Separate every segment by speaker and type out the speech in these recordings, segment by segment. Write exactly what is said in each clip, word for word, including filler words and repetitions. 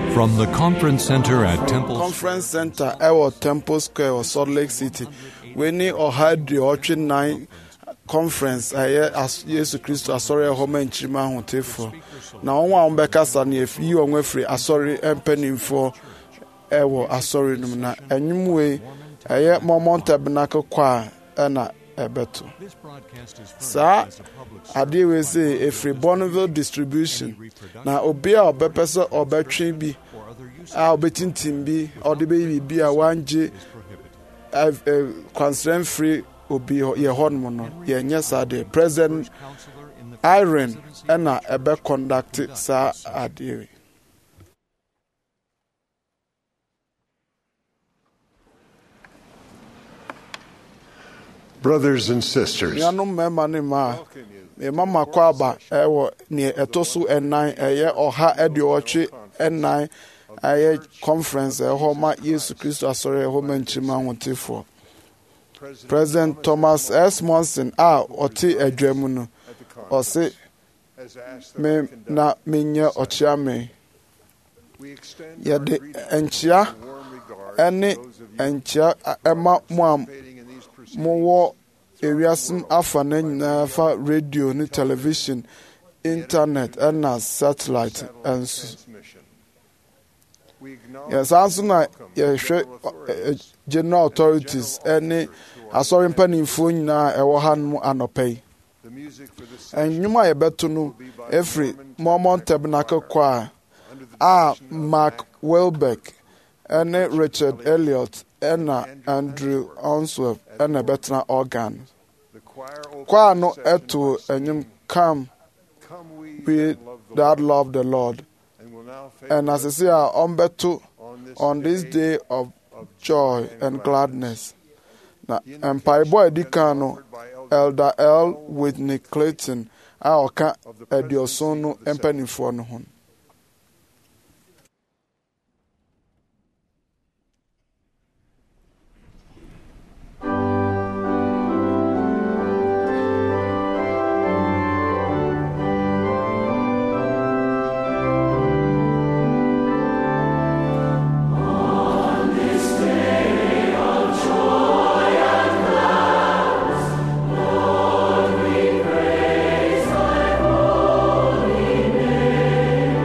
Speaker 1: From the Conference Center at Temple
Speaker 2: Conference Center, our Temple Square or Salt Lake City, we need or had the Orchard Nine Conference. I as Jesus Christ, I sorry, a home and Chima Hontefo. Now, one Becca and if you are free, I sorry, and penny for ever, I sorry, Numina, and you way, I yet more Montabernacle choir and a better. Sir, I deal with say a free Bonneville distribution. Now, obey our bepesa or battery be our betting team be or the baby be a one G constraint free obi your hormone. Yes, I did. President Irene and a better conducted, sir, I deal.
Speaker 3: Brothers and sisters,
Speaker 2: me mama kwaba ewo ne etoso ennan eye oha edioche ennan aye conference e ho ma Jesus Christ asore e ho manchima hontefo. President Thomas S. Monson a oti adwamu no o se me na menye ochia me ye de enchia ene enchia ema moam mo Eriasim afana nyina fa radio ni television internet and satellite and yes also na ye general authorities any asori mpanimfo nyina e wo han anopai and nyuma ye beto no every Mormon Tabernacle choir a Mark Welbeck and Richard Elliott and Andrew Onsworth and a better organ. Choir no eto enyum come we that love the Lord. And as I say, on beto on this day of joy and gladness. Na Empire Boy Dicano Elder L. Whitney Clayton our ka ediosono empanifo no ho.
Speaker 4: Praise thy holy name.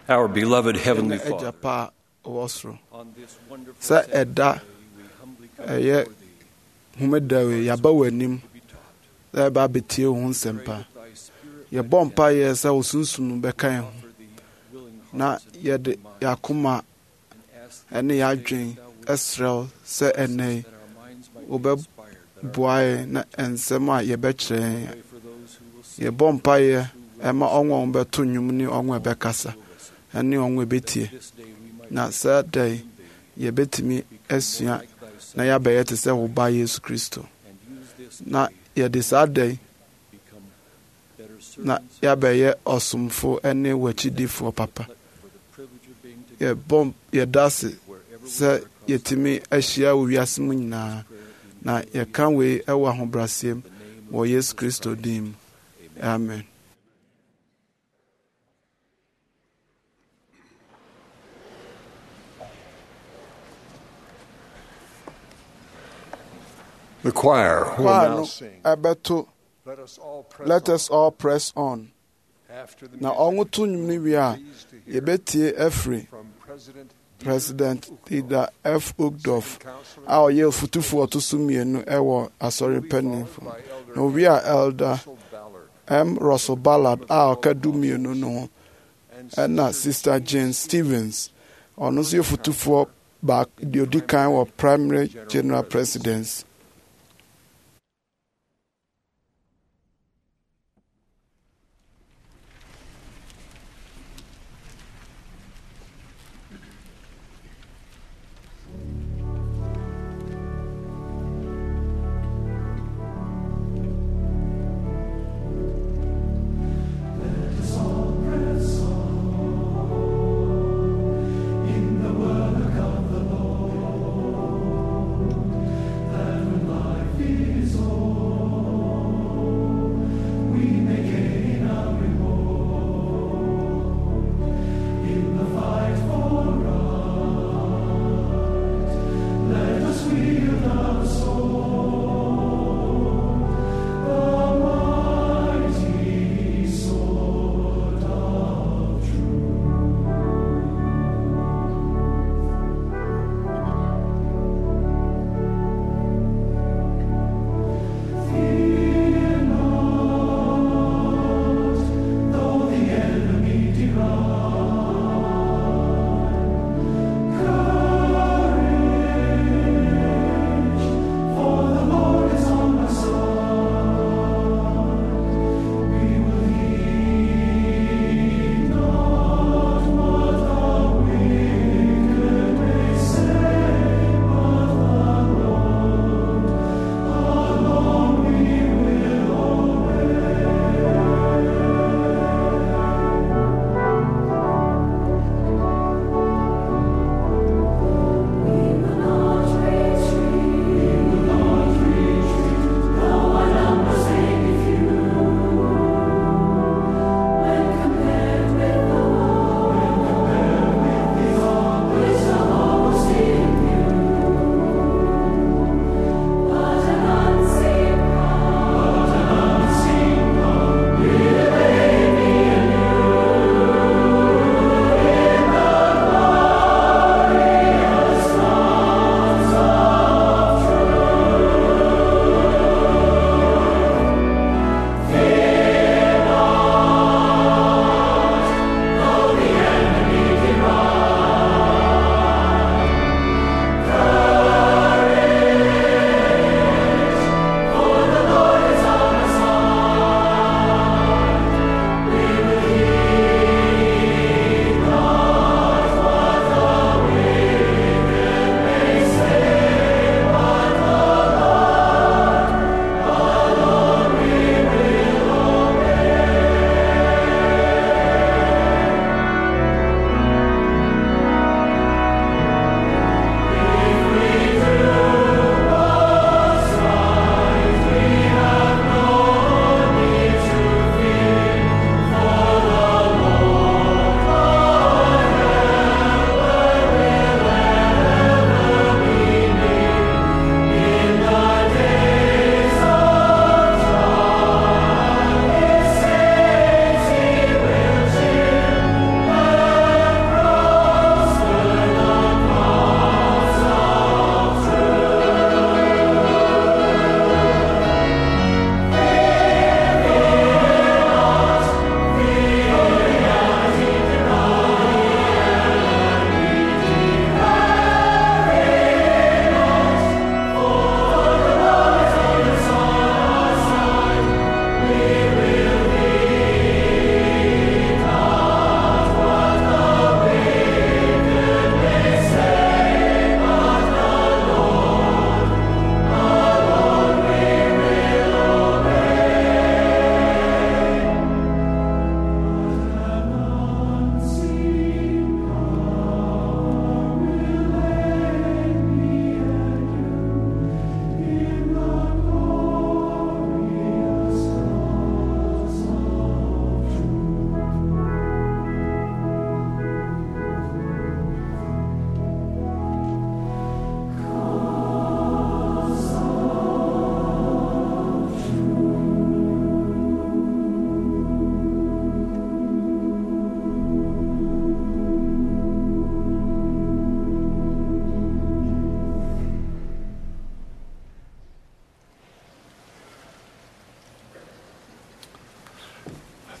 Speaker 3: Our beloved Heavenly
Speaker 2: ɛne agya
Speaker 3: Father,
Speaker 2: pa a ɔwɔ soro
Speaker 3: on this wonderful
Speaker 2: sɛ
Speaker 3: Sabbath
Speaker 2: ɛda
Speaker 3: day, we humbly come
Speaker 2: ɛyɛ
Speaker 3: before Thee,
Speaker 2: homeda wei yɛaba w'anim
Speaker 3: to be taught.
Speaker 2: sɛ ɛba abɛtie wo ho nsɛm
Speaker 3: Pray
Speaker 2: pa
Speaker 3: that Thy Spirit
Speaker 2: yɛbɔ
Speaker 3: would
Speaker 2: mpayɛ sɛ wo sunsum bɛka yɛn ho
Speaker 3: offer Thee willing
Speaker 2: na
Speaker 3: hearts and
Speaker 2: yɛde
Speaker 3: open minds,
Speaker 2: yɛakoma
Speaker 3: and ask Thee
Speaker 2: ɛne
Speaker 3: this day
Speaker 2: yɛadwen
Speaker 3: that Thou wouldst
Speaker 2: ɛserɛ wo sɛ ɛnnɛ yi
Speaker 3: that our minds might be
Speaker 2: wobɛboa
Speaker 3: inspired, that our
Speaker 2: yɛn na nsɛm a yɛbɛkyerɛ yɛn
Speaker 3: pray for those who will see,
Speaker 2: yɛbɔ mpayɛ ɛma ɔnwo a wɔbɛto nnwom ne ɔnwo a ɛbɛkasa ɛne ɔnwo a ɛbɛtie
Speaker 3: this day we might
Speaker 2: na sɛ da yi yɛbɛtumi asua na yɛabɛyɛ te sɛ wo ba yesu kristo
Speaker 3: and use this
Speaker 2: na
Speaker 3: day
Speaker 2: yɛde saa da yi
Speaker 3: become better
Speaker 2: na
Speaker 3: servants
Speaker 2: yɛabɛyɛ ɔsomfo ne w'akyidifoɔ papa
Speaker 3: for the privilege of being together
Speaker 2: yɛbɔ yɛda ase
Speaker 3: wherever
Speaker 2: sɛ yɛtumi ahyia wɔ wiase mu nyinaa na yɛka wei ɛwɔ ahobrɛaseɛm wɔ yesu kristo din mu amen.
Speaker 4: The choir will
Speaker 2: Choir
Speaker 4: now
Speaker 2: no
Speaker 4: sing.
Speaker 2: ɛbɛto
Speaker 4: Let us all press
Speaker 2: let
Speaker 4: on.
Speaker 2: us all press on
Speaker 4: After the
Speaker 2: na
Speaker 4: music,
Speaker 2: ɔnwo to nnwom no wie a
Speaker 4: pleased to hear
Speaker 2: yɛbɛtie afiri
Speaker 4: from President
Speaker 2: president Dieter F. Uchtdorf
Speaker 4: Councilor
Speaker 2: a ɔyɛ ofutufoɔ ɔto so mmienu ɛwɔ asɔre mpanimfo
Speaker 4: by
Speaker 2: na
Speaker 4: Elder
Speaker 2: owie a elder
Speaker 4: Russell Ballard
Speaker 2: M. Russell Ballard a ɔka du mmienu no ho
Speaker 4: and
Speaker 2: ɛna sister Jane Stevens ɔno nso yɛ ofutufoɔ baak deɛ ɔdi kan wɔ primary general presidency.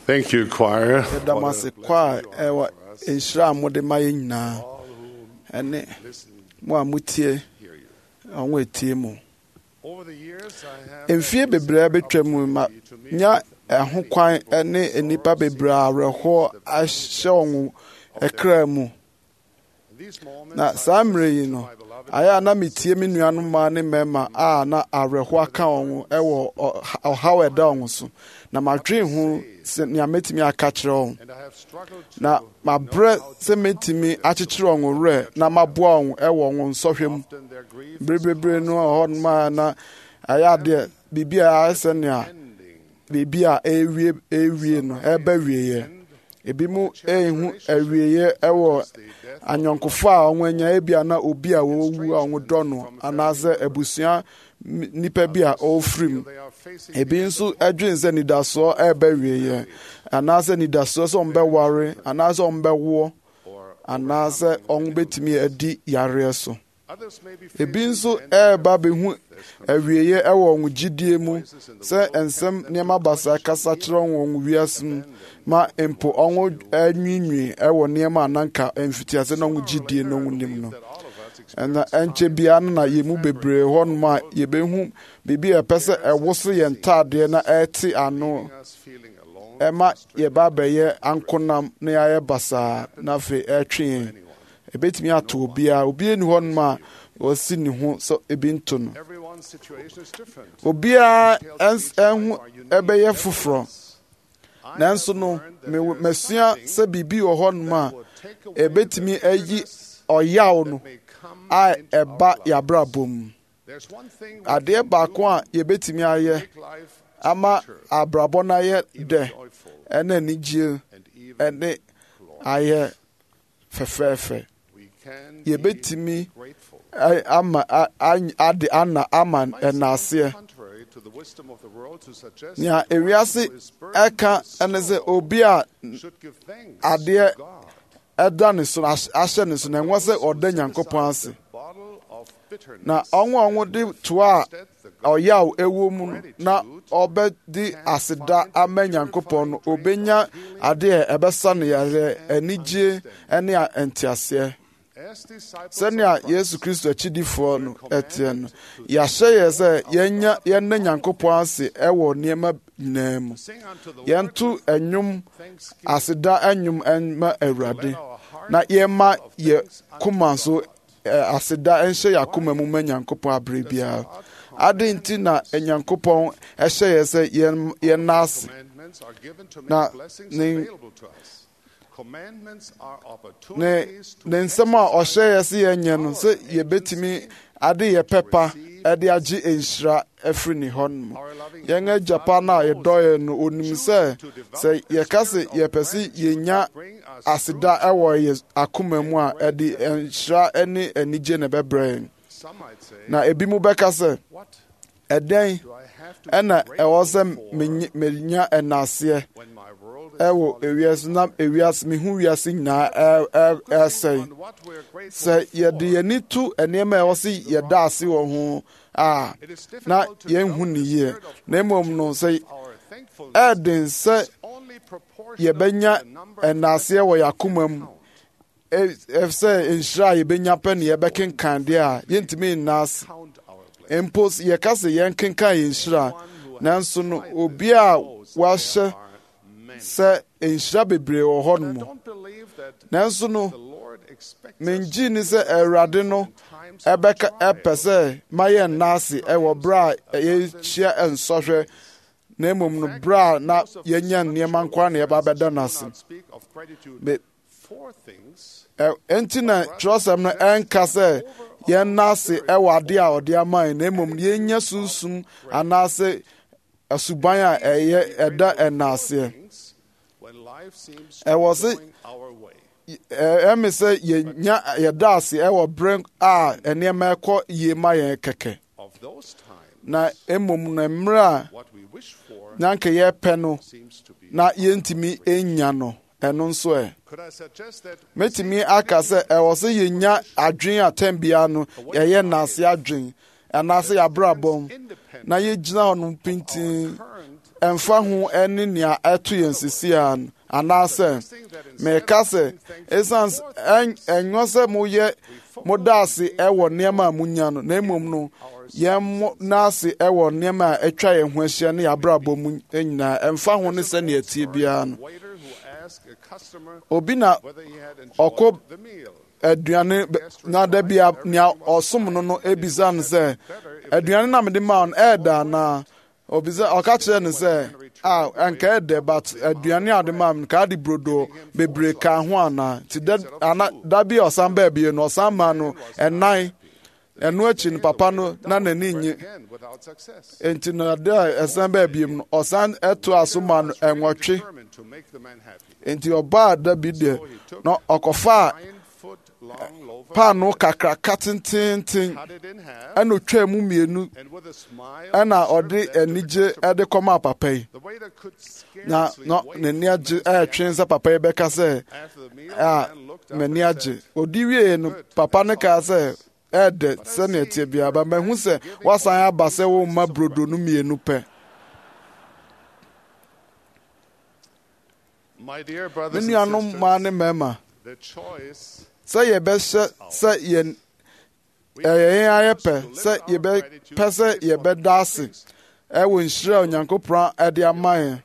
Speaker 5: Thank you, choir.
Speaker 2: yɛda mo ase kɔ a ɛwɔ nhyira a mode ma yɛ nyinaa ɛne mo a motie ɔmo etie mu mfie bebree betwa mu ma nya ɛho kwan ɛne nnipa bebree awerɛhoɔ ahyɛ wɔn ɛkra mu na saa mmerɛ yi no ayɛ a na metie me nuanom maa ne mmarima a na awerɛhoɔ aka wɔn ɛwɔ ɔhaw ɛda wɔn so na madwene ho sɛ nea mɛtumi aka kyerɛ wɔn na mabrɛ sɛ mɛtumi akyekyere wɔn werɛ na maboa wɔn ɛwɔ wɔn nsɔhwɛ mu bereberebere no ɛhɔ nom a na ayɛ adeɛ biribi a ayɛ sɛ nea biribi a ɛwie ɛwie no ɛbɛ wieɛ ebi mu ehu awieɛ ɛwɔ anyɔnkofo a wɔn anya ebi ana obi a wɔwu a wɔn dɔ no anaasɛ abusua nipa bi a ɔfiri mu ebi nso adwene sɛ nidasoɔ ɛbɛ wieɛ anaasɛ nidasoɔ sɛ wɔn bɛware anaasɛ wɔn bɛwoɔ anaasɛ wɔn bɛtumi adi yareɛ so ebi nso ɛɛba bɛhu awieɛ ɛwɔ wɔn gyidie mu sɛ nsɛm nneɛma basa kasa kyerɛ wɔn wiase mu ma mpo wɔn anwiinwii ɛwɔ nneɛma ananka mfitiase na wɔn gyidie na wɔn nim no ɛna ɛnkyɛ biara no na yɛn mu bebree hɔnom a yɛbɛhu biribi a ɛpɛ sɛ ɛwoso yɛn ntaadeɛ na ɛte ano ɛma yɛba abɛyɛ ankonam na yɛayɛ basaa na afei ɛretwe yɛn ebetumi ato obiara obiara ni hɔnom a wɔsi ne ho sɛ ebi nto no obiara ɛho ɛbɛyɛ foforɔ nanso no mesua sɛ biribi wɔ hɔnom a ebetumi ayi ɔyaw no a ɛba yɛabrabɔ mu adeɛ baako a yɛbɛtumi ayɛ ama abrabɔ no ayɛ dɛ ɛne anigye ɛne ayɛ fɛfɛɛfɛ yɛbɛtumi ama ade ana ama ɛnaaseɛ nea ewiase ɛka ɛne sɛ obi a adeɛ ɛda ne so ahyɛ ne so na ɛnwɔ sɛ ɔda Nyankopɔn ase na ɔnwo a ɔnwo de toa a ɔyaw ɛwɔ mu no na ɔbɛdi aseda ama Nyankopɔn no obenya adeɛ ɛbɛsa no yare anigye ɛne nteaseɛ sɛnea Yesu Kristo akyidifoɔ no ɛteɛ no yɛahyɛ yɛ sɛ yɛnya yɛnna Nyankopɔn ase ɛwɔ nneɛma nyinaa mu yɛnto ɛnwom aseda ɛnwom ɛma Awurade na yɛma yɛ koma so aseda ɛnhyɛ yɛ akoma mu ma Nyankopɔn abere biara ade nti na Nyankopɔn ɛhyɛ yɛ sɛ yɛnna ase na ne ne ne nsɛm a ɔhyɛ yɛ sɛ yɛnyɛ no sɛ yɛbɛtumi ade yɛ pɛpa ɛde agye nhyira afiri ne hɔ nom yɛn agyapa no a yɛdɔeɛ no onim sɛ sɛ yɛka sɛ yɛpɛ sɛ yɛnya aseda ɛwɔ yɛ akoma mu a ɛde nhyira ne anigye na ɛbɛbrɛ yɛn na ebi mu bɛka sɛ ɛdɛn ɛna ɛwɔ sɛ menya ɛnaaseɛ ɛwɔ ewiase na ewiase mihu wiase nyinaa ɛsɛn sɛ yɛde yɛni to nneɛma a ɛwɔ sɛ yɛda ase wɔ ho a na yɛnhu ne yie na mmom no sɛ ɛden sɛ yɛbɛnya ɛnaaseɛ wɔ yɛ akoma mu sɛ nhyira a yɛbɛnya pɛ ne yɛbɛkenkan deɛ a yɛntumi nna ase mpo yɛka sɛ yɛnkenkan yɛn nhyira nanso no obi a wahyɛ sɛ nhyira bebree wɔ hɔ no mu nanso no mengye ni sɛ Awurade no ɛbɛka ɛpɛ sɛ ma yɛ nna ase ɛwɔ berɛ a yɛhyia nsɔhwɛ na mmom no berɛ a na yɛnya nneɛma nkwa na yɛba bɛda no ase ɛnti na Kyerɛwsɛm no ɛnka sɛ yɛnna ase ɛwɔ ade a ɔde ama yɛn na mmom yɛnya sunsum anaasɛ asuban a ɛyɛ ɛda ɛnaaseɛ ɛwɔ sɛ ɛmi sɛ yɛnya yɛda ase ɛwɔ berɛ a nneɛma ɛkɔ yie ma yɛn kɛkɛ na mmom na mmerɛ a nyanka yɛpɛ no na yɛntumi ɛnya no ɛno nso ɛ mɛtumi aka sɛ ɛwɔ sɛ yɛnya adwene atɛn biara no yɛyɛ naase adwene anaasɛ yɛabrabɔ na yɛgyina hɔ no pintin ɛmfa ho ɛne nea ɛto yɛn sisi a no anaasɛ mɛka sɛ ɛsiane ɛnyɛ sɛ moyɛ moda ase ɛwɔ nneɛma a monya no na mmom no yɛn na ase ɛwɔ nneɛma a atwa yɛn ho ahyia ne yɛabrabɔ mu nyinaa ɛmfa ho ne sɛnea ɛtie biara no obi na ɔkɔ aduane na da bia nea ɔsom no no ebisa no sɛ aduane na mede ma no ɛɛda anaa obisa ɔka kyerɛ no sɛ a ɛnka ɛdɛ but aduane a ɔde ma no ka de brodo bebree ka ho anaa nti da bi ɔsan baa bie no ɔsan ma no ɛnan ɛno akyi no papa no na n'ani nye enti na de a ɛsan baa bie mu no ɔsan ɛto aso ma no ɛnwɔtwe enti ɔbaa da bi deɛ na ɔkɔfa paano kakraka tententen ɛna otwa mu mmienu ɛna ɔde anigye ɛde kɔma papa yi na na n'ani agye ɛɛtwe sɛ papa yi bɛka sɛ a m'ani agye odi wie no papa no kaa sɛ ɛɛdɛ sɛnea ɛteɛ biara ba mahu sɛ wasan aba sɛ wɔmma brodo no mmienu pɛ me nuanom mmaa ne mmarima sɛ yɛbɛhyɛ sɛ yɛn ɛyɛ yɛn ayɛ pɛ sɛ yɛbɛpɛ sɛ yɛbɛda ase ɛwɔ nhyira a Onyankopɔn ɛde ama yɛn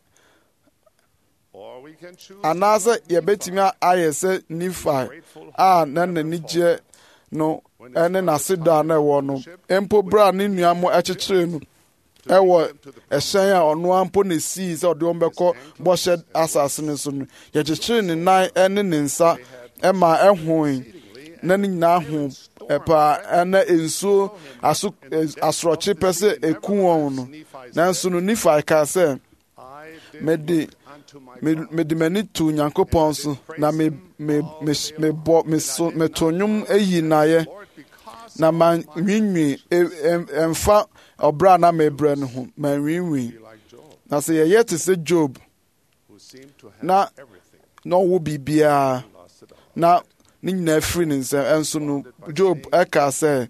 Speaker 2: anaasɛ yɛbɛtumi ayɛ sɛ Nifa a na n'ani gye no ɛne n'aseda a na ɛwɔ no mpo bere a ne nua mo ɛkyekyere no ɛwɔ ɛhyɛn a ɔno ampo na esii sɛ ɔde wɔn bɛkɔ bɔhyɛ asase no so no yɛkyekyere ne nan ɛne ne nsa ɛma ɛhoe na ne nyinaa ho ɛpa ɛna nsuo aso asorɔkye pɛ sɛ eku wɔn no nanso no Nifa kaa sɛ mede mede m'ani to Nyankopɔn so na me me me me bɔ me so me to nnwom ayi n'ayɛ na ma nwinwi ɛmfa ɔbra na mebrɛ no ho ma nwinwi na sɛ yɛyɛ te sɛ Job na na ɔwɔ biribiara na ne nyinaa firi ne nsɛm ɛnso no Job ɛka sɛ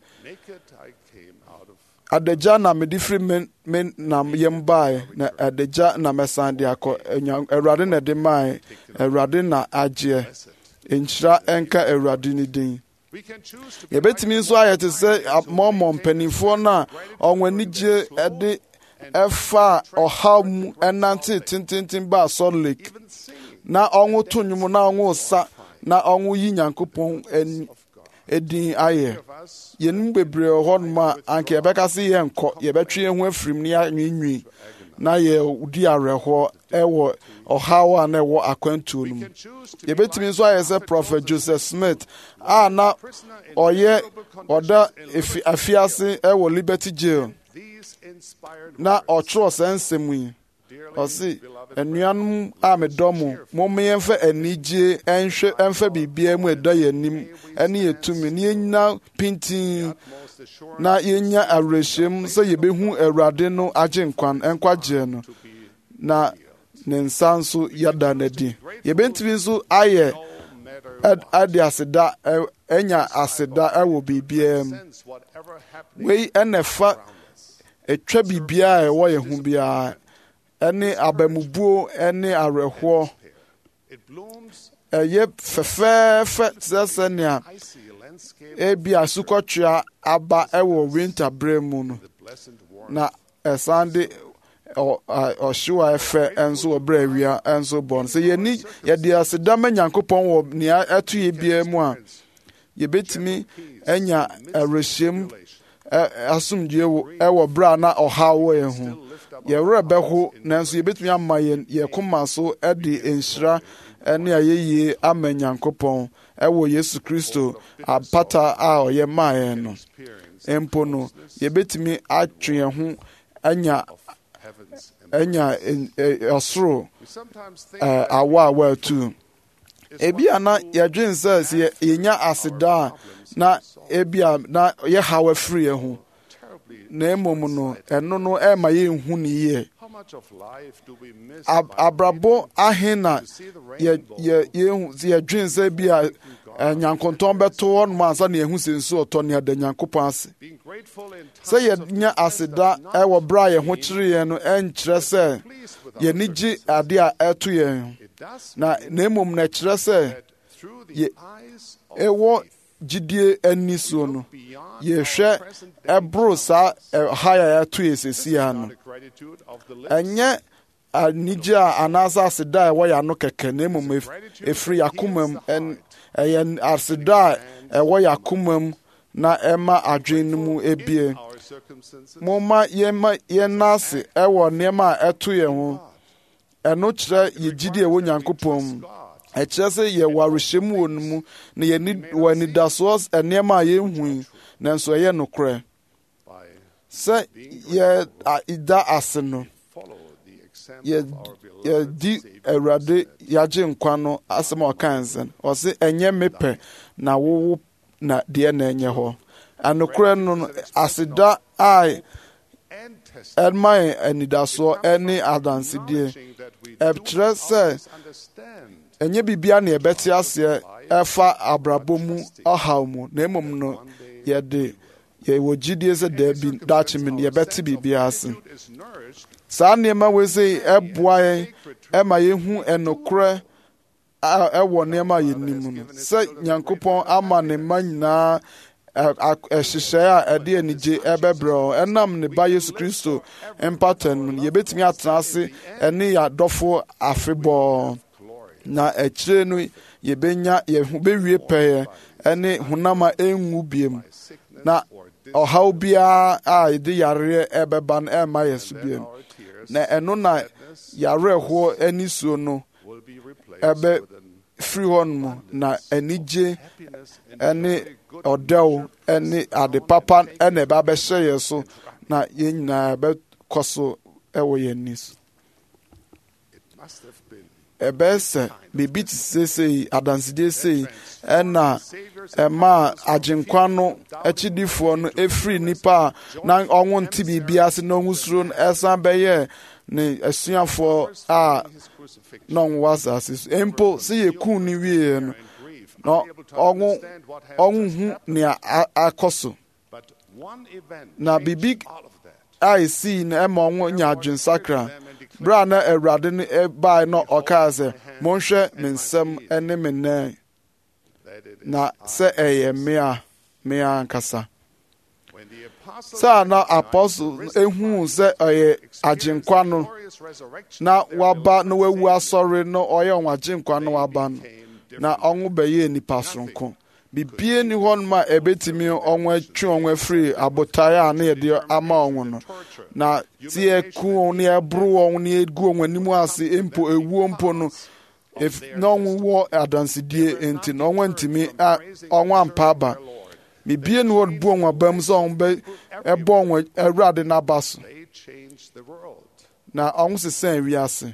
Speaker 2: adagya na mede firi me me nam yɛm bae na adagya na mɛsan de akɔ Awurade na de mae Awurade na agyeɛ nhyira ɛnka Awurade ne din yɛbɛtumi nso ayɛ te sɛ mɔmɔ mpanimfoɔ no a ɔwɔ anigye ɛde ɛfa ɔhaw mu ɛnante tententen baa Salt Lake na ɔnwo to nnwom na ɔnwo sa na ɔnwo yi Nyankopɔn ɛdin ayɛ yɛnum bebree wɔ hɔnom a anka yɛbɛka se yɛnkɔ yɛbɛtwe yɛn ho afirim ne yɛanwiinwii na yɛdi awerɛhoɔ ɛwɔ ɔhaw a na ɛwɔ akwantuo no mu yɛbɛtumi nso ayɛ sɛ Prophet Joseph Smith a na ɔyɛ ɔda afiase ɛwɔ Liberty Jail na ɔtwerɛ saa nsɛm yi ɔse anuanom a medɔ mo momma yɛmfa anigye ɛnhwɛ ɛmfa biribiara mu ɛda yɛn anim ɛne yɛtumi na yɛnyina pintin na yɛnya awerɛhyɛm sɛ yɛbɛhu Awurade no agye nkwan ɛnkwagyeɛ no na ne nsa nso yɛda n'adi yɛbɛntumi nso ayɛ ade aseda ɛnya aseda ɛwɔ biribiara mu wei ɛna ɛfa ɛtwa biribiara a ɛwɔ yɛn ho biara ɛne abamubuo ɛne awerɛhoɔ ɛyɛ fɛfɛɛfɛ sɛ sɛnea ebi asukɔtwea aba ɛwɔ winter berɛ mu no na ɛsan de ɔhyew a ɛfɛ ɛnso wɔ berɛ awia ɛnso bɔ no sɛ yɛni yɛde aseda ma Nyankopɔn wɔ nea ɛto yɛ biara mu a yɛbɛtumi anya awerɛhyɛm asomdwoe ɛwɔ berɛ a na ɔhaw wɔ yɛn ho yɛwerɛ bɛho nanso yɛbɛtumi ama yɛn yɛkoma so ɛde nhyira ɛne ayɛyie ama Nyankopɔn ɛwɔ Yesu Kristo apata a ɔyɛ maa yɛn no mpo no yɛbɛtumi atwe yɛn ho anya anya ɔsoro awa a wɔatu ebi a na yɛdwen sɛ sɛ yɛnya aseda a na ebi a na yɛhaw afiri yɛn ho na mmom no ɛno no ɛma yɛnhu ne yie. Abrabɔ ahe na yɛdwen sɛ bi a nyankontɔn bɛto hɔ nom ansa na yɛhu sɛ nsuo ɔtɔ ne ada Nyankopɔn ase. Sɛ yɛnya aseda ɛwɔ berɛ a yɛn ho kyerɛ yɛn no ɛnkyerɛ sɛ yɛni gye ade a ɛto yɛn na na mmom na ɛkyerɛ sɛ ɛwɔ gyidie ani so no yɛhwɛ ɛboro saa ha a ɛto yɛ sesia no ɛnyɛ anigye a anaasɛ aseda a ɛwɔ yɛ ano kɛkɛ na mmom ɛfiri yɛakoma mu ɛyɛ aseda a ɛwɔ yɛakoma mu na ɛma adwene no mu ebie. Momma yɛnna ase ɛwɔ nneɛma a ɛto yɛn ho. Ɛno kyerɛ yɛ gyidie ɛwɔ Nyankopɔn mu. Ɛkyerɛ sɛ yɛwɔ awerɛhyɛmu wɔ no mu na yɛni wɔ anidasoɔ nneɛma a yɛnhui nanso ɛyɛ nokorɛ. Sɛ yɛda ase no yɛdi Awurade yɛagye nkwa no asɛm a ɔkae nsɛn ɔse ɛnyɛ me pɛ na wowo na deɛ na ɛnyɛ hɔ. Anokorɛ no aseda a ɛma yɛn anidasoɔ ɛne adansedie ɛkyerɛ sɛ ɛnyɛ biribia na yɛbɛte aseɛ ɛfa abrabɔ mu ɔhaw mu na mmom no yɛde yɛwɔ gyidie sɛ daabi daakye mi no yɛbɛte biribia ase. Saa nneɛma wei sɛ ɛboa yɛn ɛma yɛhu ɛnokorɛ ɛwɔ nneɛma a yɛnim no sɛ Nyankopɔn ama ne mma nyinaa ɛhyehyɛe a ɛde anigye ɛbɛbrɛ wɔn ɛnam ne ba Yesu Kristo mpata no yɛbɛtumi atena ase ɛne yɛadɔfo afebɔɔ na akyire no yɛbɛnya yɛbɛwie pɛyɛ ɛne honam a ɛnwu biem na ɔhaw biara a yɛde yareɛ ɛbɛba no ɛmma yɛ so biem na ɛno na yareɛhoɔ ani suo no ɛbɛ firi hɔ nom na anigye ɛne ɔdɛw ɛne ade papa ɛna ɛbɛ abɛhyɛ yɛn so na yɛn nyinaa ɛbɛkɔ so ɛwɔ yɛn ani so. Ɛbɛyɛ sɛ biribi te sɛ sei adansedie sei ɛna ɛma agyenkwa no akyidifoɔ no ɛfiri nnipa a na ɔnwo nte biribi ase na ɔnwo suro no ɛsan bɛyɛ ne asuafoɔ a na ɔnwo asase so mpo sɛ yɛkuu ne wieɛ no na ɔnwo ɔnwohu nea akɔ so na biribi a ɛsii no ɛma ɔnwo nya adwensakra berɛ a na Awurade no ɛbae na ɔkaa sɛ monhwɛ me nsɛm ne me nan na sɛ ɛyɛ mmea mmea ankasa. Saa na apɔstol ehuu sɛ ɔyɛ agyenkwa no na waba na wawu asɔre no ɔyɛ ɔn agyenkwa no waba no na ɔnwo bɛyɛ nipa soronko. Bibie ni hɔ nom a ɛbɛtumi ɔnwo atwe ɔnwo afiri abotaeɛ a na yɛde ama ɔnwo no na ti ɛku ɔnwo ne ɛboro ɔnwo ne ɛgu ɔnwo anim ase mpo ewuo mpo no na ɔnwo wɔ adansedie nti na ɔnwo ntumi a ɔnwo ampa aba. Bibie ni hɔ bu ɔnwo aba mu sɛ ɔnwo bɛ ɛbɔ ɔnwo Awurade n'aba so na ɔnwo sesa wiase.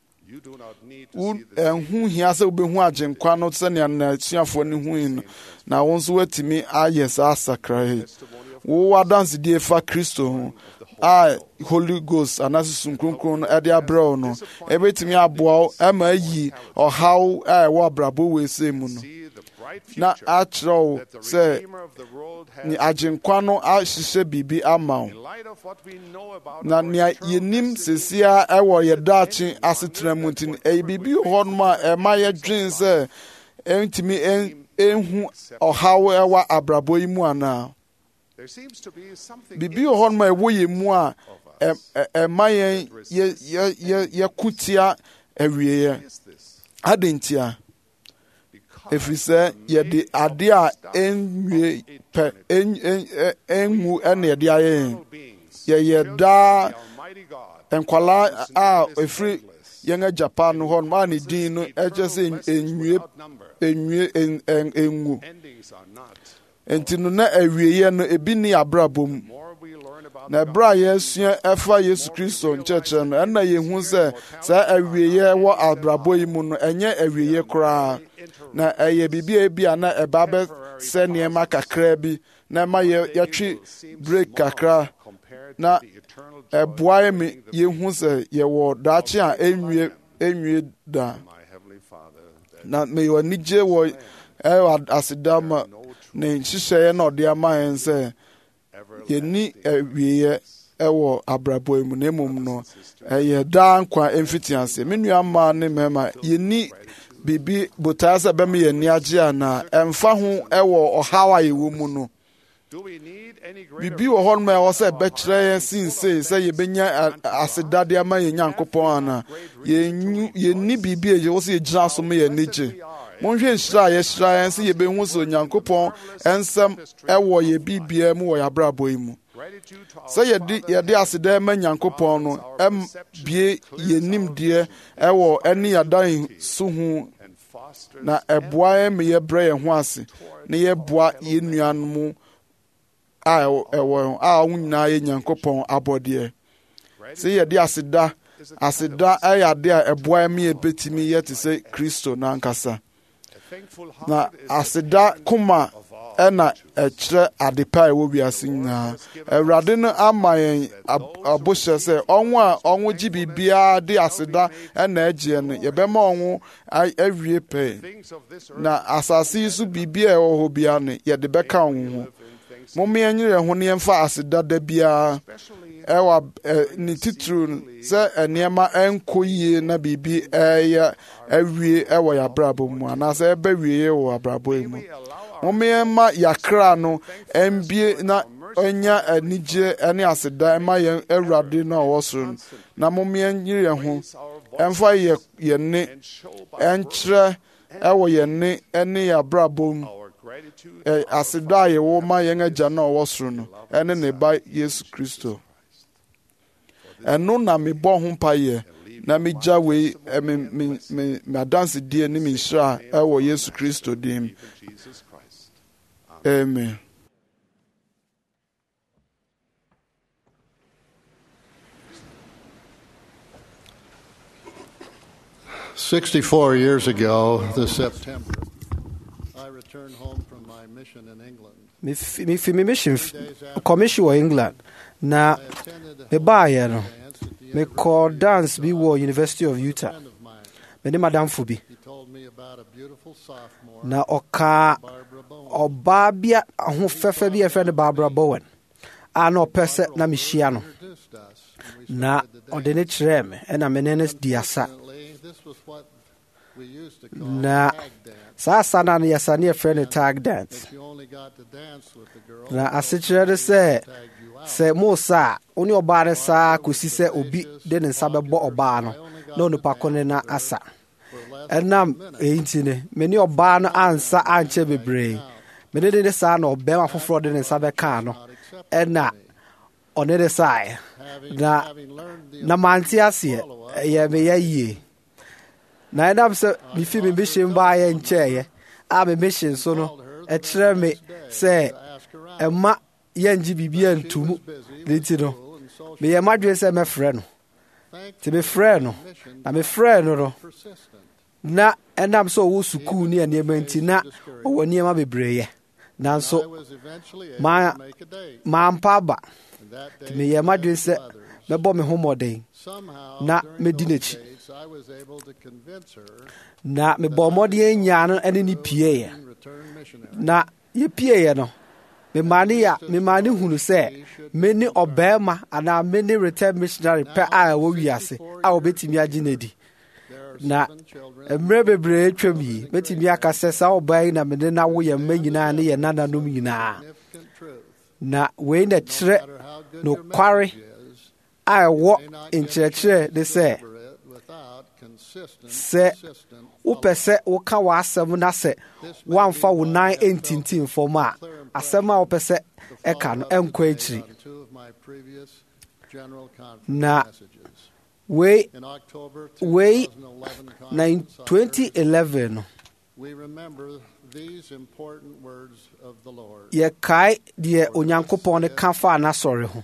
Speaker 2: Ɛho hia sɛ wobɛhu agyenkwa no sɛnea n'asuafoɔ no hui no na wo nso woatumi ayɛ saa asakra yi. Wowɔ adansedie fa Kristo ho a Holy Ghost anaasɛ Sum Kronkron no ɛde abrɛ wo no ɛbɛtumi aboa wo ɛma ayi ɔhaw a ɛwɔ abrabɔ wei sɛ mu no na akyerɛ wo sɛ agyenkwa no ahyehyɛ biribi ama wo na nea yɛnim sesia ɛwɔ yɛ daakye asetena mu nti ɛyɛ biribi wɔ hɔ nom a ɛma yɛdwen sɛ ɛntumi ɛnhu ɔhaw ɛwɔ abrabɔ yi mu anaa. Biribi wɔ hɔ nom a ɛwɔ yɛn mu a ɛma yɛn yɛko tia awieeɛ. Adɛn ntia? Ɛfiri sɛ yɛde ade a ɛnwie pɛ ɛnwu ɛna yɛde ayɛ yɛn. Yɛyɛ daa nkwalaa a ɛfiri yɛn agyapa no hɔ nom a ne din no ɛkyɛ sɛ ɛnwie ɛnwie ɛnwu. Enti no na awieeɛ no ebi ne abrabɔ mu. Na ɛberɛ a yɛasua ɛfa Yesu Kristo nkyerɛkyerɛ no ɛna yɛhu sɛ saa awieeɛ wɔ abrabɔ yi mu no ɛnyɛ awieeɛ koraa na ɛyɛ biribi a bi a na ɛba bɛsɛ nneɛma kakraa bi na ɛma yɛtwe break kakra na ɛboa me yɛhu sɛ yɛwɔ daakye a ɛnwie ɛnwie da na meyɛ anigye wɔ ɛwɔ aseda ma ne nhyehyɛeɛ na ɔde ama yɛn sɛ yɛni awieɛ ɛwɔ abrabɔ yi mu na mmom no ɛyɛ daa nkwa ɛmfiti ase. Me nua mmaa ne mmarima yɛni biribi botae sɛ bɛma yɛn ani agye a na ɛmfa ho ɛwɔ ɔhaw a yɛwɔ mu no. Biribi wɔ hɔ nom a ɛwɔ sɛ ɛbɛkyerɛ yɛn sinsei sɛ yɛbɛnya asedade ama yɛn Nyankopɔn ana yɛnni biribi a yɛwɔ sɛ yɛgyina so ma yɛn ani gye. Monhwɛ nhyira a yɛhyira yɛn sɛ yɛbɛhu sɛ Onyankopɔn ɛnsɛm ɛwɔ yɛ biribiara mu wɔ yɛ abrabɔ yi mu. Sɛ yɛde yɛde aseda ma Nyankopɔn no ɛmbie yɛnimdeɛ ɛwɔ ɛne yɛda so ho na ɛboa yɛn ma yɛbrɛ yɛn ho ase na yɛboa yɛn nuanom a ɛwɔ a wɔn nyinaa yɛ Nyankopɔn abɔdeɛ. Sɛ yɛde aseda aseda ɛyɛ ade a ɛboa yɛn ma yɛbɛtumi yɛ te sɛ Kristo n'ankasa. Na aseda kuma ɛna ɛkyerɛ ade pa a ɛwɔ wiase nyinaa. Awurade no ama yɛn abohyɛ sɛ ɔnwo a ɔnwo gye biribiara de aseda ɛna ɛgyeɛ no yɛbɛma ɔnwo awie pɛɛ. Na asase yi so biribi a ɛwɔ hɔ biara no yɛde bɛka ɔnwo ho. Mommɛ yɛnyere yɛn ho na yɛmfa aseda da biara ɛwɔ ne titiri sɛ nneɛma ɛnkɔ yie na biribi ɛyɛ awie ɛwɔ yɛ abrabɔ mu anaasɛ ɛbɛ wie wɔ abrabɔ yi mu. Mommɛ yɛmma yɛakra no ɛmbie na ɔnya anigye ɛne aseda ɛma yɛn Awurade no a ɔwɔ soro no. Na mommɛ yɛnyere yɛn ho ɛmfa yɛ yɛn ne ɛnkyerɛ ɛwɔ yɛn ne ɛne yɛ abrabɔ mu. Aseda a yɛwɔ ma yɛn Agya no a ɔwɔ soro no ɛne ne Ba Yesu Kristo. Ɛno na mebɔ ho mpaeɛ na megya wei m'adansedie ne me nhyira ɛwɔ Yesu Kristo dim. Amen.
Speaker 5: Sixty-four years ago, this September, I returned home from my mission in England.
Speaker 6: Mefi me mission commission wɔ England na mebaeɛ no mekɔ dance bi wɔ University of Utah. Mene madamfo bi na ɔka ɔbaa bi ho fɛfɛ bi yɛfrɛ no Barbara Bowen a na ɔpɛ sɛ na mehyia no na ɔde ne kyerɛɛ me ɛna mene ne di asa na saa asa no no yɛsa ne yɛfrɛ no tag dance na asekyerɛ no sɛ sɛ mo sa a wo ne ɔbaa no saa kɔsi sɛ obi de ne nsa bɛbɔ ɔbaa no na onipa ko ne na asa ɛnam ɛyi nti ne me ne ɔbaa no ansa ankyɛ bebree mene de ne saa na ɔbɛrima foforɔ de ne nsa bɛkaa no ɛna ɔne de saeɛ na na mante aseɛ ɛyɛ meyɛ yie na ɛnam sɛ mefi me mission baayɛ nkyɛeɛ a me mission so no ɛkyerɛ me sɛ ɛma yɛngye biribi anto mu ne nti no meyɛ m'adwene sɛ mɛfrɛ no nti mefrɛ no na mefrɛ no no na ɛnam sɛ ɔwɔ sukuu ne nneɛma nti na ɔwɔ nneɛma bebree yɛ nanso mampa aba nti meyɛ m'adwene sɛ mɛbɔ me ho mmɔden na mɛdi n'akyi na mebɔ mmɔden nyaa no ɛne ne pieeɛ na yɛpieeɛ no memane ya memane hunu sɛ me ne ɔbɛrima anaa me ne return missionary pɛ a ɛwɔ wiase a wɔbɛtumi agye no adi na mmerɛ bebree twam yi mɛtumi aka sɛ saa ɔbaa yi na mene na wo yɛ mma nyinaa ne yɛ nananom nyinaa na wei na kyerɛ nokware a ɛwɔ nkyerɛkyerɛ ne sɛ sɛ wopɛ sɛ woka w'asɛm na sɛ woamfa wo nan ntintim fam a asɛm a wopɛ sɛ ɛka no ɛnkɔ akyiri na wei wei na twenty eleven no yɛkae deɛ Onyankopɔn ne ka faa n'asɔre ho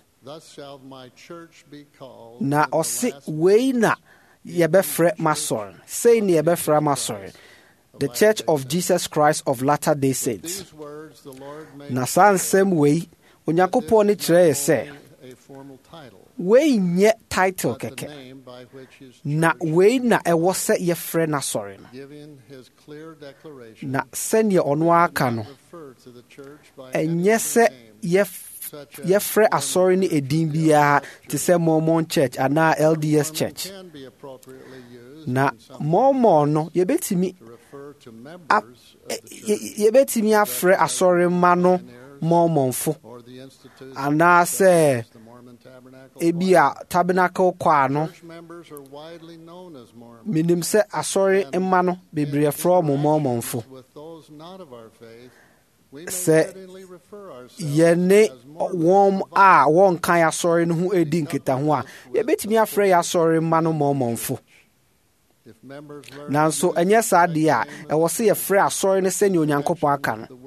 Speaker 6: na ɔse wei na yɛbɛfrɛ m'asɔre sei ne yɛbɛfrɛ m'asɔre the Church of Jesus Christ of Latter-day Saints. Na saa nsɛm wei Onyankopɔn ne kyerɛ yɛ sɛ wei nye title keke na wei na ɛwɔ sɛ yɛfrɛ n'asɔre no na sɛnea ɔno aka no ɛnyɛ sɛ yɛfrɛ asɔre no edin biara te sɛ Mormon Church anaa L D S Church na Mormon no yɛbɛtumi yɛbɛtumi afrɛ asɔre ma no Mormonfo anaasɛ ebi a tabernacle kwaa no menim sɛ asɔre mma no bebree frɛ mo Mormonfo sɛ yɛne wɔn a wɔnka asɔre no ho edi nkitaho a yɛbɛtumi afrɛ yɛ asɔre mma no Mormonfo nanso ɛnyɛ saa deɛ a ɛwɔ sɛ yɛfrɛ asɔre no sɛnea Onyankopɔn aka no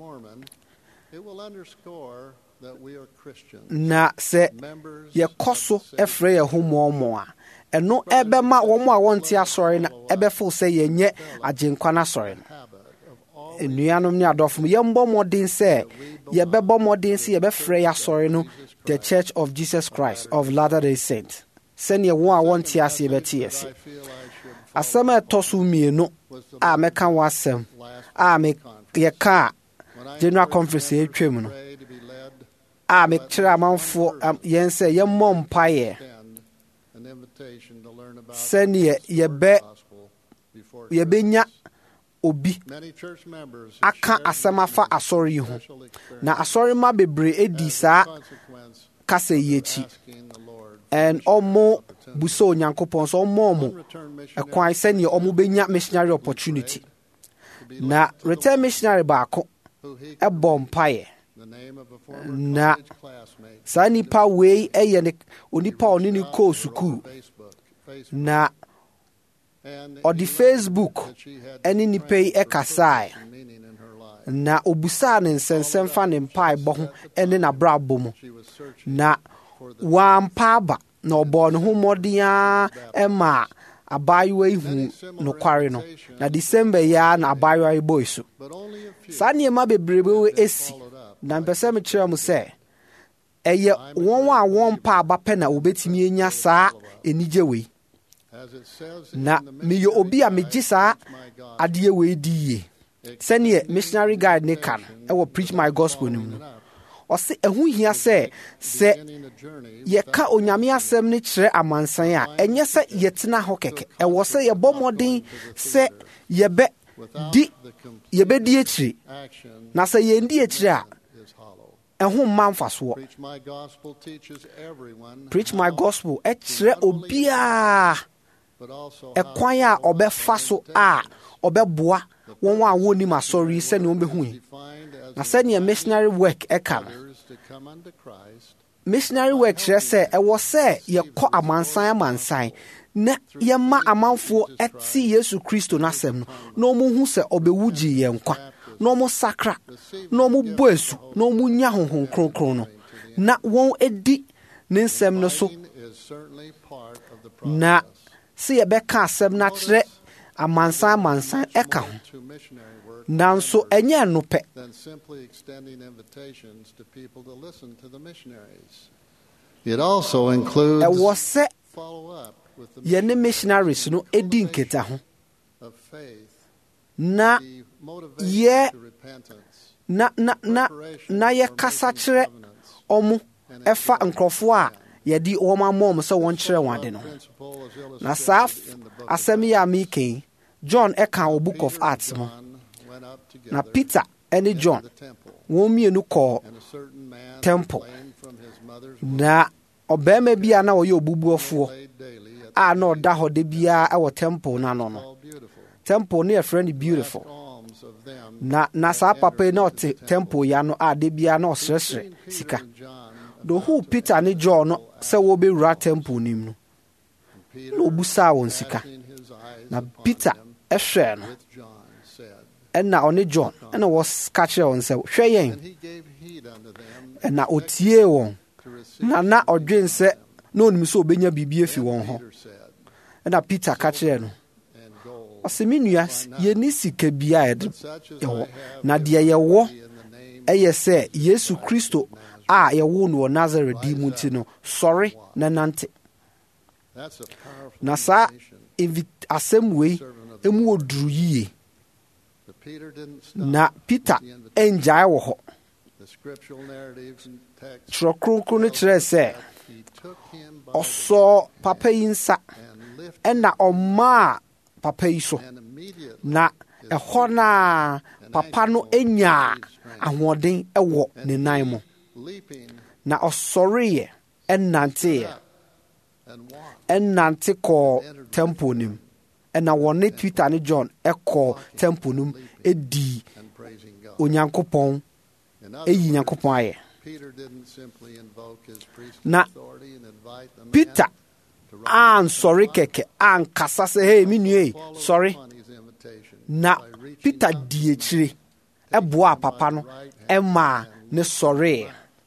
Speaker 6: na sɛ yɛkɔ so ɛfrɛ yɛ ho Mormon a ɛno ɛbɛma wɔn a wɔnte asɔre no ɛbɛfo sɛ yɛnyɛ agyenkwa no asɔre no nnuanom ne adɔfo yɛmbɔ mmɔden sɛ yɛbɛbɔ mmɔden sɛ yɛbɛfrɛ yɛ asɔre no the Church of Jesus Christ of Latter-day Saints sɛnea wɔn a wɔnte ase yɛbɛte yɛse asɛm a ɛtɔ so mmienu a mɛka wɔ asɛm a yɛka a General Conference yɛtwam no a mekyerɛ amanfoɔ yɛn sɛ yɛmmɔ mpaeɛ sɛnea yɛbɛ yɛbɛnya obi aka asɛm afa asɔre yi ho na asɔre ma bebree edi saa kasa yi akyi and ɔmo busa Onyankopɔn so ɔmo ɔmo ɛkwan sɛnea ɔmo bɛnya missionary opportunity na return missionary baako ɛbɔ mpaeɛ na saa nipa wei ɛyɛ ne onipa ɔne ne kɔɔ sukuu na ɔde Facebook ɛne nipa yi ɛkasae na obusaa ne nsɛnsɛm fa ne mpaebɔ ho ɛne n'abrabɔ mu na wampa aba na ɔbɔɔ ne ho mmɔden a ɛma abaayewa yi hu nokware no na December yi a na abaayewa yi bɔɔ so saa nneɛma bebree bɛwɔ esi na mpɛ sɛ mekyerɛ mu sɛ ɛyɛ wɔn a wɔmpa aba pɛ na wɔbɛtumi anya saa anigye wei na meyɛ obi a megye saa adeɛ wei di yie sɛneɛ missionary guide ne ka no ɛwɔ Preach My Gospel no mu no ɔse ɛho hia sɛ sɛ yɛka Onyame asɛm no kyerɛ amansan a ɛnyɛ sɛ yɛtena hɔ kɛkɛ ɛwɔ sɛ yɛbɔ mmɔden sɛ yɛbɛ di yɛbɛdi akyire na sɛ yɛndi akyire a ɛho mma mfasoɔ Preach My Gospel ɛkyerɛ obiara ɛkwan a ɔbɛfa so a ɔbɛboa wɔn a wɔnim asɔre yi sɛnea wɔbɛhu yi na sɛnea missionary work ɛka no missionary work kyerɛ sɛ ɛwɔ sɛ yɛkɔ amansan amansan na yɛma amanfoɔ ɛte Yesu Kristo n'asɛm no na ɔmo hu sɛ ɔbɛwu gye yɛn nkwa na ɔmo sakra na ɔmo bɔ asu na ɔmo nya honhom kronkron no na wɔn edi ne nsɛm no so na sɛ yɛbɛka asɛm no akyerɛ amansan amansan ɛka ho nanso ɛnyɛ no pɛ ɛwɔ sɛ yɛne missionaries no edi nketa ho na yɛ na na na na yɛkasa kyerɛ ɔmo ɛfa nkurɔfoɔ a yɛde wɔn amɔ ɔmo sɛ wɔn kyerɛ wɔn ade no na saa asɛm yi a meka John ɛka wɔ Book of Acts mu na Peter ɛne John wɔn mmienu kɔɔ temple na ɔbarima bi a na ɔyɛ obubuafoɔ a na ɔda hɔ de biara ɛwɔ temple n'ano no temple no yɛfrɛ no Beautiful na na saa papa yi na ɔte temple ya no a de biara na ɔsrɛsrɛ sika na ohuu Peter ne John no sɛ wɔbɛwura temple no mu no na obusaa wɔn sika na Peter ɛhwɛ no ɛna ɔne John ɛna wɔka kyerɛ wɔn sɛ hwɛ yɛn ɛna otie wɔn na na ɔdwen sɛ na onim sɛ obɛnya biribi afi wɔn hɔ ɛna Peter ka kyerɛ no ɔsɛ me nua yɛni sika biara yɛde yɛwɔ na deɛ yɛwɔ ɛyɛ sɛ Yesu Kristo a yɛwo no wɔ Nazareth di mu nti no sɔre na nante.
Speaker 5: That's a powerful
Speaker 6: Na saa
Speaker 5: invitation.
Speaker 6: invi- asɛm wei emu wɔ duru yie.
Speaker 5: But Peter didn't stop
Speaker 6: Na Peter
Speaker 5: with the invitation.
Speaker 6: ɛngyae wɔ hɔ.
Speaker 5: The scriptural narratives and texts
Speaker 6: Twerɛ kronkron no kyerɛ sɛ
Speaker 5: he took him by
Speaker 6: ɔsɔɔ papa yi nsa
Speaker 5: and lifted
Speaker 6: ɛna ɔmaa papa yi so.
Speaker 5: and immediately
Speaker 6: Na ɛhɔ na papa no nyaa ahoɔden ɛwɔ ne nan mu.
Speaker 5: leaping
Speaker 6: Na ɔsɔreeɛ ɛnanteeɛ
Speaker 5: and walked
Speaker 6: ɛnante kɔɔ temple nim. Ɛna wɔne Peter ne John ɛkɔɔ temple nim ɛdii
Speaker 5: and praising God.
Speaker 6: Onyankopɔn
Speaker 5: In other
Speaker 6: ɛyi
Speaker 5: words,
Speaker 6: Nyankopɔn ayɛ.
Speaker 5: Peter didn't simply invoke his priestly
Speaker 6: Na
Speaker 5: authority and invite the man
Speaker 6: Peter
Speaker 5: to rise
Speaker 6: ansɔre kɛkɛ ankasa sɛ hei me nue
Speaker 5: follow
Speaker 6: sɔre.
Speaker 5: upon his invitation
Speaker 6: Na
Speaker 5: by reaching
Speaker 6: Peter
Speaker 5: out
Speaker 6: di akyire ɛboaa papa no ɛmaa ne sɔreeɛ.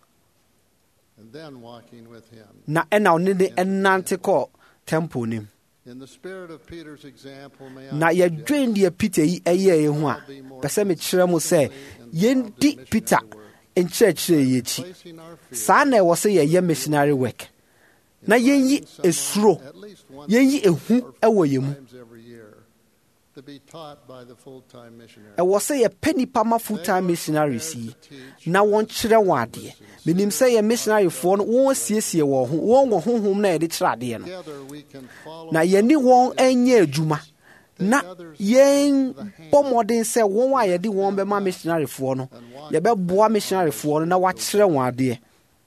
Speaker 5: and then walking with him.
Speaker 6: Na ɛna ɔne ne ɛnante kɔɔ temple nim.
Speaker 5: In the spirit of Peter's example, may
Speaker 6: Na
Speaker 5: I suggest
Speaker 6: yɛdwen deɛ Peter yi ɛyɛɛ yɛ ho a pɛ sɛ mekyerɛ mo sɛ yɛndi Peter nkyerɛkyerɛ yi akyi.
Speaker 5: placing our fear
Speaker 6: Saa na ɛwɔ sɛ yɛyɛ missionary work. Na yɛnyi esuro,
Speaker 5: at least once
Speaker 6: yɛnyi ehu
Speaker 5: or
Speaker 6: ɛwɔ yɛn mu.
Speaker 5: times every year to be taught by the full-time missionary.
Speaker 6: Ɛwɔ sɛ yɛpɛ nipa ma full time missionaries yi na wɔnkyerɛ wɔn adeɛ. Menim sɛ yɛ missionaryfoɔ no wɔn asiesie wɔn ho, wɔn wɔ honhom na yɛde kyerɛ adeɛ no.
Speaker 5: Together we can follow
Speaker 6: Na yɛne wɔn ɛnyɛ adwuma. Na yɛn bɔ mmɔden sɛ wɔn a yɛde wɔn bɛma missionaryfoɔ no, yɛbɛboa missionaryfoɔ no na wɔakyerɛ wɔn adeɛ.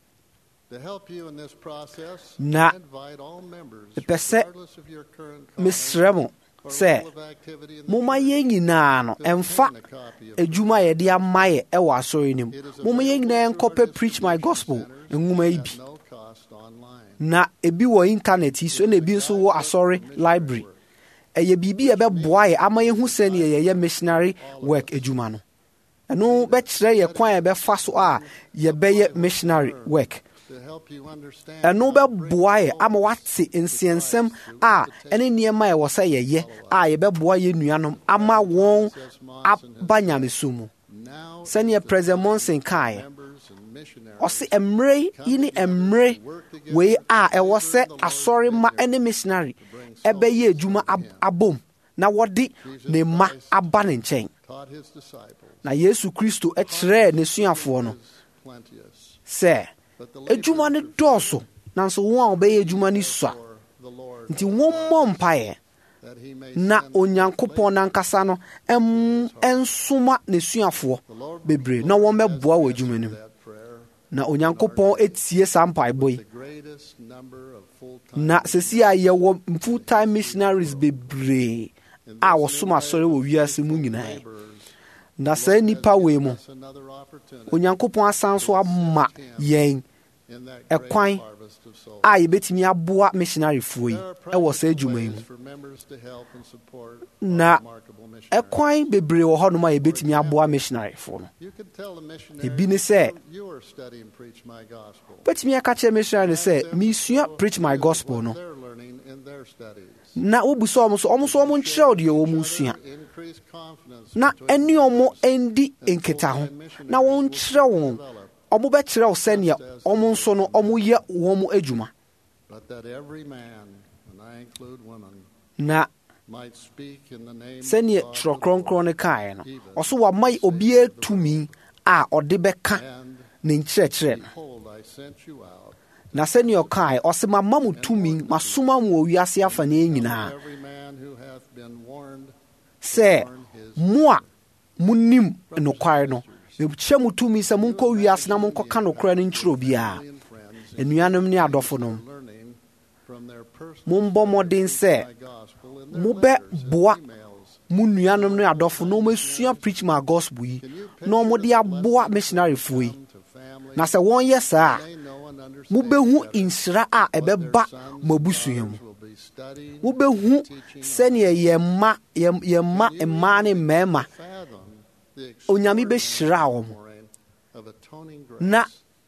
Speaker 5: to help you in this process.
Speaker 6: Na
Speaker 5: I invite all members,
Speaker 6: mepɛ sɛ
Speaker 5: regardless of your current calling
Speaker 6: mesrɛ mo
Speaker 5: or
Speaker 6: sɛ
Speaker 5: role of activity in the
Speaker 6: momma
Speaker 5: church,
Speaker 6: yɛn nyinaa no
Speaker 5: to
Speaker 6: ɛmfa
Speaker 5: obtain a copy of
Speaker 6: adwuma a yɛde ama yɛ ɛwɔ asɔre no mu. Momma yɛn nyinaa nkɔpɛ Preach My Gospel nwoma yi bi.
Speaker 5: at no cost online.
Speaker 6: Na ebi wɔ internet yi so na ebi nso wɔ asɔre library. Ɛyɛ biribi a ɛbɛboa yɛ ama yɛhu sɛnea yɛyɛ missionary work adwuma no. Ɛno bɛkyerɛ yɛ kwan a yɛbɛfa so a yɛbɛyɛ missionary work.
Speaker 5: To help you understand
Speaker 6: Ɛno
Speaker 5: how to bring
Speaker 6: bɛboa yɛ
Speaker 5: folk
Speaker 6: ama wate nsiensɛm a ɛne nneɛma a ɛwɔ sɛ yɛyɛ a yɛbɛboa yɛn nuanom ama wɔn aba nyamesom mu.
Speaker 5: now
Speaker 6: Sɛnea President Monson kaeɛ,
Speaker 5: members and missionaries
Speaker 6: ɔse mmerɛ yi ne mmerɛ wei a ɛwɔ sɛ asɔre ma ne missionary ɛbɛyɛ adwuma ab- abom na wɔde ne mma aba ne nkyɛn.
Speaker 5: taught his disciples
Speaker 6: Na Yesu Kristo ɛkyerɛɛ n'asuafoɔ no
Speaker 5: is plenteous.
Speaker 6: sɛ
Speaker 5: But the
Speaker 6: adwuma no dɔɔso nanso wɔn a wɔbɛyɛ adwuma no sua.
Speaker 5: for the Lord
Speaker 6: Nti wɔmmɔ mpaeɛ
Speaker 5: that he may
Speaker 6: na
Speaker 5: send
Speaker 6: Onyankopɔn n'ankasa no ɛm- ɛnsoma n'asuafoɔ bebree na wɔn bɛboa wɔ adwuma no mu.
Speaker 5: that prayer
Speaker 6: Na Onyankopɔn etie saa mpaebɔ yi.
Speaker 5: the greatest number of full-time
Speaker 6: Na sɛsi a yɛwɔ full time missionaries bebree a wɔsom asɔre wɔ wiase mu nyinaa.
Speaker 5: laborers.
Speaker 6: Na saa nnipa wei mu,
Speaker 5: That's another opportunity
Speaker 6: Onyankopɔn asan so ama yɛn
Speaker 5: in that
Speaker 6: ɛkwan
Speaker 5: great harvest of souls.
Speaker 6: a yɛbɛtumi aboa missionaryfoɔ yi
Speaker 5: There are
Speaker 6: ɛwɔ saa
Speaker 5: practical
Speaker 6: adwuma yi
Speaker 5: ways
Speaker 6: mu.
Speaker 5: for members to help and support
Speaker 6: Na
Speaker 5: our remarkable missionaries.
Speaker 6: ɛkwan bebree wɔ hɔnom a yɛbɛtumi aboa missionaryfoɔ no.
Speaker 5: You can tell the missionary
Speaker 6: Ebi ne sɛ,
Speaker 5: you are studying Preach My Gospel.
Speaker 6: Bɛtumi aka kyerɛ missionary no sɛ, meresua Preach My Gospel no.
Speaker 5: They're learning in their studies.
Speaker 6: Na wobu sɛ ɔmo so, ɔmo so ɔmo nkyerɛw deɛ wɔn sua.
Speaker 5: Increase confidence
Speaker 6: Na
Speaker 5: between
Speaker 6: ɛne ɔmo ndi nkita ho. Na wɔn kyerɛ wɔn. Ɔmo bɛkyerɛw sɛnea ɔmo nso no ɔmo yɛ wɔn mo adwuma.
Speaker 5: but that every man, and I include women,
Speaker 6: Na
Speaker 5: might speak in the name
Speaker 6: sɛnea
Speaker 5: of God
Speaker 6: twerɛ
Speaker 5: the Lord,
Speaker 6: kronkron no kaeɛ no, ɔso wama obiara tumi a ɔde bɛka
Speaker 5: and
Speaker 6: ne nkyerɛkyerɛ no.
Speaker 5: behold, I sent you out.
Speaker 6: Na sɛnea ɔkaeɛ, ɔse mama mo tumi, masoma mo wɔ wiase afaneɛ nyinaa.
Speaker 5: Every man who hath been warned
Speaker 6: Sɛ mo a monim nokware no, mekyɛ mo tumi sɛ monkɔ wiase na monkɔka nokorɛ no nkyerɛ obiara.
Speaker 5: and friends
Speaker 6: Anuanom ne adɔfonom,
Speaker 5: learning from their personal
Speaker 6: mombɔ mmɔden sɛ
Speaker 5: My gospel in their letters and
Speaker 6: mobɛboa
Speaker 5: emails.
Speaker 6: mo nuanom ne adɔfo na ɔmasua Preach My Gospel yi na ɔmode aboa missionaryfoɔ yi.
Speaker 5: To family,
Speaker 6: Na sɛ wɔnyɛ saa a,
Speaker 5: they know and understand
Speaker 6: mobɛhu
Speaker 5: better
Speaker 6: nhyira a ɛbɛba
Speaker 5: their sons
Speaker 6: mo
Speaker 5: and
Speaker 6: abusua mu.
Speaker 5: daughters will be studying
Speaker 6: Mobɛhu sɛnea yɛn mma yɛn yɛn mma mmaa ne mmarima
Speaker 5: fathom the
Speaker 6: Onyame bɛhyira wɔn.
Speaker 5: outpouring of atoning grace.
Speaker 6: Na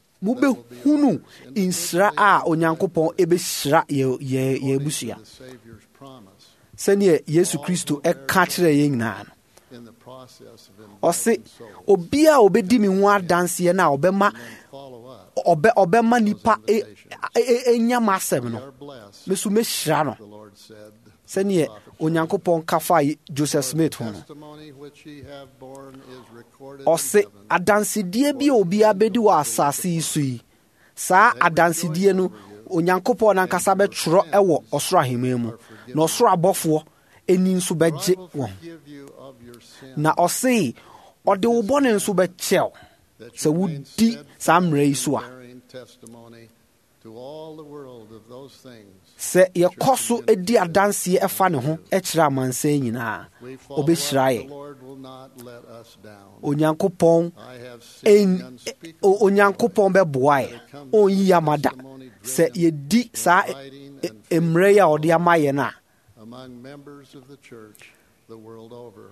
Speaker 6: mobɛhunu nhyira a Onyankopɔn ɛbɛhyira yɛ yɛ yɛn abusua.
Speaker 5: The Savior's promise
Speaker 6: Sɛnea Yesu Kristo ɛka kyerɛ yɛn nyinaa no.
Speaker 5: in the process of
Speaker 6: Ɔse
Speaker 5: inviting souls
Speaker 6: obiara a obɛdi me ho adanseɛ na ɔbɛma
Speaker 5: follow up
Speaker 6: ɔbɛ ɔbɛma nipa e- e- e- enyam asɛm
Speaker 5: We
Speaker 6: no
Speaker 5: are blessed.
Speaker 6: mesu mehyira no
Speaker 5: The Lord said,
Speaker 6: sɛneɛ onyankopɔn ka fa Joseph Smith ho no
Speaker 5: testimony which ye have borne is recorded in
Speaker 6: ɔse
Speaker 5: heaven.
Speaker 6: adansedie bi a obiara bɛdi wɔ asase yi so yi saa adansedie no onyankopɔn nankasa bɛtwerɛ ɛwɔ ɔsoro ahemman mu na ɔsoro abɔfoɔ ani nso
Speaker 5: For I
Speaker 6: bɛgye
Speaker 5: will
Speaker 6: wɔn
Speaker 5: forgive you of your sin,
Speaker 6: na ɔse ɔde wo bɔne nso bɛkyɛw
Speaker 5: that
Speaker 6: sɛ
Speaker 5: you remain
Speaker 6: wodi saa mmerɛ yi
Speaker 5: steadfast
Speaker 6: so
Speaker 5: in
Speaker 6: a
Speaker 5: bearing testimony to all the world of those things.
Speaker 6: sɛ yɛkɔ so di adanseɛ ɛfa ne ho ɛkyerɛ amansan nyinaa
Speaker 5: We follow
Speaker 6: ɔbɛhyira
Speaker 5: up,
Speaker 6: yɛn
Speaker 5: the Lord will not let us down.
Speaker 6: onyankopɔn
Speaker 5: I have seen the
Speaker 6: ɛn-
Speaker 5: unspeakable
Speaker 6: o- onyankopɔn bɛboa yɛ ɔnyi yɛ amada sɛ yɛdi saa e- e- mmerɛ yi a ɔde ama yɛn a
Speaker 5: among members of the church the world over.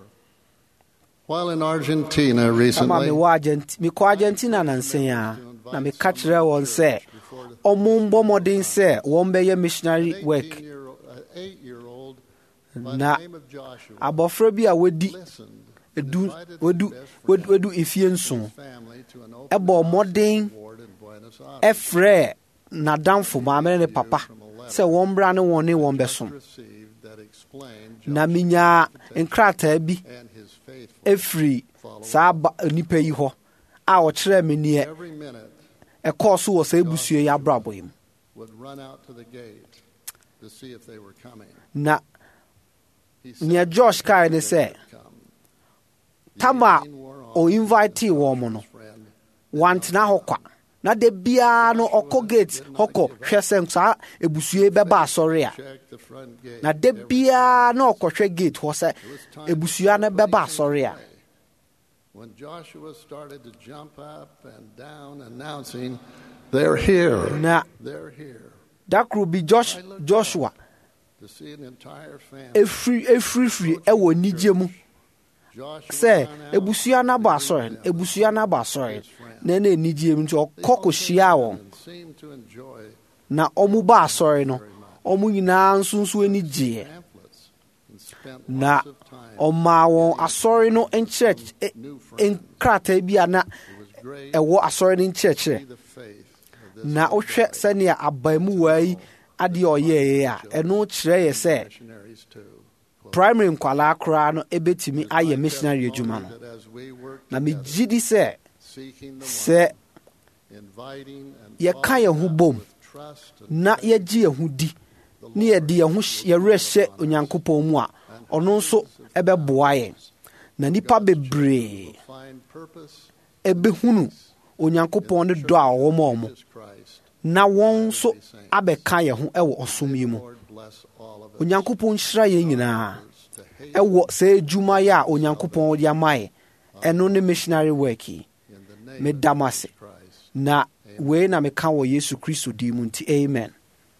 Speaker 5: While in Argentina
Speaker 6: ama
Speaker 5: recently,
Speaker 6: mewɔ Argent- mekɔ Argentina nansɛn a na meka kyerɛ wɔn sɛ ɔmo mbɔ mmɔden sɛ wɔn bɛyɛ missionary work
Speaker 5: eighteen-year-old uh, eight-year-old by
Speaker 6: na
Speaker 5: the name of Joshua
Speaker 6: abɔfra bi a wadi
Speaker 5: listened
Speaker 6: edu
Speaker 5: and invited his
Speaker 6: wadu
Speaker 5: best
Speaker 6: wadu
Speaker 5: friend
Speaker 6: wadu ifie
Speaker 5: and
Speaker 6: nson
Speaker 5: his family to an open
Speaker 6: ɛbɔ
Speaker 5: house
Speaker 6: mmɔden
Speaker 5: award in Buenos Aires.
Speaker 6: ɛfrɛ n'adamfo maame ne ne papa sɛ wɔn mbra ne wɔn ne wɔn bɛsom
Speaker 5: Received that explained
Speaker 6: na
Speaker 5: Joshua
Speaker 6: menyaa nkrataa bi
Speaker 5: and his faithful
Speaker 6: ɛfiri saa ba- nipa yi hɔ a ɔkyerɛɛ me neɛ
Speaker 5: every minute
Speaker 6: ɛkɔɔ so wɔ saa abusua yi abrabɔ yi mu
Speaker 5: would run out to the gate to see if they were coming.
Speaker 6: na
Speaker 5: He said
Speaker 6: nea Josh kae ne
Speaker 5: they
Speaker 6: sɛ
Speaker 5: would come. The
Speaker 6: tam a
Speaker 5: evening wore on.
Speaker 6: ɔinvitee wɔn mo no
Speaker 5: His friend
Speaker 6: wantena hɔ kwa na da biara no ɔkɔ gate hɔ kɔ hwɛ sɛ saa abusua yi bɛba asɔre a
Speaker 5: checked the front gate
Speaker 6: na da
Speaker 5: every
Speaker 6: biara na ɔkɔhwɛ gate hɔ sɛ abusua no bɛba asɔre a
Speaker 5: When Joshua started to jump up and down announcing, they're here,
Speaker 6: na
Speaker 5: they're here,
Speaker 6: da koro bi Josh, Joshua
Speaker 5: to see an entire family.
Speaker 6: ɛfiri ɛfirifiri ɛwɔ nigye mu
Speaker 5: Joshua
Speaker 6: sɛ
Speaker 5: ran out
Speaker 6: abusua no aba
Speaker 5: and
Speaker 6: asɔre
Speaker 5: greeted
Speaker 6: no
Speaker 5: them.
Speaker 6: abusua no aba asɔre no na ɛna anigye mu nti ɔkɔ kɔhyiaa wɔn
Speaker 5: And seemed to enjoy
Speaker 6: na ɔmo ba asɔre no ɔmo nyinaa nso nso ani gyeeɛ
Speaker 5: pamphlets and spent
Speaker 6: na
Speaker 5: lots of time.
Speaker 6: ɔmaa wɔn asɔre no nkyerɛ ɛ- nkrataa bi a na
Speaker 5: It was great
Speaker 6: ɛwɔ asɔre no
Speaker 5: to see
Speaker 6: nkyerɛkyerɛ
Speaker 5: the faith of this
Speaker 6: na wohwɛ sɛnea abaamuwaa yi adeɛ a ɔyɛeɛ a ɛno kyerɛ yɛ sɛ
Speaker 5: missionaries too.
Speaker 6: primary nkwalaa koraa no ɛbɛtumi ayɛ missionary adwuma no
Speaker 5: That as we work
Speaker 6: na
Speaker 5: together,
Speaker 6: megye di sɛ
Speaker 5: seeking the
Speaker 6: sɛ
Speaker 5: one, inviting and
Speaker 6: yɛka
Speaker 5: following
Speaker 6: yɛn ho
Speaker 5: up
Speaker 6: bom
Speaker 5: with trust and
Speaker 6: na yɛgye yɛn ho di ne yɛde yɛn ho hy- yɛwerɛ hyɛ onyankopɔn mu a ɔno nso ɛbɛboa yɛn na nnipa bebree
Speaker 5: find purpose
Speaker 6: ɛbɛhunu onyankopɔn ne dɔ a ɔwɔ ma ɔmo
Speaker 5: in Christ.
Speaker 6: na wɔn nso abɛka yɛn ho ɛwɔ ɔsom yi mu
Speaker 5: Lord bless all of us.
Speaker 6: onyankopɔn nhyira yɛn nyinaa
Speaker 5: To hate
Speaker 6: ɛwɔ saa adwuma yi a onyankopɔn de ama yɛ ɛno ne missionary work yi
Speaker 5: in the name
Speaker 6: meda mo ase
Speaker 5: of Christ.
Speaker 6: na wei na meka wɔ yesu kristo din mu nti amen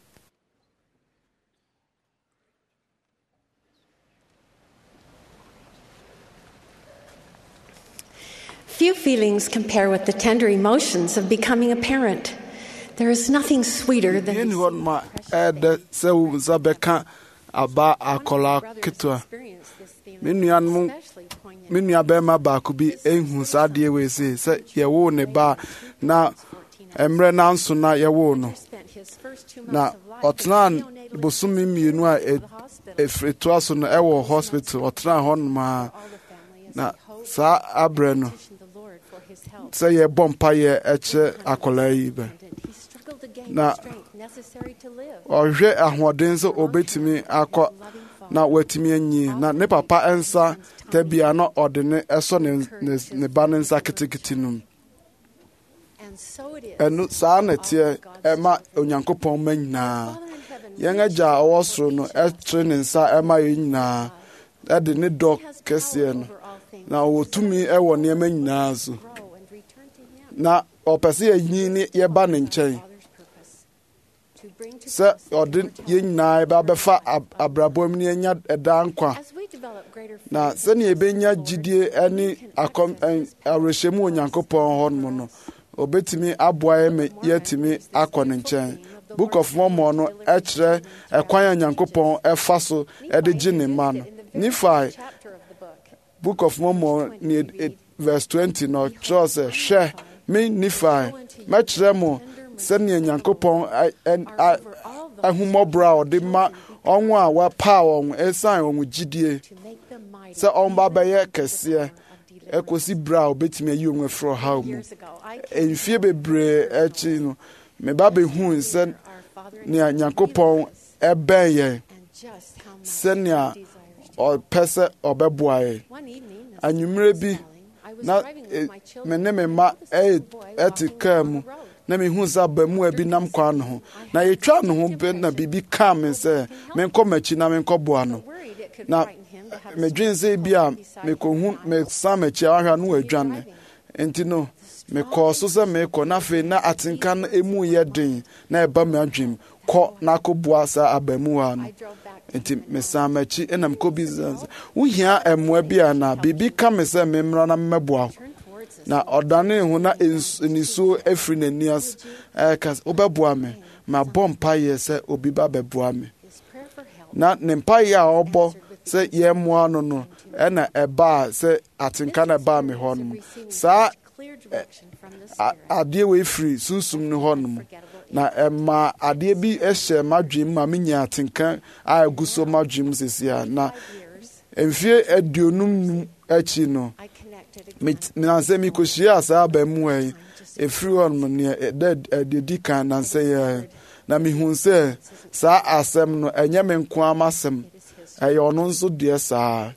Speaker 7: Few feelings compare with the tender emotions of becoming a parent. There is nothing sweeter than
Speaker 2: yɛni hɔ nom a ɛɛdɛ sɛ wo nsa bɛka aba akɔla ketewa me nuanom me nua bɛrima baako bi ɛnhu saa adeɛ wei sei sɛ yɛwoo ne ba na mmerɛ nanso na yɛwoo no na ɔtenaa bosome mmienu a ɛ- ɛfiri toa so no ɛwɔ hospital ɔtenaa hɔ nom a na saa aberɛ no sɛ yɛbɔ mpayɛ ɛkyerɛ akwadaa yi bɛ na ɔhwɛ ahoɔden sɛ ɔbɛtumi akɔ na watumi anyi na ne papa nsa ta bia na ɔde ne ɛsɔ ne, ne, ne ba ne nsa ketekete no mu ɛno saa na ɛteɛ ɛma onyankopɔn ma nyinaa yɛn agya a ɔwɔ soro no ɛkyerɛ ne nsa ɛma yɛn nyinaa ɛde ne dɔ kɛseɛ no na ɔwɔ tumi ɛwɔ nneɛma nyinaa so na ɔpɛ sɛ yɛnyi ne yɛba ne nkyɛn sɛ ɔde yɛn nyinaa bɛbɛfa ab- abrabɔ mu ne yɛnya ɛda nkwa na sɛnea yɛbɛnya gyidie ne akɔm ɛn- awerɛhyɛmu wɔ onyankopɔn hɔ nom no ɔbɛtumi aboa yɛ ma yɛatumi akɔ ne nkyɛn book of mormon no ɛkyerɛ ɛkwan a onyankopɔn ɛfa so ɛde gye ne mma no nifae book of mormon ne it- verse twenty na ɔkyerɛw sɛ hwɛ me nifa mɛkyerɛ mo sɛnea nyankopɔn ahumɔborɔ a ɔde ma ɔnwo a wapaa wɔn ɛsan wɔn gyidie sɛ ɔmba bɛyɛ kɛseɛ ɛkɔsi berɛ a ɔbɛtumi ayi wɔn afiri ɔhaw mu. Mfie bebree akyi no meba bɛhuu sɛ nea nyankopɔn ɛbɛn yɛn sɛnea ɔpɛ sɛ ɔbɛboa yɛn. Anwummerɛ bi na me ne me mma ɛte kaa mu na mehu sɛ abamua bi nam kwan no ho na yɛtwa no ho bɛ na biribi kaa me sɛ menkɔ m'akyi na menkɔboa no na medwen sɛ bi a mekɔhu mesan m'akyi a wahwɛ no wadwane nti no mekɔɔ so sɛ meekɔ na afei na atenka no ɛmu yɛ den na ɛba me adwem kɔ na akɔboa saa abamua no nti mesan m'akyi ɛna mekɔ bi sɛ wohia mmoa bi a na biribi ka me sɛ memmra na mmɛboa na ɔdane ho na nisuo afiri n'ani ase ɛka wobɛboa me mabɔ mpayɛ sɛ obi ba bɛboa me na ne mpayɛ a ɔbɔ sɛ yɛmmoa no no ɛna ɛbaa sɛ atenka na ɛbaa me hɔ nom saa adeɛ wɔ efiri sunsum no hɔ nom na ɛma adeɛ bi ɛhyɛ m'adwem ma menya atenka a ɛgu so m'adwem sesia na mfie aduonum akyi no nansɛ mekɔhyia saa abamua yi ɛfiri hɔ nom nea ɛdedi kan nansɛ yɛ na mehu sɛ saa asɛm no ɛnyɛ me nko ama asɛm ɛyɛ ɔno nso deɛ saa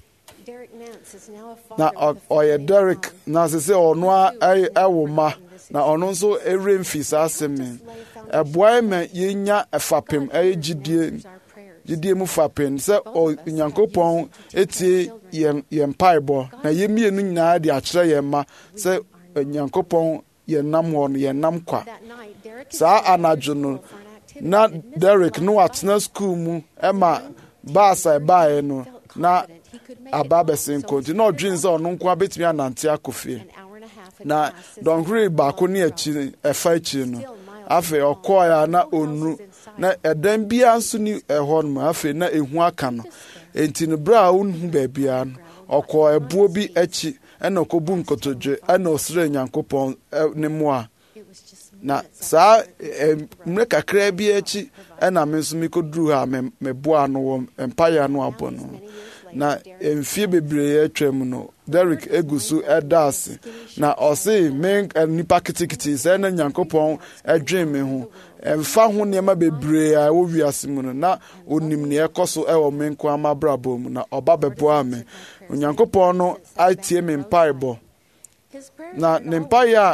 Speaker 2: na ɔyɛ Derek na sɛ sɛ ɔno ɛwo ma na ɔno nso ɛwerɛ mfi saa asɛm yi ɛboae ma yɛnya ɛfapem ɛyɛ gyidie gyidie mu fapem sɛ Onyankopɔn etie yɛn yɛn mpaebɔ na yɛmmienu nyinaa de akyerɛ yɛn ma sɛ Onyankopɔn yɛn nam hɔ no yɛn nam kwa saa anadwo no na Derek no watena school mu ɛma baasa ɛbaeɛ no na aba bɛsen nti na ɔdwen sɛ ɔno nko abɛtumi anante akɔ fie na dɔnhwere baako ne akyi ɛfa akyi no afei ɔkɔɔ a na ɔnuru na ɛdan biara nso ni ɛhɔ no afei na ehu aka no enti no bere a wonhu baabiara no ɔkɔɔ ɛbuo bi akyi ɛna ɔkɔbu nkotodwe ɛna ɔsrɛ Nyankopɔn ne mmoa na saa mmerɛ kakraa bi akyi ɛna me nso mekɔduru ha meboa no wɔ mpayɛ no abɔ no na mfie bebree atwa mu no Derek egu so ɛda ase na ɔse me nipa kitikiti sɛ na Nyankopɔn ɛdwen me ho ɛmfa ho nneɛma bebree a ɛwɔ wiase mu no na onim ne ɛkɔ so ɛwɔ me nko ama brabɔ mu na ɔba bɛboa me Onyankopɔn no atie me mpaebɔ na ne mpaeɛ a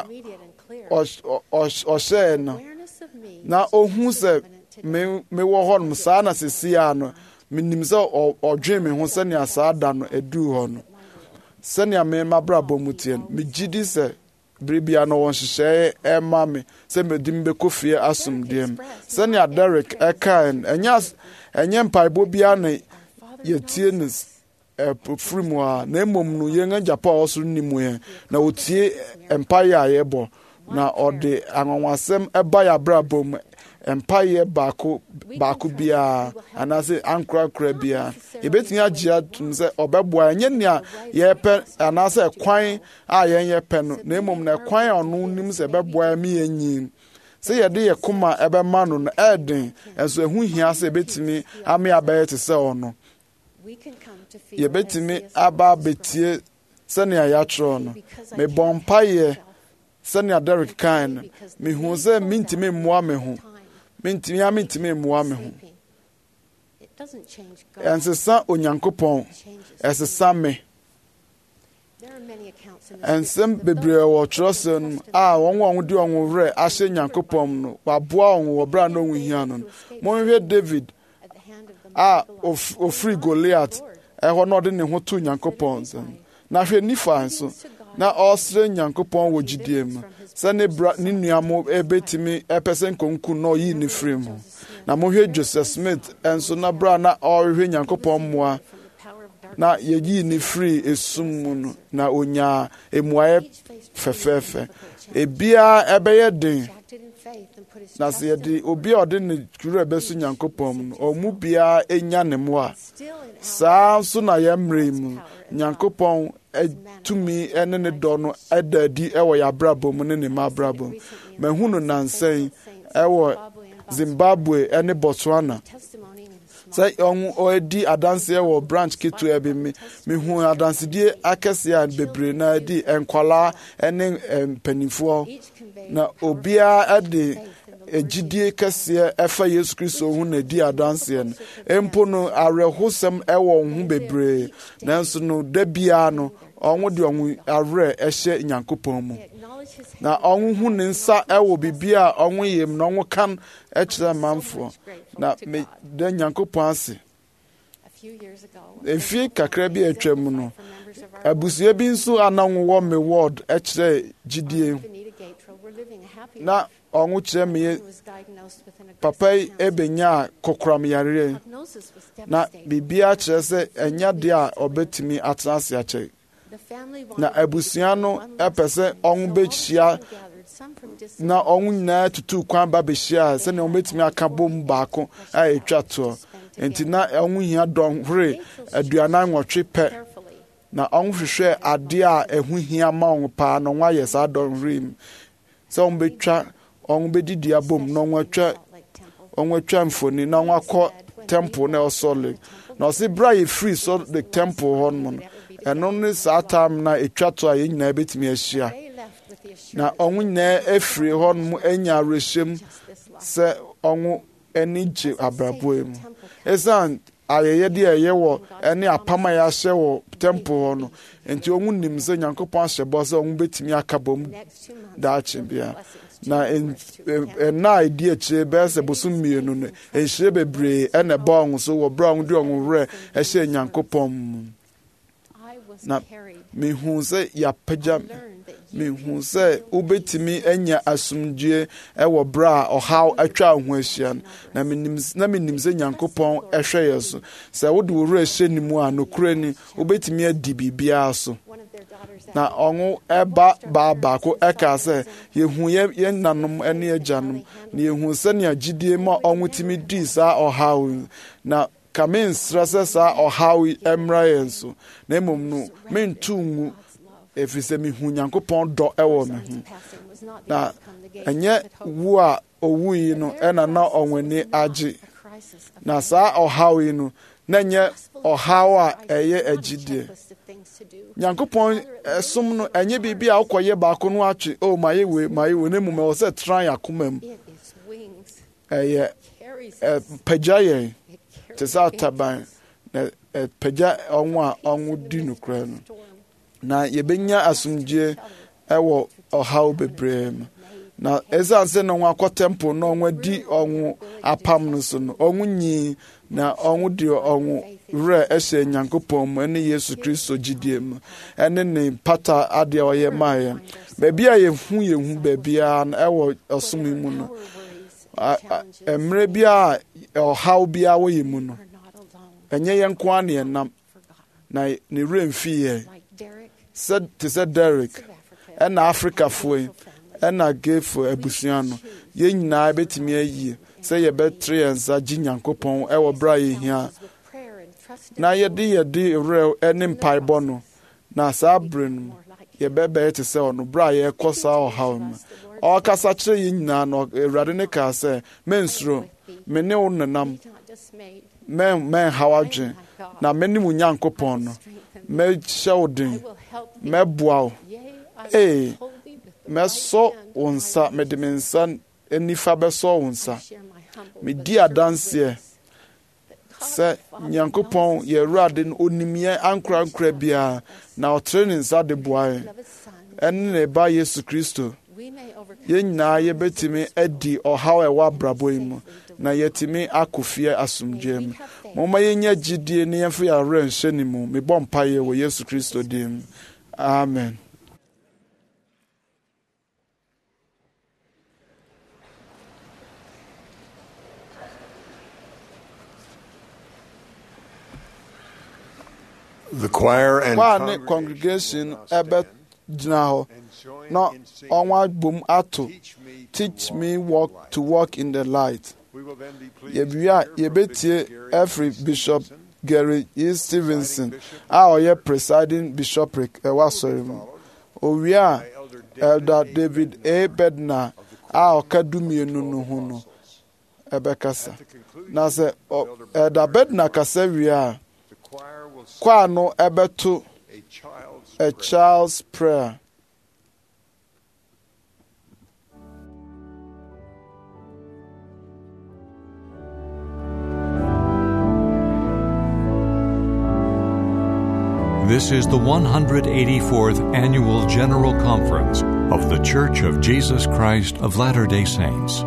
Speaker 2: ɔhyɛɛ no na ohu sɛ mewɔ hɔ nom saa na sesia no menim sɛ ɔdwen me ho sɛnea saa da no ɛduu hɔ no sɛnea mema brabɔ mu tie no megye di sɛ bere bia no wɔn hyehyɛeɛ ɛma me sɛ mede me bɛkɔ fie asomdeɛ mu sɛnea Derek ɛkae no ɛnyɛ mpaebɔ biara na yɛtie no ɛfiri mu a na mmom no yɛn agyapa a ɔsoro nni mu yɛn na ɔtie mpaeɛ a yɛbɔ na ɔde anwanwasɛm ɛba yɛ abrabɔ mu mpaeɛ baako baako biara anaasɛ ankorakora biara yɛbɛtumi agye atom sɛ ɔbɛboa ɛnyɛ nea yɛpɛ anaasɛ ɛkwan a yɛn yɛpɛ no na mmom na ɛkwan a ɔno nim sɛ ɛbɛboa me yɛnyin sɛ yɛde yɛ koma ɛbɛma no no ɛɛden ɛnso ɛho hia sɛ yɛbɛtumi ame abɛyɛ te sɛ ɔno yɛbɛtumi aba abɛtie sɛnea yɛatwerɛ no mebɔ mpaeɛ sɛnea Derek kan no mehu sɛ mentumi mmoa me ho mentumi a mentumi mmoa me ho ɛnsesa Onyankopɔn ɛsesa me ɛnsɛm bebree wɔ twerɛsɛm no a wɔn a wɔde wɔn werɛ ahyɛ Nyankopɔn no waboa wɔn wɔ berɛ a na wɔn hia no monhwɛ David a ofiri Goliath ɛhɔ na ɔde ne ho to Nyankopɔn nsɛm na hwɛ nifa nso na ɔsrɛ Nyankopɔn wɔ gyidie mu sɛ ne bra ne nua mo ɛbɛtumi ɛpɛ sɛ nkonku na ɔyi ne firi mu na mohwɛ Joseph Smith ɛnso na bra na ɔrehwɛ Nyankopɔn mmoa na yɛyi ne firi esum mu no na onya emuayɛ fɛfɛɛfɛ ebia ɛbɛyɛ den na sɛ yɛde obi a ɔde ne kuro ɛbɛso Nyankopɔn mu no ɔmu biara enya ne mmoa saa nso na yɛmmerɛ mu Nyankopɔn tumi ne ne dɔ no ɛda adi ɛwɔ yɛ abrabɔ mu ne ne ma abrabɔ mu mahu no nansɛn ɛwɔ Zimbabwe ne Botswana sɛ ɔmo ɔdi adanseɛ wɔ branch ketewa bi mi mehu adansedie akɛseɛ a bebree na adi nkwalaa ne mpanimfoɔ na obiara de egyidie kɛseɛ ɛfa Yesu Kristo ho na di adanseɛ no empo no awerɛhosɛm ɛwɔ ho bebree nanso no da biara no ɔmo de ɔmo awerɛ ɛhyɛ Nyankopɔn mu na ɔmo hu ne nsa ɛwɔ biribi a ɔmo yɛ mu na ɔmo kan ɛkyerɛ manfoɔ na me da Nyankopɔn ase efi kakra bi atwa mu no abusua bi nso anan wɔ me ward ɛkyerɛ gyidie na ɔmo kyerɛ me papa yi ebenya kokoram yareɛ na biribiara kyerɛ sɛ ɛnya deɛ a ɔbɛtumi atena ase akyɛ na abusua no ɛpɛ sɛ ɔmo bɛhyia na ɔmo nyinaa tutu kwan ba bɛhyia sɛnea ɔmo bɛtumi aka bom baako a ɛtwa toɔ nti na ɔmo hia dɔnhwere aduanan nwɔtwe pɛ na ɔmo hwehwɛ adeɛ a ɛho hia ma ɔmo paa na ɔmo ayɛ saa dɔnhwere mu sɛ ɔmo bɛtwa ɔmo bɛdidi abom na ɔmo atwa ɔmo atwa mfoni na ɔmo akɔ temple na ɔsɔ lake na ɔsi bra yɛ free sɔ the temple hɔ nom no ɛno ne saa time na etwa to a yɛn nyinaa bɛtumi ahyia na ɔmo nyinaa efiri hɔ nom anya awerɛhyɛm sɛ ɔmo ani gye abrabɔ mu esan ayɛyɛde a ɛyɛ wɔ ɛne apam a yɛahyɛ wɔ temple hɔ no nti ɔmo nim sɛ Nyankopɔn ahyɛ bɔ sɛ ɔmo bɛtumi aka bɔ mu daakye bia na ɛna a ɛdi akyire bɛyɛ sɛ bosom mmienu no nhyire bebree ɛna ɛba ɔmo so wɔ berɛ a ɔmo de ɔmo werɛ ɛhyɛ Nyankopɔn mu na mehu sɛ yɛapagya mehu sɛ wobɛtumi anya asomdwie ɛwɔ berɛ a ɔhaw atwa wo ho ahyia no na menim sɛ Nyankopɔn ɛhwɛ yɛ so sɛ wode wo werɛ hyɛ ne mu a nokora ni wobɛtumi adi biribiara so na ɔno ɛba baa baako ɛka sɛ yɛhu yɛn nanom ne agyanom na yɛhu sɛnea gyidie ma ɔmo tumi dii saa ɔhaw na ka mensrɛ sɛ saa ɔhaw yi mmra yɛn so na mmom no mentu ngu ɛfiri sɛ mehu Nyankopɔn dɔ ɛwɔ me ho na ɛnyɛ wu a owu yi no ɛna na ɔw'ani agye na saa ɔhaw yi no na nyɛ ɔhaw a ɛyɛ agyidie Nyankopɔn ɛsom no ɛnyɛ biribi a wokɔyɛ baako no atwe o mayɛ wei mayɛ wei na mmom ɛwɔ sɛ tran yɛ akoma mu ɛyɛ pagya yɛn te sɛ ataban na pagya ɔmo a ɔmo di nokora no na yɛbɛnya asomdwie ɛwɔ ɔhaw bebree mu na ɛsiane sɛ na ɔmo akɔ temple na ɔmo adi ɔmo apam no so no ɔmo nyi na ɔmo de ɔmo werɛ ɛhyɛ Nyankopɔn mu ɛne Yesu Kristo gyidie mu ɛne ne pata adeɛ ɔyɛ maayɛ baabi a yɛhu yɛhu baabiara no ɛwɔ ɔsom mu no mmerɛ bi a ɔhaw biara wɔyɛ mu no ɛnyɛ yɛn nko ara na yɛnam na ne werɛ mfi yɛn sɛ te sɛ Derek ɛna Africafoɔ yi ɛna Gayfoɔ abusua no yɛn nyinaa bɛtumi ayie sɛ yɛbɛtere yɛn nsa gye Nyankopɔn ɛwɔ berɛ a yɛhia na yɛde yɛde werɛ ɛne mpaebɔ no na saa berɛ no mu yɛbɛbɛyɛ te sɛ ɔno berɛ a yɛrekɔ saa ɔhaw mu ɔkasa kyerɛ yɛn nyinaa no Awurade ne kaa sɛ mensuro me ne wo nenam mɛnhaw adwen na me ne wo Nyankopɔn no mɛhyɛ wo den mɛboa wo ee mɛsɔ wo nsa mede me nsa nifa bɛsɔ wo nsa medi adanseɛ sɛ Nyankopɔn yɛ Awurade no onimyɛ ankorankora biara na ɔtere ne nsa de boa yɛn ɛne ne ba Yesu Kristo yɛn nyinaa yɛbɛtumi adi ɔhaw ɛwɔ abrabɔ yi mu na yɛtumi akɔ fie asomdwoe mu momma yɛnya gyidie ne yɛmfa yɛ awerɛ nhyɛ ne mu mebɔ mpaeɛ wɔ Yesu Kristo din mu amen.
Speaker 4: The choir and
Speaker 2: Choir congregation ɛbɛgyina hɔ na ɔnwa bom ato teach me walk to walk in the light. Yɛbia yɛbɛtie every Bishop Gary E. Stevenson a ɔyɛ presiding bishopric ɛwɔ asɔre mu. Owia Elder David A. Bednar a ɔka dumienu no ho no ɛbɛkasa. Na sɛ Elder Bednar kasa wie a choir no ɛbɛto a child's prayer.
Speaker 1: This is the one hundred eighty-fourth Annual General Conference of The Church of Jesus Christ of Latter-day Saints.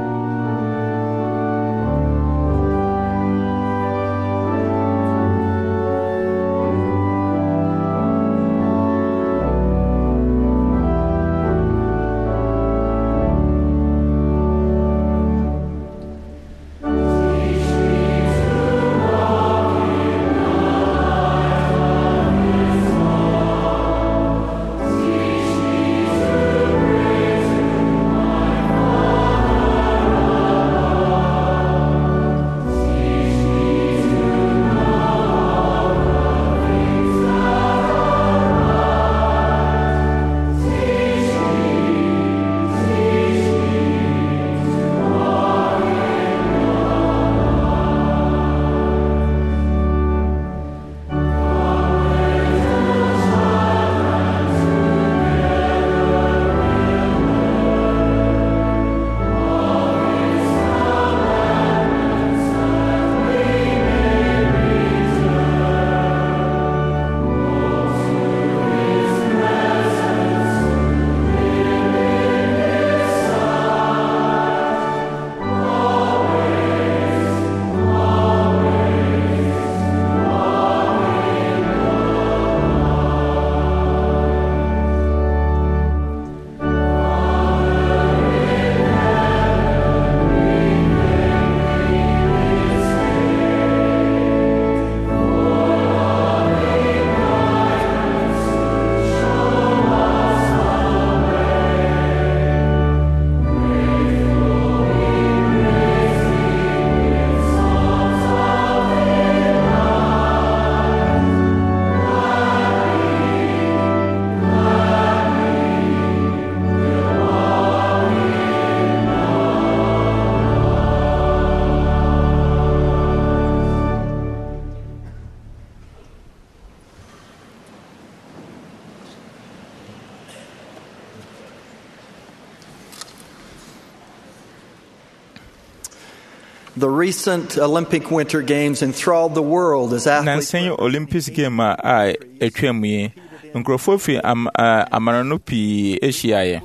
Speaker 8: The recent Olympic Winter Games enthralled the world as athletes.
Speaker 9: Nansen Olympics game a etwam yi nkrofo fi am amarano pi ehyiaye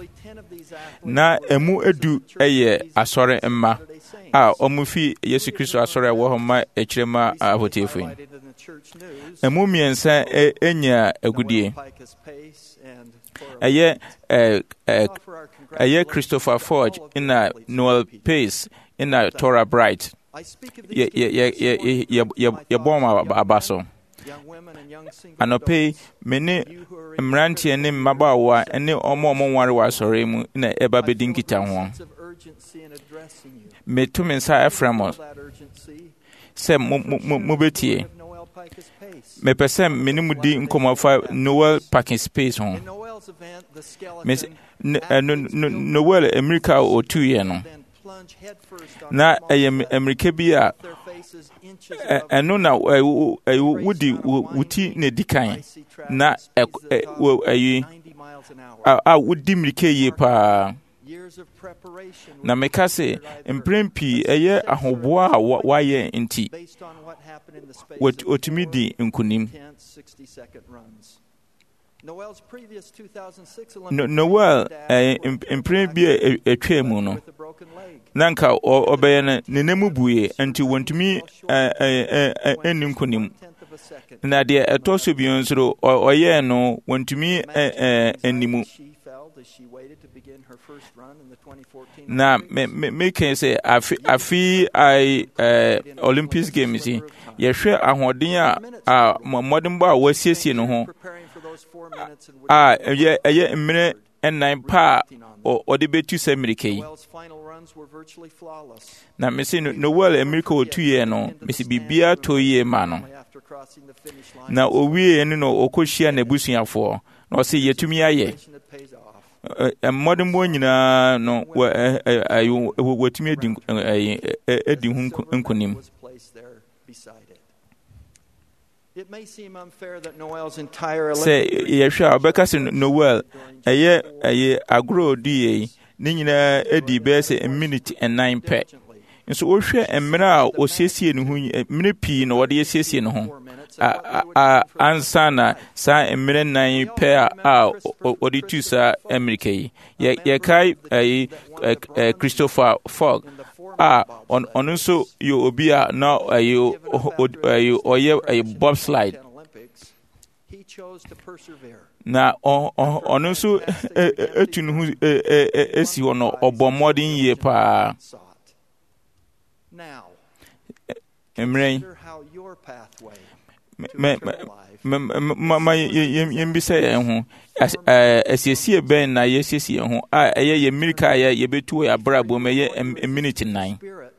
Speaker 9: na emu edu eye asore mma a omufi Yesu Kristo asore wo homa ekirema ahotiefo emu miensa enya agudie eye eye Christopher Forge ina Noel Pace ina Tora Bright ye ye ye ye ye boma abaso anope mene mrantie ne mmabawa ene omo omo nware wa sore mu na eba bedinkita ho metum nsa Efremos se mo betie me pesem mene mudi nkomafa Noel Parking Space ho Noel America o two ye no na America bi a eno na wudi wuti ne dikan na ayi a wudi mirike ye pa na mekase mprempi eye ahoboa a waye nti otumi di nkunim Noel mprempi etwa mu no nanka obeye ne nemu buye nti wontumi enim kunim na de etoso bi onsoro oye no wontumi enimu na me me can say afi afi I Olympics games ye hwe ahoden a modern ba wasiesie no ho a eye eye mmere nine pa o de betu semirike na mesi Noel America otu ye no mesi bibia to ye ma no na owie ne no okohia na busuafo na o se yetumi aye mmodem mo nyina no watumi edi edi hu nkunim. Say yehwa obeka se Noel eye eye agro die ni nyina edi be se a minute and nine pe nso wo hwe emra a osiesie ne hu emre pi no wode yesiesie ne ho a ansana sa emre nine pe a wode tu sa America yi ye kai eh Christopher Fogg ah on on so you obi a na ayo oye a bobslide he chose to persevere na on so etunu hu esi ho no obomodin ye pa now emre how your pathway me me ma yembisa ye ho asiesie ben na yesiesie ho a eye ye mirika ye yebetu ya brabo me ye a minute nine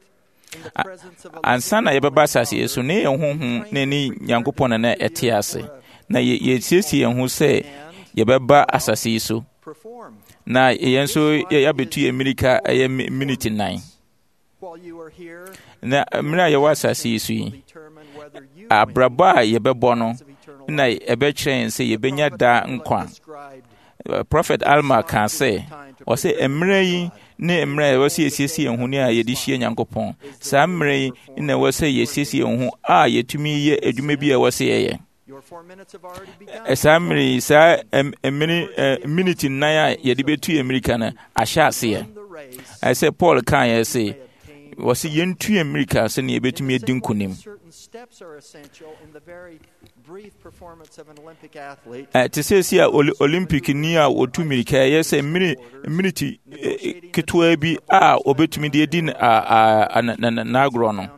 Speaker 9: ansana ye beba sase so ne ho ho ne ni Nyankopon na etiase na ye yesiesie ho se ye beba asase so na ye so ye betu ye mirika ye minute nine na mira ye wasase so yi abraba ye bebo no na ebe kyerɛ sɛ yebenya da nkwa. Prophet Alma can say o say emre yi ne emre wo se yesiesie ehunu a yedi hie Nyankopɔn saa emre yi na wo se yesiesie ehunu a yetumi ye adwuma bi a wo se yeye saa emre saa emre minute nine a yedi betu America na ahya ase I say Paul kan ye say wo se yentu America se ne yebetumi edi nkunim. Uh, to say see Olympic ni a otu mirika yes a minute ketwa bi a obetumi de din a na agro no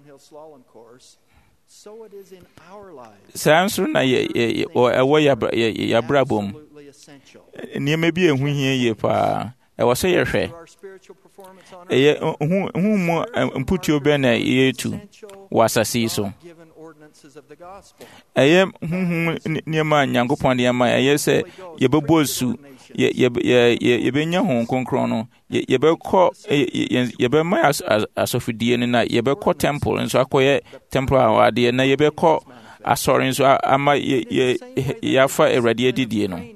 Speaker 9: sanso na ye ewo ya brabom niam bi ehu hie ye pa e wo so ye hwe e hu hu mo mputi obe na ye tu wasasi so eye hu niam Nyankopon de ama eye se ye bebosu ye ye ye benya hu konkron no ye bekọ ye be ma asofidie na ye bekọ temple nso akoye temple awade na ye bekọ asọrin nso ama ye yafa erade adidie no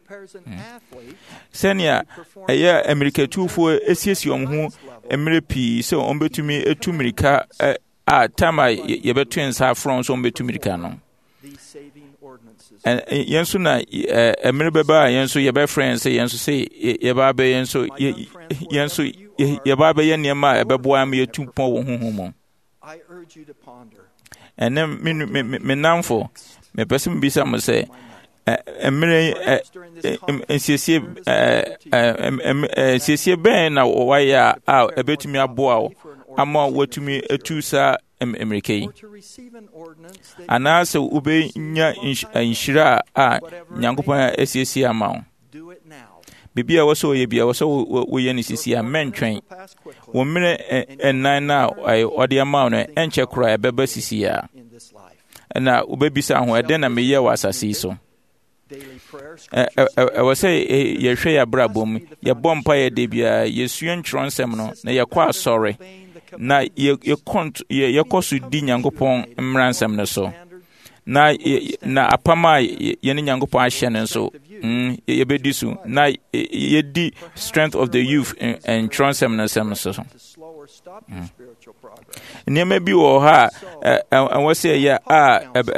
Speaker 9: senia eye America tufo esiesi omhu emre pi se ombetumi etumirika a tama ye betu nsa from so ombetumi no yenso na emre beba yenso ye be friends yenso say ye ba be yenso yenso ye ba be ye niam a ebebo am ye tumpon wo honhom I urge you to ponder enem me namfo me person bisa mo say emre ensiesie ensiesie ben na waya a ebetumi aboa ama watumi etu sa America yi anase ube nya inshira a Nyankopon esiesie ama bibia wo so ye bia wo so wo ye ni sisi a mentwen wo mre enan na ode ama no enche kura ebeba sisi a na ubebisa ho eden na meye wasasi so e wo say ye hwe ya brabom ye bompa ye de bia yesuan ntronsem no na ye kwa asore na ye kont ye kosu di Nyankopon mransem ne so na na apama ye ne Nyankopon ahye ne so mm ye bedisu na ye di strength of the youth and transem ne sem so ne ma bi wo ha and we say ya a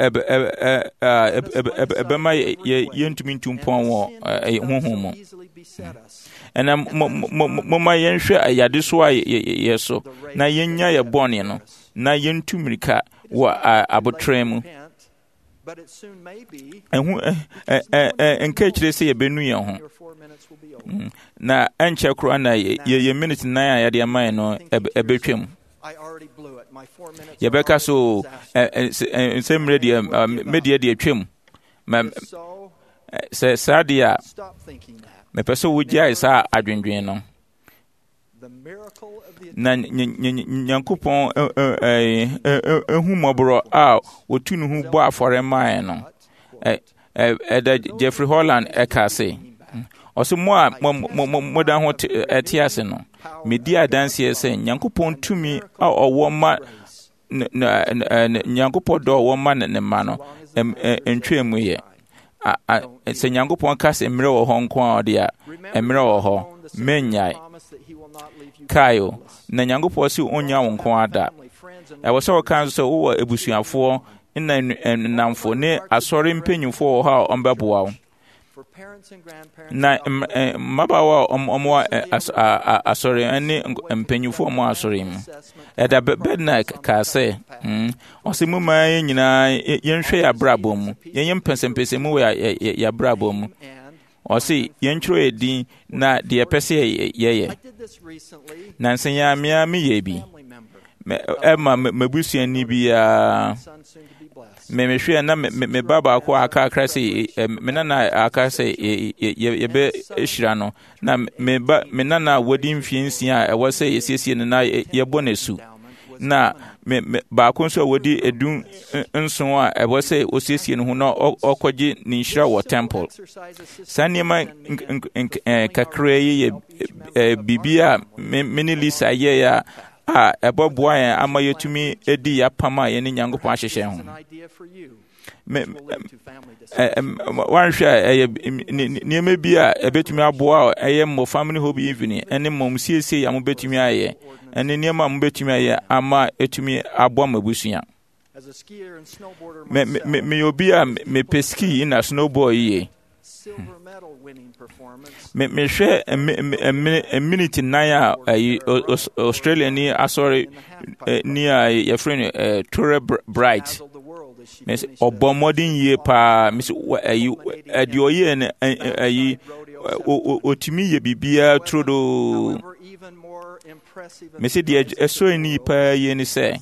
Speaker 9: ebe ma ye yentumi ntumpon wo honhom and mo ma yenhwe ayade so a ye so na yenya ye bone no na yentumirika wo abotremu but it soon may be ehu enka kire se ye benu ye ho na enche kro na ye minute nine ya de man no ebetwem ye beka so ensem radio media de atwem se sadia me pese wo gia isa adwendwen no na nyankopɔn ehu mɔborɔ a wotu ne ho bɔ afɔre mae no ɛda Jeffrey Holland ɛka se ɔsɛ mo a moda ho ɛte ase no medi adanseɛ sɛ nyankopɔn tumi a ɔwɔ ma nyankopɔn dɔ ɔwɔ ma ne ma no ntwɛ mu yɛ sɛ nyankopɔn ka sɛ mmerɛ wɔ hɔ nko a ɔde a mmerɛ wɔ hɔ mennyae kae na nyankopɔn sɛ ɔnya wo nko ada ɛwɔ sɛ wɔka nso sɛ wowɔ abusuafoɔ na nnamfo ne asɔre mpanyimfoɔ wɔ hɔ a ɔmbɛboa wo na mmabaawa a ɔmo asɔre ne mpanyimfoɔ ɔmo asɔre mu ɛda bɛdna kaa sɛ ɔsɛ mu maa yɛn nyinaa yɛnhwɛ yɛ abrabɔ mu yɛnyɛ mpɛsɛmpɛsɛmu wɔ yɛ abrabɔ mu ɔsɛ yɛntwerɛ yɛ din na deɛ ɛpɛ sɛ yɛyɛ nansa yɛamea meyɛ bi ɛma mabusuani biara memehwɛ na me ba baako aka akra sɛ me nana aka sɛ yɛbɛ hyira no na me ba me nana wadi mfie nsia a ɛwɔ sɛ yɛsiesie no na yɛbɔ no su na me baako nso a wadi edu nson a ɛwɔ sɛ osiesie no ho na ɔkɔgye ne nhyira wɔ temple saa nneɛma kakra yi yɛ biribi a me ne Lisa yɛɛ a a ɛbɛboa yɛn ama yɛtumi edi yɛapam a yɛne nyankopɔn ahyehyɛ ho wanhwɛ a ɛyɛ nneɛma bi a ɛbɛtumi aboa a ɛyɛ mmɔ family hobby evening ɛne mmom siesie a mobɛtumi ayɛ ɛne nneɛma a mobɛtumi ayɛ ama ɛtumi aboa ma abusua meyɛ obi a mepɛ ski na snowboard yie mehwɛ a minute nine a Australia ni asɔre ni a yɛfrɛ no Torre Bright ɔbɔ mmɔden yie paa ɛdeɛ ɔyɛ no ayi ɔtumi yɛ biribiara trodoo mese deɛ ɛsɔre ni paa yie ne sɛ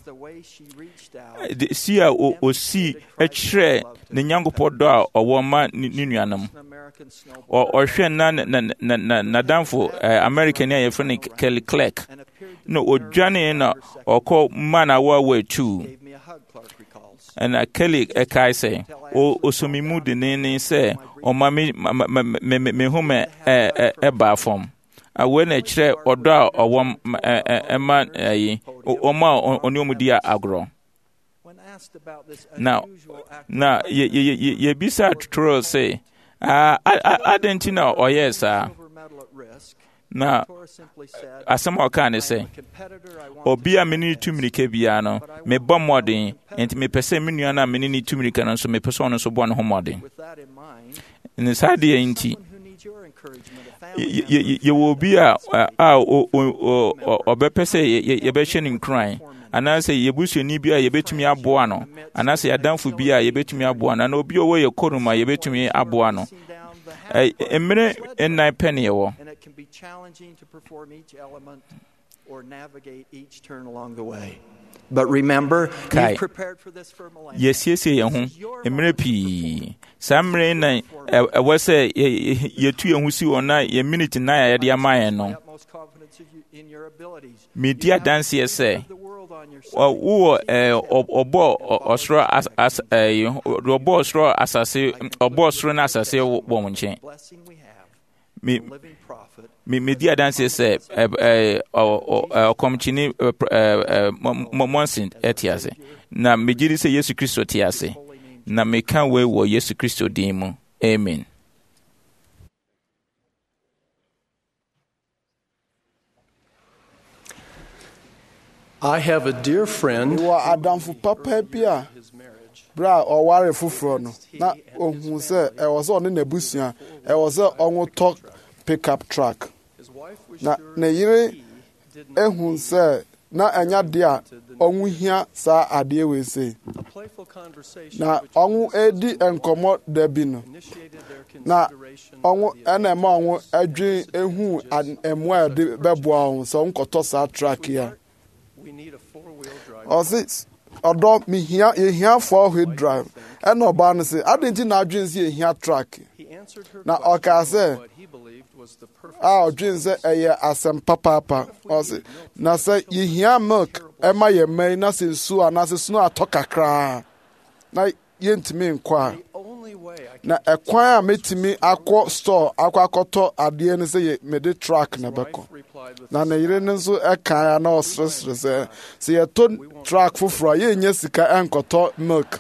Speaker 9: si a ɔsi ɛkyerɛ ne nyankopɔn dɔ a ɔwɔ ma ne nuanom ɔhwɛ na nadamfo American a yɛfrɛ no Kelly Clark na ɔdwane na ɔkɔ ma na awoawo atu ɛna Kelly ɛkae sɛ ɔsomi mu denene sɛ ɔma me home ɛbaa fam awei na ɛkyerɛ ɔdɔ a ɔwɔ ɛma ɛyi ɔma ɔne ɔmu di agorɔ na na yɛbisa totoro sɛ adɛn nti na ɔyɛɛ saa na asɛm a ɔkaa ne sɛ obi a mene ne tu mmirika biara no mebɔ mmɔden enti mepɛ sɛ me nua no a mene ne tu mmirika no nso mepɛ sɛ ɔno nso bɔ ne ho mmɔden ne saa deɛ nti yɛwɔ obi a ɔbɛpɛ sɛ yɛbɛhyɛ ne nkuran anaasɛ yɛbusuani bi a yɛbɛtumi aboa no anaasɛ yɛadamfo bi a yɛbɛtumi aboa no ana obi a ɔwɔ yɛ kɔnum a yɛbɛtumi aboa no mmerɛ nnan pɛ ne yɛwɔ
Speaker 8: But remember,
Speaker 9: Kai.
Speaker 8: you've prepared for this for millennia.
Speaker 9: yɛsiesie yɛn ho mmerɛ pii saa mmerɛ nan ɛwɔ sɛ yɛtu yɛn ho si wɔ na yɛ minute nan a yɛde ama yɛn no
Speaker 8: Utmost confidence in your abilities.
Speaker 9: medi adanseɛ sɛ wowɔ ɔbɔ ɔsoro ɔbɔ ɔsoro asase ɔbɔ ɔsoro na asase wɔ wo nkyɛn
Speaker 8: Blessing we have,
Speaker 9: me
Speaker 8: living prophet.
Speaker 9: medi adanseɛ sɛ ɔkɔmkyini monsin ɛte ase na megye di sɛ Yesu Kristo te ase na meka wei wɔ Yesu Kristo din mu amen.
Speaker 3: I have a dear friend
Speaker 2: wɔ adamfo papa bi a berɛ a ɔware foforɔ no na ohun sɛ ɛwɔ sɛ ɔne n'abusua ɛwɔ sɛ ɔnwo tɔ pickup truck na ne yere ehu sɛ na ɛnya deɛ a ɔnwo hia saa adeɛ wei sei
Speaker 3: a playful conversation
Speaker 2: na ɔnwo edi nkɔmmɔ da bi no
Speaker 3: initiated their
Speaker 2: na
Speaker 3: consideration
Speaker 2: ɔnwo ɛna ɛma ɔnwo adwen ehu ɛmoa a ɛde bɛboa ɔnwo sɛ ɔnkɔtɔ saa truck yi a
Speaker 3: we need a four-wheel drive.
Speaker 2: ɔse ɔdɔ mehia yɛhia four wheel drive ɛna ɔbaa no sɛ adɛn nti na adwene sɛ yɛhia truck na ɔkaa sɛ a ɔdwene sɛ ɛyɛ asɛm papaapa ɔse na sɛ yɛhia milk ɛma yɛ mmɛn na sɛ nsuo anaasɛ snow atɔ kakraa na yɛntumi nkɔ a na ɛkwan a mɛtumi akɔ store akɔ akɔtɔ adeɛ no sɛ yɛ mede truck na bɛkɔ na ne yere no nso ɛkae a na ɔseresere sɛ sɛ yɛtɔ truck foforɔ a yɛnyɛ sika ɛnkɔtɔ milk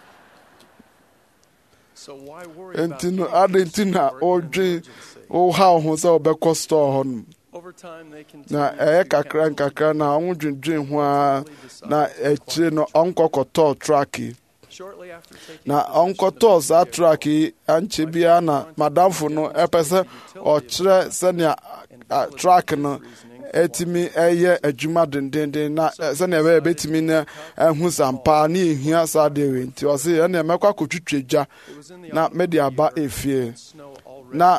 Speaker 2: enti no ade nti na ɔdwe wohaw ho sɛ wɔbɛkɔ store hɔ nom na ɛyɛ kakra nkakra na ɔnwodwendwen ho a na akyire no ɔnkɔkɔtɔɔ truck yi na ɔnkɔtɔɔ saa truck yi ankyɛ biara na madamfo no ɛpɛ sɛ ɔkyerɛ sɛnea truck no ɛtumi ɛyɛ adwuma dendenden na sɛnea ɛbɛyɛ bɛtumi na ɛho sampaa ne ɛhia saa deɛ wei nti ɔse ɛnea mɛkɔ akɔtwitwa gya na mede aba efie na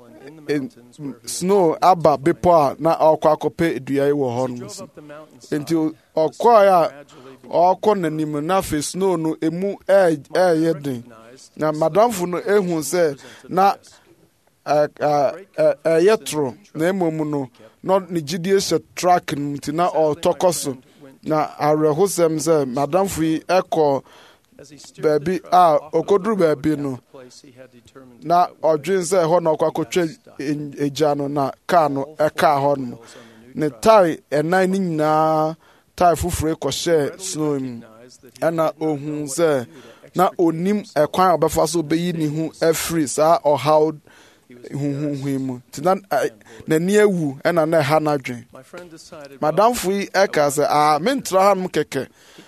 Speaker 2: snow aba bepɔ a na ɔkɔ akɔpɛ dua yi wɔ hɔ nom so nti ɔkɔɛ a ɔkɔ n'anim na afei snow no emu ɛɛyɛ den na madamfo no ehu sɛ na ɛyɛ toro na emom no na ne gyidie hyɛ truck no nti na ɔtɔkɔ so na awerɛhosɛm sɛ madamfo yi ɛkɔ baabi a ɔkɔduru baabi no na ɔdwen sɛ ɛhɔ na ɔkɔ akɔtwa egya no na kaa no ɛkaa hɔ no ne tae ɛnan no nyinaa tae foforɔ kɔhyɛɛ snow mu ɛna ohun sɛ na onim ɛkwan a ɔbɛfa so ɔbɛyi ne ho afiri saa ɔhaw huhuhui mu nti na n'ani awu ɛna na ɛha n'adwen madamfo yi ɛka sɛ a mentra ha nom kɛkɛ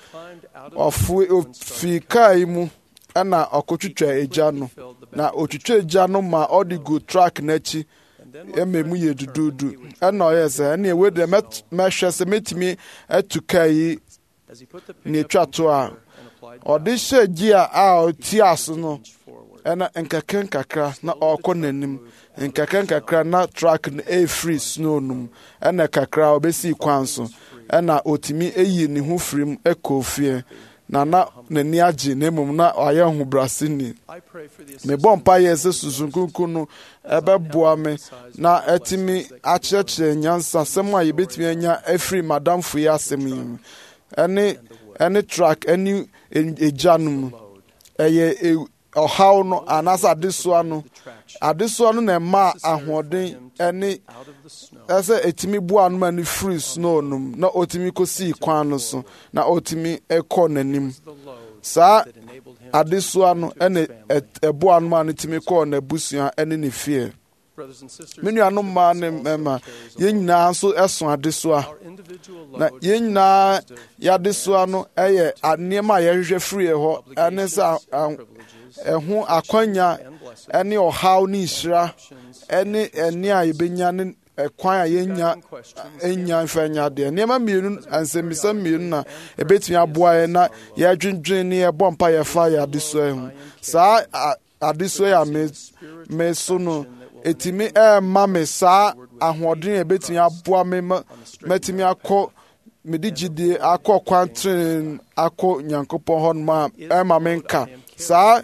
Speaker 2: ɔfi kaa yi mu ɛna ɔkɔtwitwa egya no na ɔtwitwa egya no ma ɔde gu truck n'akyi ɛma mu yɛ duduudu ɛna ɔyɛ sɛ ɛne ewe deɛ mɛhwɛ sɛ mɛtumi atu kaa yi ne etwa to a ɔde hyɛ gia a ɔti aso no ɛna nkakra nkakra na ɔkɔ n'anim nkakra nkakra na truck no ɛfiri snow no mu ɛna kakra ɔbɛsi kwan so ɛna otumi eyi ne ho firim ɛkɔ fie na na n'ani agye na mmom na ɔayɛ ho brasini mebɔ mpa yɛ sɛ susunkunku no ɛbɛboa me na ɛtumi akyerɛkyerɛ nyansa sɛm a yɛbɛtumi anya afiri madamfo yi asɛm yi mu ɛne ɛne truck ɛne egya no mu ɛyɛ ɔhaw no anaasɛ adesoa no adesoa no na ɛma ahoɔden ɛne ɛsɛ ɛtumi boa no ma no firi snow no mu na ɔtumi kɔsii kwan no so na ɔtumi ɛkɔ n'anim saa adesoa no ɛne ɛboa no ma no tumi kɔɔ n'abusua ɛne ne fie me nuanom mmaa ne mmarima yɛn nyinaa nso ɛso adesoa na yɛn nyinaa yɛadesoa no ɛyɛ nneɛma a yɛhwehwɛ firi hɔ ɛne sɛ ɛho akwanya ɛne ɔhaw ne nhyira ɛne ɛne a yɛbɛnya ne ɛkwan a yɛnya ɛnya mfa nya adeɛ nneɛma mmienu ansɛmmisa mmienu na ɛbɛtumi aboa yɛ na yɛadwendwen ne yɛbɔ mpa yɛfa yɛ adesoa ho saa adesoa yɛ a me so no ɛtumi ɛɛma me saa ahoɔden a ɛbɛtumi aboa me mɛtumi akɔ mede gyidie akɔ kwan tren akɔ nyankopɔn hɔ nom a ɛma me nka saa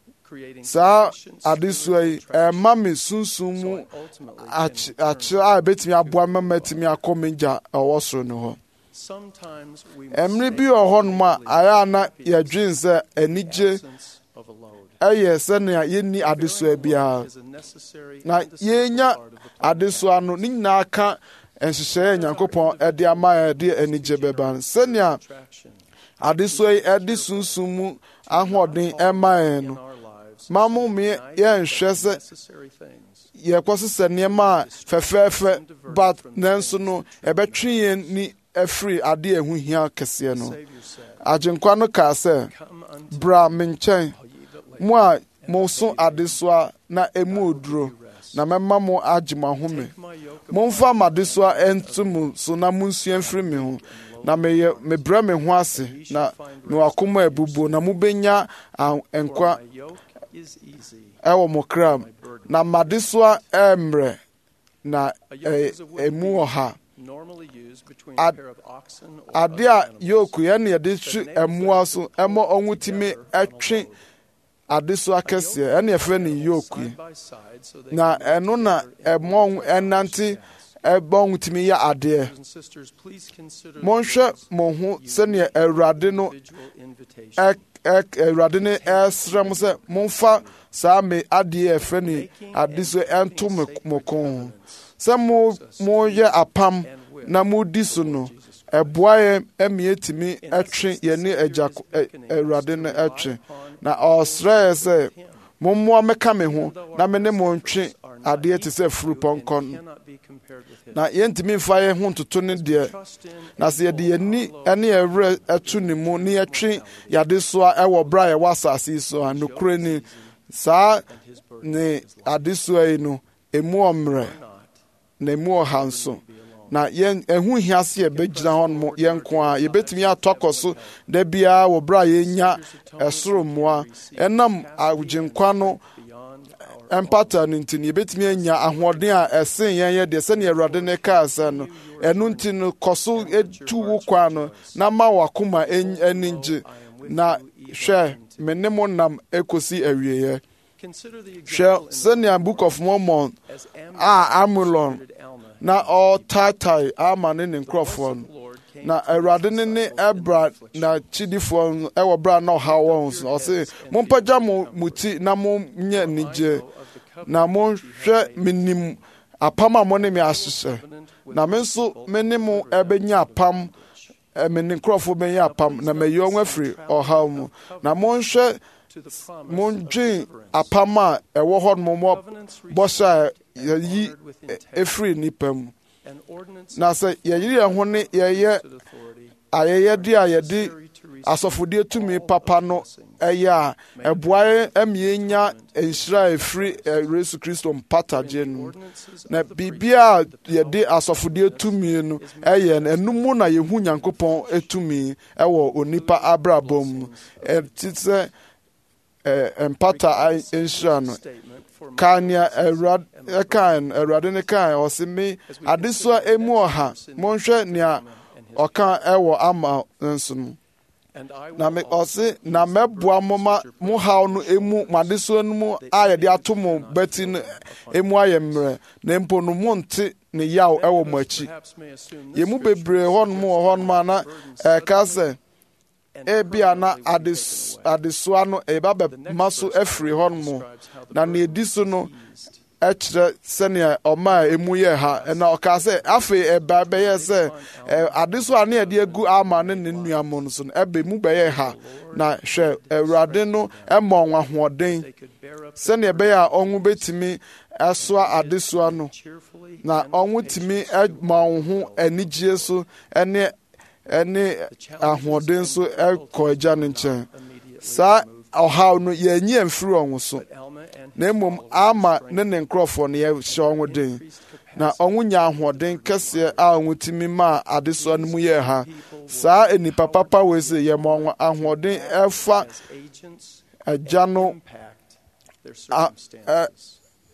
Speaker 2: saa adesoa yi ɛma me sunsum mu akyerɛ a ɛbɛtumi aboa me mɛtumi akɔ me gya ɛwɔ soro no hɔ ɛmere bi wɔ hɔ nom a ayɛ a na yɛdwen sɛ anigye ɛyɛ sɛnea yɛnni adesoa biara na yɛnya adesoa no ne nyinaa ka nhyehyɛeɛ nyankopɔn ɛde ama yɛde anigye bɛba no sɛnea adesoa yi ɛde sunsum mu ahoɔden ɛma yɛn no ma mo me yɛnhwɛ sɛ yɛkɔ sesɛ nneɛma a fɛfɛɛfɛ but nanso no ɛbɛtwe yɛn ni afiri ade a ɛho hia kɛseɛ no agyenkwa no kaa sɛ bra me nkyɛn mo a mo so adesoa na emu oduro na mɛma mo agye mo ahome momfa m'adesoa ɛnto mo so na monsua mfiri me ho na meyɛ mebrɛ me ho ase na mewɔ akoma abubuo na mobɛnya nkwa ɛwɔ mo kram na m'adesoa ɛmmerɛ na ɛmu ɔha
Speaker 3: normally used between a
Speaker 2: Ad-
Speaker 3: pair of oxen or
Speaker 2: ade
Speaker 3: other
Speaker 2: a
Speaker 3: animals.
Speaker 2: yoku yɛ ne yɛde twi ɛmoa so ɛma ɔmo tumi ɛtwe ade so akɛseɛ ɛne yɛfrɛ ne yoku yi.
Speaker 3: Side by side so they
Speaker 2: Na
Speaker 3: can
Speaker 2: ɛno na ɛma ɔmo ɛnante ɛbɔ ɔmo tumi yɛ adeɛ.
Speaker 3: Brothers and sisters, please consider
Speaker 2: Monhwɛ
Speaker 3: these
Speaker 2: mo ho sɛnea Awurade no
Speaker 3: individual invitations.
Speaker 2: ɛ ɛ Awurade ne ɛsrɛ mo sɛ momfa saa me adeɛ a yɛfrɛ ne ade so ɛnto mo mo kɔn ho. Sɛ mo moyɛ apam na modi so no ɛboa yɛn ɛma yɛtumi ɛtwe yɛne agya ɛ- Awurade no ɛtwe. Na ɔsrɛ yɛ sɛ mommoa meka me ho na me ne mo ntwe adeɛ te sɛ furu pɔnkɔ no.
Speaker 3: Cannot be compared with him.
Speaker 2: Na yɛntumi mfa yɛn ho ntoto ne deɛ.
Speaker 3: Trust in
Speaker 2: Na sɛ yɛde yɛni ne yɛwerɛ ɛto ne mu ne yɛtwe yɛade soa ɛwɔ berɛ a yɛwɔ asase yi so a nokorɛ ni saa ne adesoa yi no ɛmu ɔmmerɛ na ɛmu ɔha nso. Na yɛn ɛho hia sɛ yɛbɛgyina hɔ nom yɛn nko a yɛbɛtumi atɔ akɔ so da biara wɔ berɛ a yɛnya ɛsoro mmoa ɛnam agyenkwa no ɛmpata no nti no yɛbɛtumi anya ahoɔden a ɛsen yɛn yɛ deɛ sɛnea Awurade ne kaa sɛ no ɛno nti no kɔ so ɛtu wo kwan no na ma wakoma ɛny- ani ngye na hwɛ me ne mo nam ɛkɔsi awieeɛ.
Speaker 3: consider the
Speaker 2: Hwɛ
Speaker 3: example in
Speaker 2: sɛnea Book of Mormon
Speaker 3: as Amnon
Speaker 2: a Amulon
Speaker 3: visited Alma.
Speaker 2: na ɔtaetae ama ne ne nkurɔfoɔ no.
Speaker 3: Lord came
Speaker 2: Na Awurade ne ne ɛbra na kyidifoɔ no ɛwɔ berɛ a na ɔhaw wɔn so ɔse mompagya mo mo ti na monyɛ anigye na monhwɛ menim apam a mo ne me ahyehyɛ na me nso me ne mo ɛbɛnya apam ɛ, me ne nkurɔfoɔ bɛnya apam na mayi ɔmo afiri ɔhaw mu na monhwɛ
Speaker 3: to the promise
Speaker 2: mondwen
Speaker 3: of deliverance.
Speaker 2: apam a ɛwɔ hɔ nom mɔ bɔhyɛ a yɛyi ɛ- ɛfiri nnipa mu
Speaker 3: An ordinance
Speaker 2: na sɛ yɛyere yɛn ho ne yɛyɛ
Speaker 3: to the authority
Speaker 2: ayɛyɛde a yɛde asɔfodeɛ tumi papa no ɛyɛ a ɛboa yɛn ɛma yɛnya nhyira a ɛfiri ɛ, Yesu Kristo mpatagye no mu.
Speaker 3: ordinances
Speaker 2: Na
Speaker 3: of the
Speaker 2: biribi a yɛde asɔfodeɛ tumi no ɛyɛ no ɛno mu na yɛhu Nyankopɔn tumi ɛwɔ onipa abrabɔ mu. Ɛte sɛ ɛ, mpata a- nhyira no
Speaker 3: statement for
Speaker 2: ka nea Awurade ɛkae no Awurade ne kae ɔse me adesoa emu ɔha monhwɛ nea ɔka ɛwɔ ama nso no.
Speaker 3: and I
Speaker 2: Na
Speaker 3: will
Speaker 2: me
Speaker 3: also
Speaker 2: ɔse na mɛboa mo ma mo haw no emu mo adesoa no mu a yɛde ato mo bati no emu ayɛ mmerɛ na mpo no monte ne yaw ɛwɔ mo akyi.
Speaker 3: perhaps may assume this
Speaker 2: Yɛmu bebree hɔnom wɔ hɔnom a na ɛka sɛ ebia na ades- adesoa no ɛba bɛma so afiri hɔnom na nea ɛdi so no ɛkyerɛ sɛnea ɔma a emu yɛ ha ɛna ɔka sɛ afei ɛba bɛyɛ sɛ ɛ, adesoa a ne yɛde agu ama ne ne nua mu no so no ɛbɛ mu bɛyɛ ha na hwɛ Awurade no ɛma ɔn ahoɔden
Speaker 3: they could bear up
Speaker 2: sɛnea ɛbɛyɛ a ɔho bɛtumi ɛsoa adesoa no
Speaker 3: cheerfully
Speaker 2: na ɔho tumi ɛma ɔn ho anigye so ɛne ɛne ahoɔden so ɛkɔ agya no nkyɛn. Saa ɔhaw no yɛnyi ɛmfiri ɔn so
Speaker 3: Alma and
Speaker 2: na mmom ama ne ne nkurɔfoɔ no yɛhyɛ ɔn den na ɔn nya ahoɔden kɛseɛ a ɔn tumi ma adesoa no mu yɛ ha. Saa enipa papa wei sɛ yɛma ɔn ahoɔden ɛfa
Speaker 3: as agents
Speaker 2: agya no
Speaker 3: impact their
Speaker 2: a- ɛ-
Speaker 3: circumstances.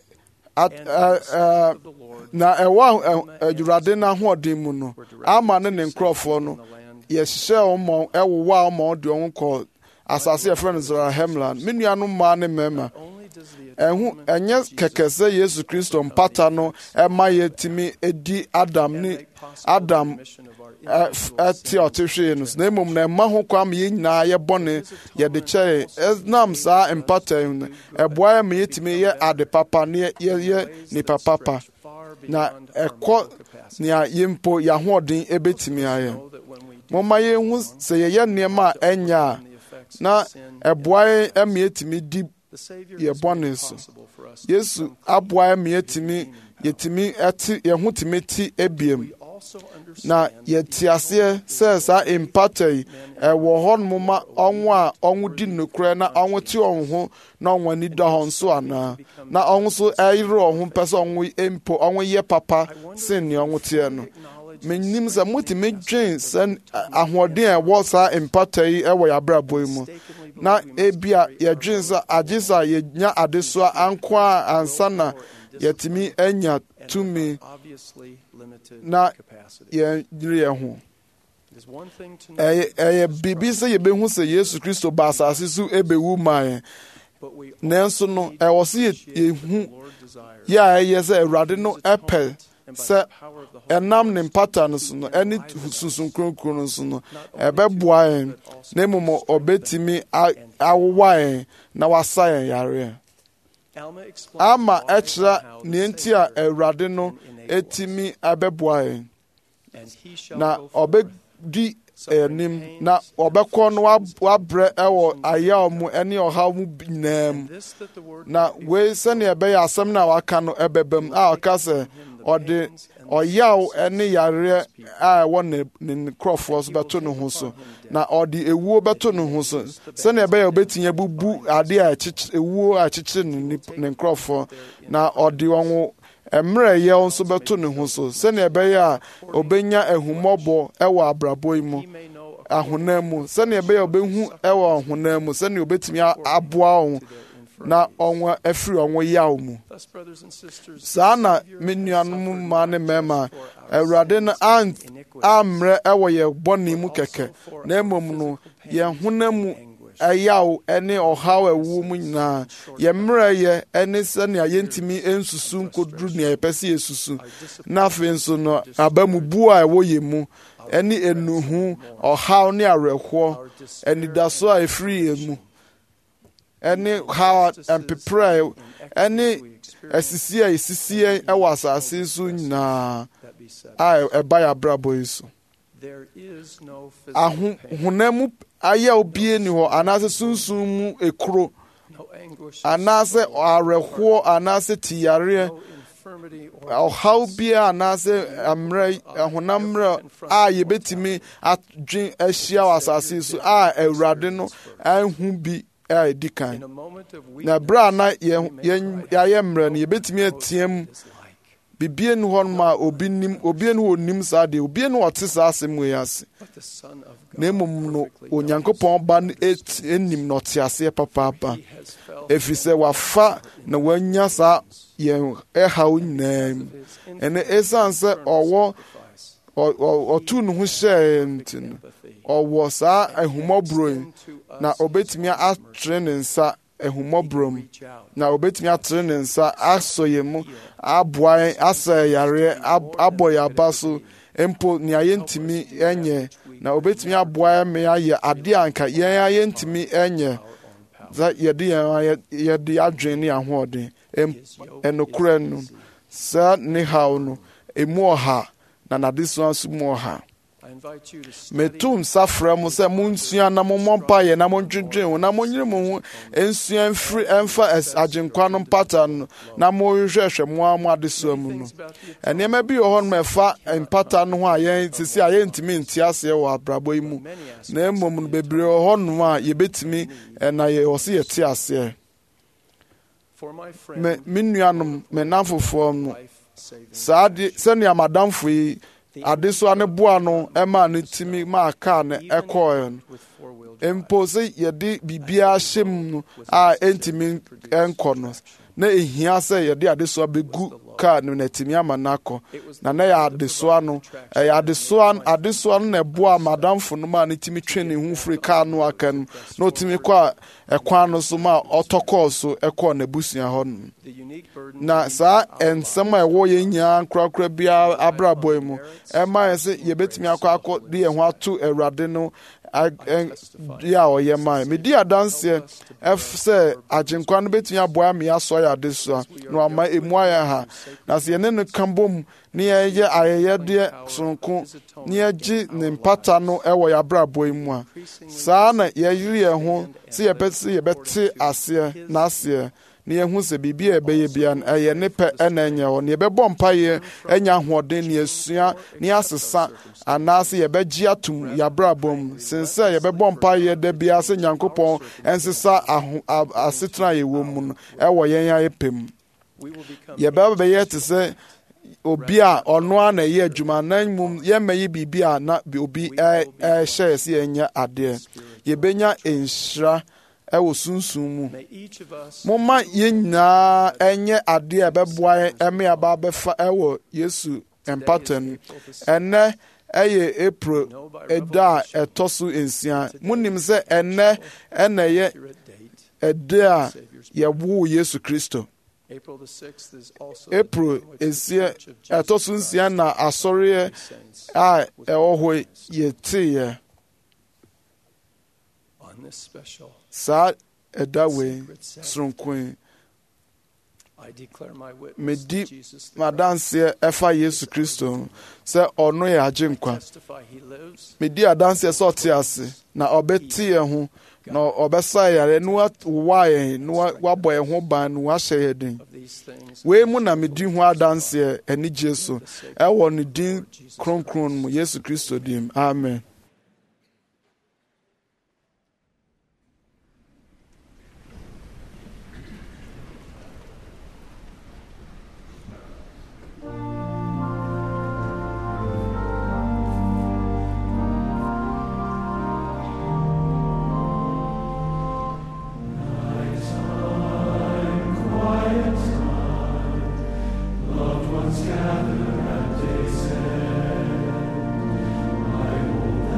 Speaker 2: at-
Speaker 3: And
Speaker 2: ɛ-
Speaker 3: the
Speaker 2: ɛ,
Speaker 3: of the Lord
Speaker 2: na ɛwɔ ɛ- Awurade n'ahoɔden mu no ama ne ne nkurɔfoɔ no
Speaker 3: in the land
Speaker 2: yɛhyehyɛ ɔmo ɛwowɔ a ɔmo ɔde ɔmo kɔ asase yɛfrɛ no Zarahemla me nuanom mmaa ne mmarima
Speaker 3: only does the
Speaker 2: ɛho
Speaker 3: atonement
Speaker 2: ɛnyɛ
Speaker 3: of Jesus
Speaker 2: kɛkɛ sɛ Yesu Kristo mpata no ɛma yɛtumi edi Adam ne
Speaker 3: make possible
Speaker 2: Adam
Speaker 3: the remission of our
Speaker 2: ɛ-
Speaker 3: individual
Speaker 2: ɛte ɔte hwee no so na mmom na ɛma ho kwan ma yɛn nyinaa yɛbɔne yɛde kyɛe ɛnam saa mpata yi no ɛboa yɛ ma yɛtumi yɛ ade papa ne yɛ- yɛyɛ nipa papa
Speaker 3: far
Speaker 2: na
Speaker 3: beyond our
Speaker 2: ɛkɔ
Speaker 3: mental capacity.
Speaker 2: nea yɛmpo yɛahoɔden ɛbɛtumi ayɛ.
Speaker 3: Know that when we do
Speaker 2: Momma yɛnhu sɛ yɛyɛ nneɛma a ɛnyɛ a
Speaker 3: the effects
Speaker 2: na
Speaker 3: of sin,
Speaker 2: ɛboa yɛn ma yɛtumi di
Speaker 3: the Savior
Speaker 2: yɛ
Speaker 3: has
Speaker 2: bɔne
Speaker 3: made it
Speaker 2: so.
Speaker 3: possible for us to
Speaker 2: Yesu
Speaker 3: become
Speaker 2: aboa yɛn ma yɛtumi yɛtumi ɛte yɛn ho tumi ti ebiem
Speaker 3: We also
Speaker 2: na
Speaker 3: understand
Speaker 2: yɛte aseɛ sɛ saa mpata yi ɛwɔ hɔnom ma ɔnwo a ɔnwo di nokorɛ na ɔnwo te ɔn ho na ɔnwo ani da hɔ nso anaa na ɔnwo so ɛyere ɔn ho pɛ sɛ ɔnwo mpo ɔnwo yɛ papa sen nea ɔnwo teɛ no menim sɛ motumi dwen sɛ ahoɔden a ɛwɔ saa mpata yi ɛwɔ yɛabrabɔ yi mu na ebia yɛdwen sɛ agye sɛ yɛnya adesoa anko a ansa na yɛtumi anya tumi
Speaker 3: obviously limited
Speaker 2: na
Speaker 3: capacity.
Speaker 2: yɛn yere yɛn ho.
Speaker 3: It is one thing to know,
Speaker 2: ɛyɛ ɛyɛ biribi sɛ yɛbɛhu sɛ yesu kristo ba asase so ɛbɛwu maa yɛn,
Speaker 3: but we
Speaker 2: nanso no
Speaker 3: need
Speaker 2: ɛwɔ
Speaker 3: to
Speaker 2: sɛ yɛ-
Speaker 3: appreciate what the
Speaker 2: yɛhu
Speaker 3: Lord desires.
Speaker 2: yɛ a ɛyɛ sɛ awurade no ɛpɛ
Speaker 3: And by
Speaker 2: sɛ
Speaker 3: the power of the Holy
Speaker 2: ɛnam ne mpata no so no ɛne susun kronkron no so no ɛbɛboa yɛn, na mmom ɔbɛtumi a- awowa yɛn na wasa yɛn yareɛ.
Speaker 3: Alma explains
Speaker 2: ama
Speaker 3: why
Speaker 2: ɛkyerɛ
Speaker 3: and how the
Speaker 2: nea nti a
Speaker 3: Savior
Speaker 2: awurade no
Speaker 3: can enable us.
Speaker 2: ɛtumi abɛboa yɛn,
Speaker 3: And he shall
Speaker 2: na
Speaker 3: go forth,
Speaker 2: ɔbɛdi anim na ɔbɛkɔ no wab- wabrɛ ɛwɔ ayaw mu ɛne ɔhaw mu bi- nyinaa mu.
Speaker 3: and this that the word
Speaker 2: Na
Speaker 3: might be
Speaker 2: wei sɛnea ɛbɛyɛ asɛm no a waka no ɛbɛba mu a ɔka sɛ ɔde ɔyaw ɛne yareɛ a ɛwɔ ne ne nkurɔfoɔ so bɛto ne ho so, na ɔde ewuo bɛto ne ho so sɛnea ɛbɛyɛ ɔbɛtumi abubu adeɛ a ɛkyekyere ewuo a ɛkyekyere ne nip- ne nkurɔfoɔ, na ɔde wɔn mmerɛ yɛw nso bɛto ne ho so sɛnea ɛbɛyɛ a ɔbɛnya ahummɔbɔ ɛwɔ abrabɔ yi mu,
Speaker 3: he may know
Speaker 2: ahonam mu, sɛnea ɛbɛyɛ a ɔbɛhu ɛwɔ ɔhonam mu, sɛnea ɔbɛtumi a- aboa wɔn na ɔnwa afiri ɔnwo yaw mu.
Speaker 3: thus, brothers and sisters,
Speaker 2: Saa na
Speaker 3: Savior
Speaker 2: me
Speaker 3: has
Speaker 2: nuanom
Speaker 3: suffered
Speaker 2: mmaa ne
Speaker 3: not
Speaker 2: mmarima
Speaker 3: just for our
Speaker 2: awurade no
Speaker 3: sins
Speaker 2: an-
Speaker 3: and iniquities,
Speaker 2: ammerɛ ɛwɔ yɛn bɔne mu kɛkɛ, na mmom no yɛn honam mu ɛyaw ɛne ɔhaw a ɛwɔ mu nyinaa, yɛn mmerɛ yɛ ɛne sɛnea yɛntumi nsusu nkoduru nea yɛpɛ sɛ yɛsusu, na afei nso no abamubuo a ɛwɔ yɛn mu ɛne enuhu, ɔhaw ne awerɛhoɔ, anidaso a ɛfiri yɛn mu ɛne haw mpeprɛ ɛne asisi a esisi yɛn ɛwɔ asase so nyinaa
Speaker 3: that be said.
Speaker 2: a ɛba yɛ abrabɔ yi so.
Speaker 3: There is no physical
Speaker 2: Aho
Speaker 3: pain,
Speaker 2: honam mu ayɛ obie ni hɔ, anaasɛ sunsun mu ekuro,
Speaker 3: no anguish,
Speaker 2: anaasɛ awerɛhoɔ, anaasɛ tiyareɛ,
Speaker 3: no infirmity or
Speaker 2: ɔhaw biara, anaasɛ mmerɛ honam mmerɛ a yɛbɛtumi adwe ahyia wɔ asase yi so a awurade no anhu bi a ɛdi
Speaker 3: in
Speaker 2: kan.
Speaker 3: a moment of
Speaker 2: Na
Speaker 3: weakness,
Speaker 2: berɛ a na yɛn- yɛn- yɛayɛ mmerɛ no yɛbɛtumi ateam,
Speaker 3: is like.
Speaker 2: bibie ni hɔ nom a obi nim, obie ni hɔ onim saa deɛ, obie ni hɔ ɔte saa asɛm wei ase,
Speaker 3: But the Son of
Speaker 2: na
Speaker 3: God
Speaker 2: mmom no
Speaker 3: perfectly knows.
Speaker 2: onyankopɔn ba no ɛt- ɛnim na ɔte aseɛ papaapa,
Speaker 3: He has felt
Speaker 2: ɛfiri sɛ wafa na wanya saa yɛn ɛhaw nyinaa mu,
Speaker 3: his
Speaker 2: ɛnɛ ɛsiane sɛ ɔwɔ
Speaker 3: sacrifice,
Speaker 2: ɔ- ɔ- ɔtoo ne ho hyɛɛ yɛn nti no
Speaker 3: empathy,
Speaker 2: ɔwɔ saa ahummɔborɔ yi,
Speaker 3: to us
Speaker 2: na obɛtumi atere ne nsa ahummɔborɔ mu,
Speaker 3: reach out.
Speaker 2: na obɛtumi atere ne nsa asɔ yɛn mu, aboa yɛn, asa yɛn yareɛ, ab- abɔ yɛn aba so mpo nea yɛntumi ɛnyɛ, na obɛtumi aboa yɛn ma yɛayɛ adeɛ a anka yɛn a yɛntumi ɛnyɛ, sɛ yɛde yɛn a yɛ- yɛde adwene ne ahoɔden. Em- ɛnokorɛ no saa ne haw no ɛmu ɔha, na n'adesoa nso mu ɔha.
Speaker 3: I invite you to study
Speaker 2: Metu nsa frɛ mo sɛ monsua na mommɔ mpaeɛ na mondwendwen ho na monyere mo ho nsua mfiri ɛmfa as- agyenkwa no mpata no na mohwehwɛhwɛ mo a mo adesoa mu no.
Speaker 3: things about the
Speaker 2: Nneɛma bi wɔ hɔ nom ɛfa mpata no ho a yɛn sisi a yɛntumi nte aseɛ wɔ abrabɔ yi mu, na mmom no bebree wɔ hɔ nom a yɛbɛtumi ɛna yɛwɔ sɛ yɛte aseɛ.
Speaker 3: for my friend,
Speaker 2: Me me nuanom, me namfofoɔ no,
Speaker 3: life-saving.
Speaker 2: saa de sɛnea madamfo yi adesoa ne boa no ɛmaa ne timi maa kaa ne ɛkɔɔɛ no,
Speaker 3: With four-wheel drive.
Speaker 2: mpo sɛ yɛde biribiara hyɛ mu no a ɛntumi ɛnkɔ no, na ehia sɛ yɛde adesoa bɛgu kaa no na ɛtumi ama no akɔ, na na yɛ adesoa no ɛyɛ adesoa adesoa no na ɛboa madamfo no ma ne tumi twe ne ho firi kaa no aka no, na ɔtumi kɔ a ɛkwan no so ma ɔtɔ kɔɔ so ɛkɔɔ n'abusua hɔ no.
Speaker 3: The unique burden
Speaker 2: Na saa nsɛm a ɛwɔ yɛn nyinaa nkorakora biara abrabɔ yi mu ɛma yɛ sɛ yɛbɛtumi akɔ akɔ de yɛn ho ato awurade no a- ɛ- deɛ a ɔyɛ ma yɛn. Medi adanseɛ ɛf sɛ agyenkwa no bɛtumi aboa me asɔ yɛ adesoa na wama emu ayɛ ha, na sɛ yɛne no ka bom ne yɛyɛ ayɛyɛdeɛ sononko ne yɛgye ne mpata no ɛwɔ yɛ abrabɔ yi mu a, saa na yɛyere yɛn ho sɛ yɛpɛ sɛ yɛbɛte aseɛ n'aseɛ, na yɛhu sɛ biribi a ɛbɛyɛ bia no ɛyɛ ne pɛ ɛna ɛnyɛ hɔ, na yɛbɛbɔ mpaeɛ anya ahoɔden, ne yɛasua ne yɛasesa, anaasɛ yɛbɛgye atom yɛabrabɔ mu sen sɛ yɛbɛbɔ mpaeɛ da biara sɛ nyankopɔn ɛnsesa aho- a- asetena a yɛwɔ mu no ɛwɔ yɛn a yɛpɛ mu.
Speaker 3: we will become
Speaker 2: Yɛbɛbɛyɛ te sɛ obi a ɔno a na ɛyɛ adwuma, na mmom yɛmmɛyɛ biribi a na bi- obi ɛ- ɛhyɛ yɛ sɛ yɛnyɛ adeɛ. Yɛbɛnya nhyira ɛwɔ sunsun mu.
Speaker 3: May each of us
Speaker 2: Momma yɛn nyinaa ɛnyɛ adeɛ a ɛbɛboa yɛn ɛme aba abɛfa ɛwɔ Yesu mpata no ɛnɛ ɛyɛ April ɛda a ɛtɔ so nsia. Monim sɛ ɛnɛ ɛna ɛyɛ ɛda a yɛwoo Yesu Kristo. April esia ɛtɔ so nsia na asɔreɛ a ɛwɔ hɔ yɛteeɛ. Saa ɛda wei soronko medi m'adanseɛ ɛfa Yesu Kristo sɛ ɔno yɛ agyenkwa. Medi adanseɛ sɛ ɔte ase na ɔbɛte yɛn ho na ɔbɛsa yɛn na wawa yɛn na wabɔ yɛn ho ban na wahyɛ yɛn den. Wei mu na medi ho adanseɛ anigye so ɛwɔ ne din kronkron mu Yesu Kristo dim. Amen.
Speaker 10: Gather at day said, I will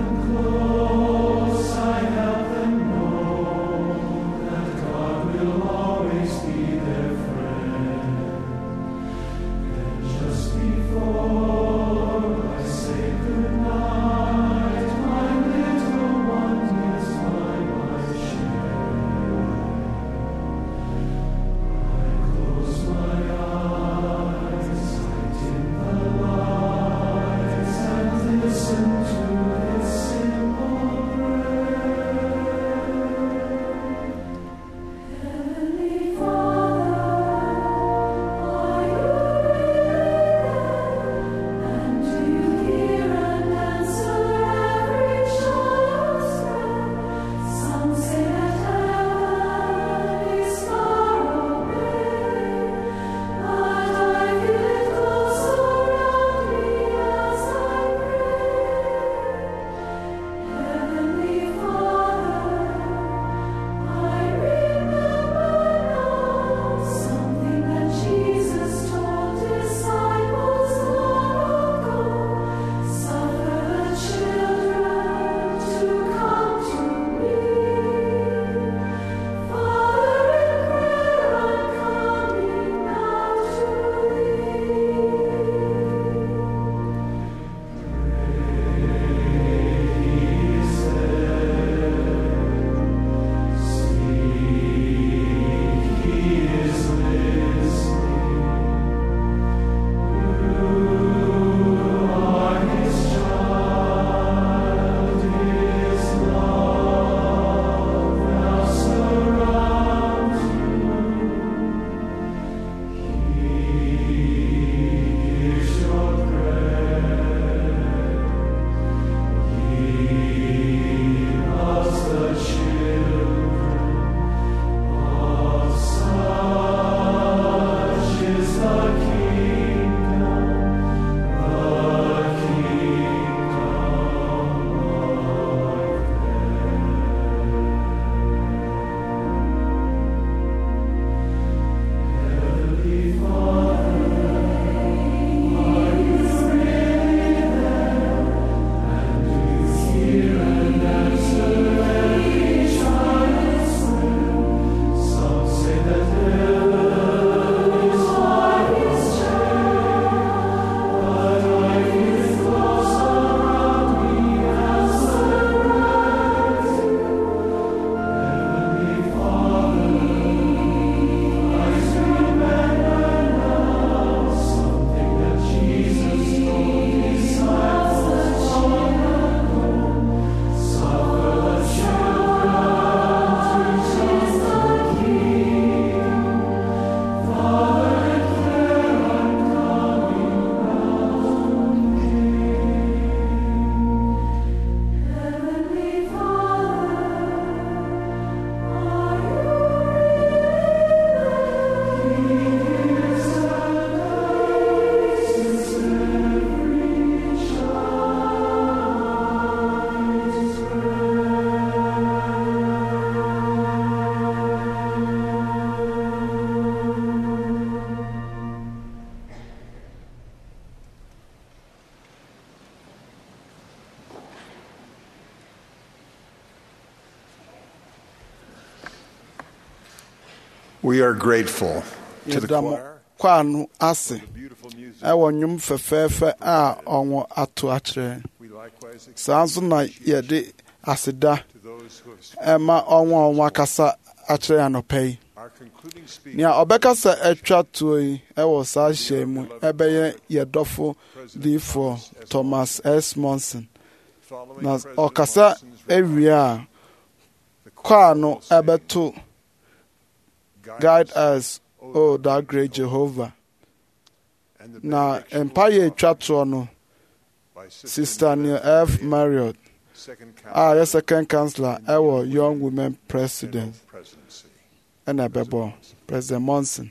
Speaker 4: We are grateful to the
Speaker 2: yɛda mo
Speaker 4: choir
Speaker 2: kwaa no ase
Speaker 4: for the beautiful music.
Speaker 2: ɛwɔ nnwom fɛfɛɛfɛ a ɔmo ato akyerɛ
Speaker 4: We likewise extend
Speaker 2: saa nso na yɛde aseda
Speaker 4: to those who have spoken.
Speaker 2: ɛma ɔmo a ɔmo akasa akyerɛ anɔpa yi
Speaker 4: Our concluding speaker,
Speaker 2: nea ɔbɛkasa atwa toɔ yi ɛwɔ saa hyɛn mu ɛbɛyɛ yɛdɔfo diifoɔ Thomas S. Monson
Speaker 4: following
Speaker 2: na
Speaker 4: President
Speaker 2: ɔkasa
Speaker 4: Monson's
Speaker 2: awie a
Speaker 4: the
Speaker 2: kwaa
Speaker 4: choir
Speaker 2: no
Speaker 4: will sing,
Speaker 2: ɛbɛto guide us o thou great Jehovah
Speaker 4: and the
Speaker 2: na
Speaker 4: benediction
Speaker 2: mpa yɛ
Speaker 4: will
Speaker 2: atwa
Speaker 4: be
Speaker 2: toɔ no
Speaker 4: by Sister
Speaker 2: Sister Neil F. Marriott
Speaker 4: Second
Speaker 2: a
Speaker 4: Council
Speaker 2: yɛ second counselor ɛwɔ Young Women President
Speaker 4: Presidency.
Speaker 2: ɛna ɛbɛbɔ President Monson.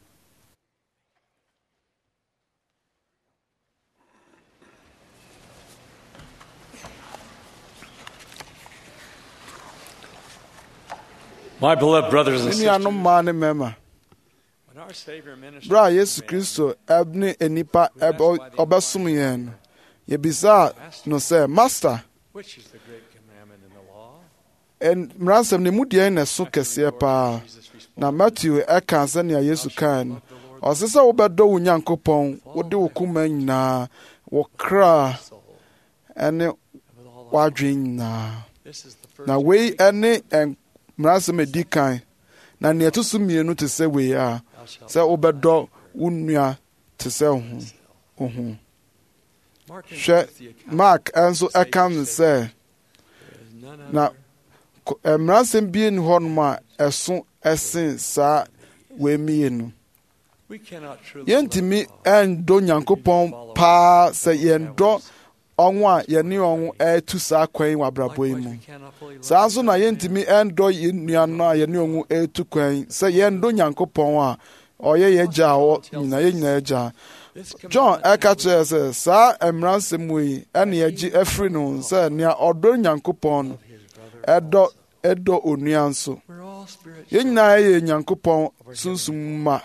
Speaker 10: My beloved brothers and sisters,
Speaker 2: Nuanom mmaa ne mmarima
Speaker 10: when our Savior ministered
Speaker 2: bere a
Speaker 10: to
Speaker 2: Yesu
Speaker 10: man,
Speaker 2: Kristo ɛne nnipa ɛbɛ- ɔbɛsom yɛn no yɛbisaa no sɛ Master
Speaker 10: which is the great commandment in the law?
Speaker 2: ɛn- mmaransɛm ne mu deɛ na ɛso kɛseɛ paa
Speaker 10: Jesus responded,
Speaker 2: na Matthew ɛka sɛnea Yesu kae no ɔse sɛ wobɛdɔ wo Nyankopɔn wode wo koma nyinaa wo kra
Speaker 10: soul,
Speaker 2: ɛne
Speaker 10: with all thy
Speaker 2: w'adwene nyinaa
Speaker 10: This is the first
Speaker 2: na wei ɛne ɛn- mmaransɛm a ɛdi kan na nea ɛto so mmienu te sɛ wei a
Speaker 10: thou shalt
Speaker 2: sɛ wobɛdɔ wo nua te sɛ wo ho wo ho
Speaker 10: Mark
Speaker 2: hwɛ
Speaker 10: includes the account
Speaker 2: Mark nso ɛka no sɛ
Speaker 10: there is none
Speaker 2: na
Speaker 10: other
Speaker 2: ko- eh, mmaransɛm bie ni hɔnom a ɛso ɛsen saa wei mmienu
Speaker 10: we cannot truly love
Speaker 2: yɛntumi
Speaker 10: God.
Speaker 2: ɛndɔ Nyankopɔn paa sɛ yɛndɔ ɔnwo a yɛne ɔnwo ɛtu saa kwan yi wɔ abrabɔ yi
Speaker 10: Likewise,
Speaker 2: mu
Speaker 10: we cannot fully love
Speaker 2: saa nso na
Speaker 10: God.
Speaker 2: yɛntumi ɛndɔ yɛn nua no a yɛne ɔnwo ɛtu kwan yi sɛ yɛndɔ Nyankopɔn a ɔyɛ yɛn agya a ɔwɔ nyina yɛn nyinaa agya
Speaker 10: This
Speaker 2: John
Speaker 10: commandment
Speaker 2: ɛka kyerɛ sɛ saa mmaransɛm wei ɛne yɛgye afiri no ho sɛ nea ɔdɔ Nyankopɔn no
Speaker 10: of his brother.
Speaker 2: ɛdɔ ɛdɔ onua nso
Speaker 10: We're all spiritual.
Speaker 2: yɛn nyinaa yɛ Nyankopɔn sunsum ma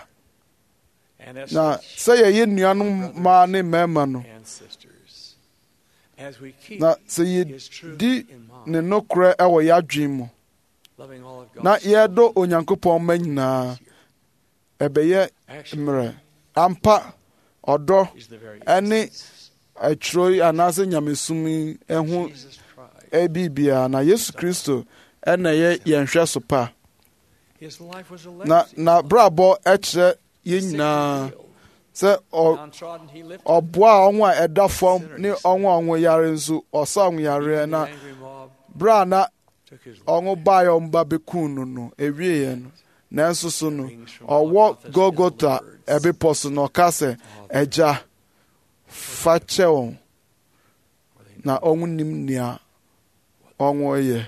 Speaker 10: And as
Speaker 2: na
Speaker 10: such,
Speaker 2: sɛ yɛyɛ nuanom mmaa ne mmarima no
Speaker 10: and sisters, as we keep
Speaker 2: na sɛ
Speaker 10: his truth
Speaker 2: yɛdi
Speaker 10: in mind,
Speaker 2: ne nokorɛ ɛwɔ yɛadwene mu
Speaker 10: loving all of
Speaker 2: na
Speaker 10: God's
Speaker 2: yɛdɔ Onyankopɔn ma nyinaa ɛbɛyɛ
Speaker 10: Actually,
Speaker 2: mmerɛ ampa ɔdɔ
Speaker 10: is the very
Speaker 2: ɛne
Speaker 10: essence
Speaker 2: aturo yi anaasɛ nyamesum yi
Speaker 10: of
Speaker 2: ɛho
Speaker 10: Jesus Christ.
Speaker 2: ɛbibia na Yesu Kristo ɛna ɛyɛ yɛn hwɛ so pa
Speaker 10: His life was a
Speaker 2: na
Speaker 10: legacy.
Speaker 2: na brabɔ ɛkyerɛ yɛn
Speaker 10: Sick
Speaker 2: nyinaa
Speaker 10: and healed,
Speaker 2: sɛ ɔ-
Speaker 10: downtrodden, he lifted
Speaker 2: ɔboa ɔnwo a ɛda fam ne ɔnwo a ɔnwo yare nso ɔsa ɔnwo yareɛ
Speaker 10: the
Speaker 2: na
Speaker 10: angry mob,
Speaker 2: bere a na
Speaker 10: took his life.
Speaker 2: ɔnwo baeɛ a ɔmba bɛkuu no no ɛwieɛ no nanso so no ɔwɔ Golgota ɛbepɔ so na ɔka sɛ agya fa kyɛ wɔn na ɔnwo nim nea ɔnwo yɛ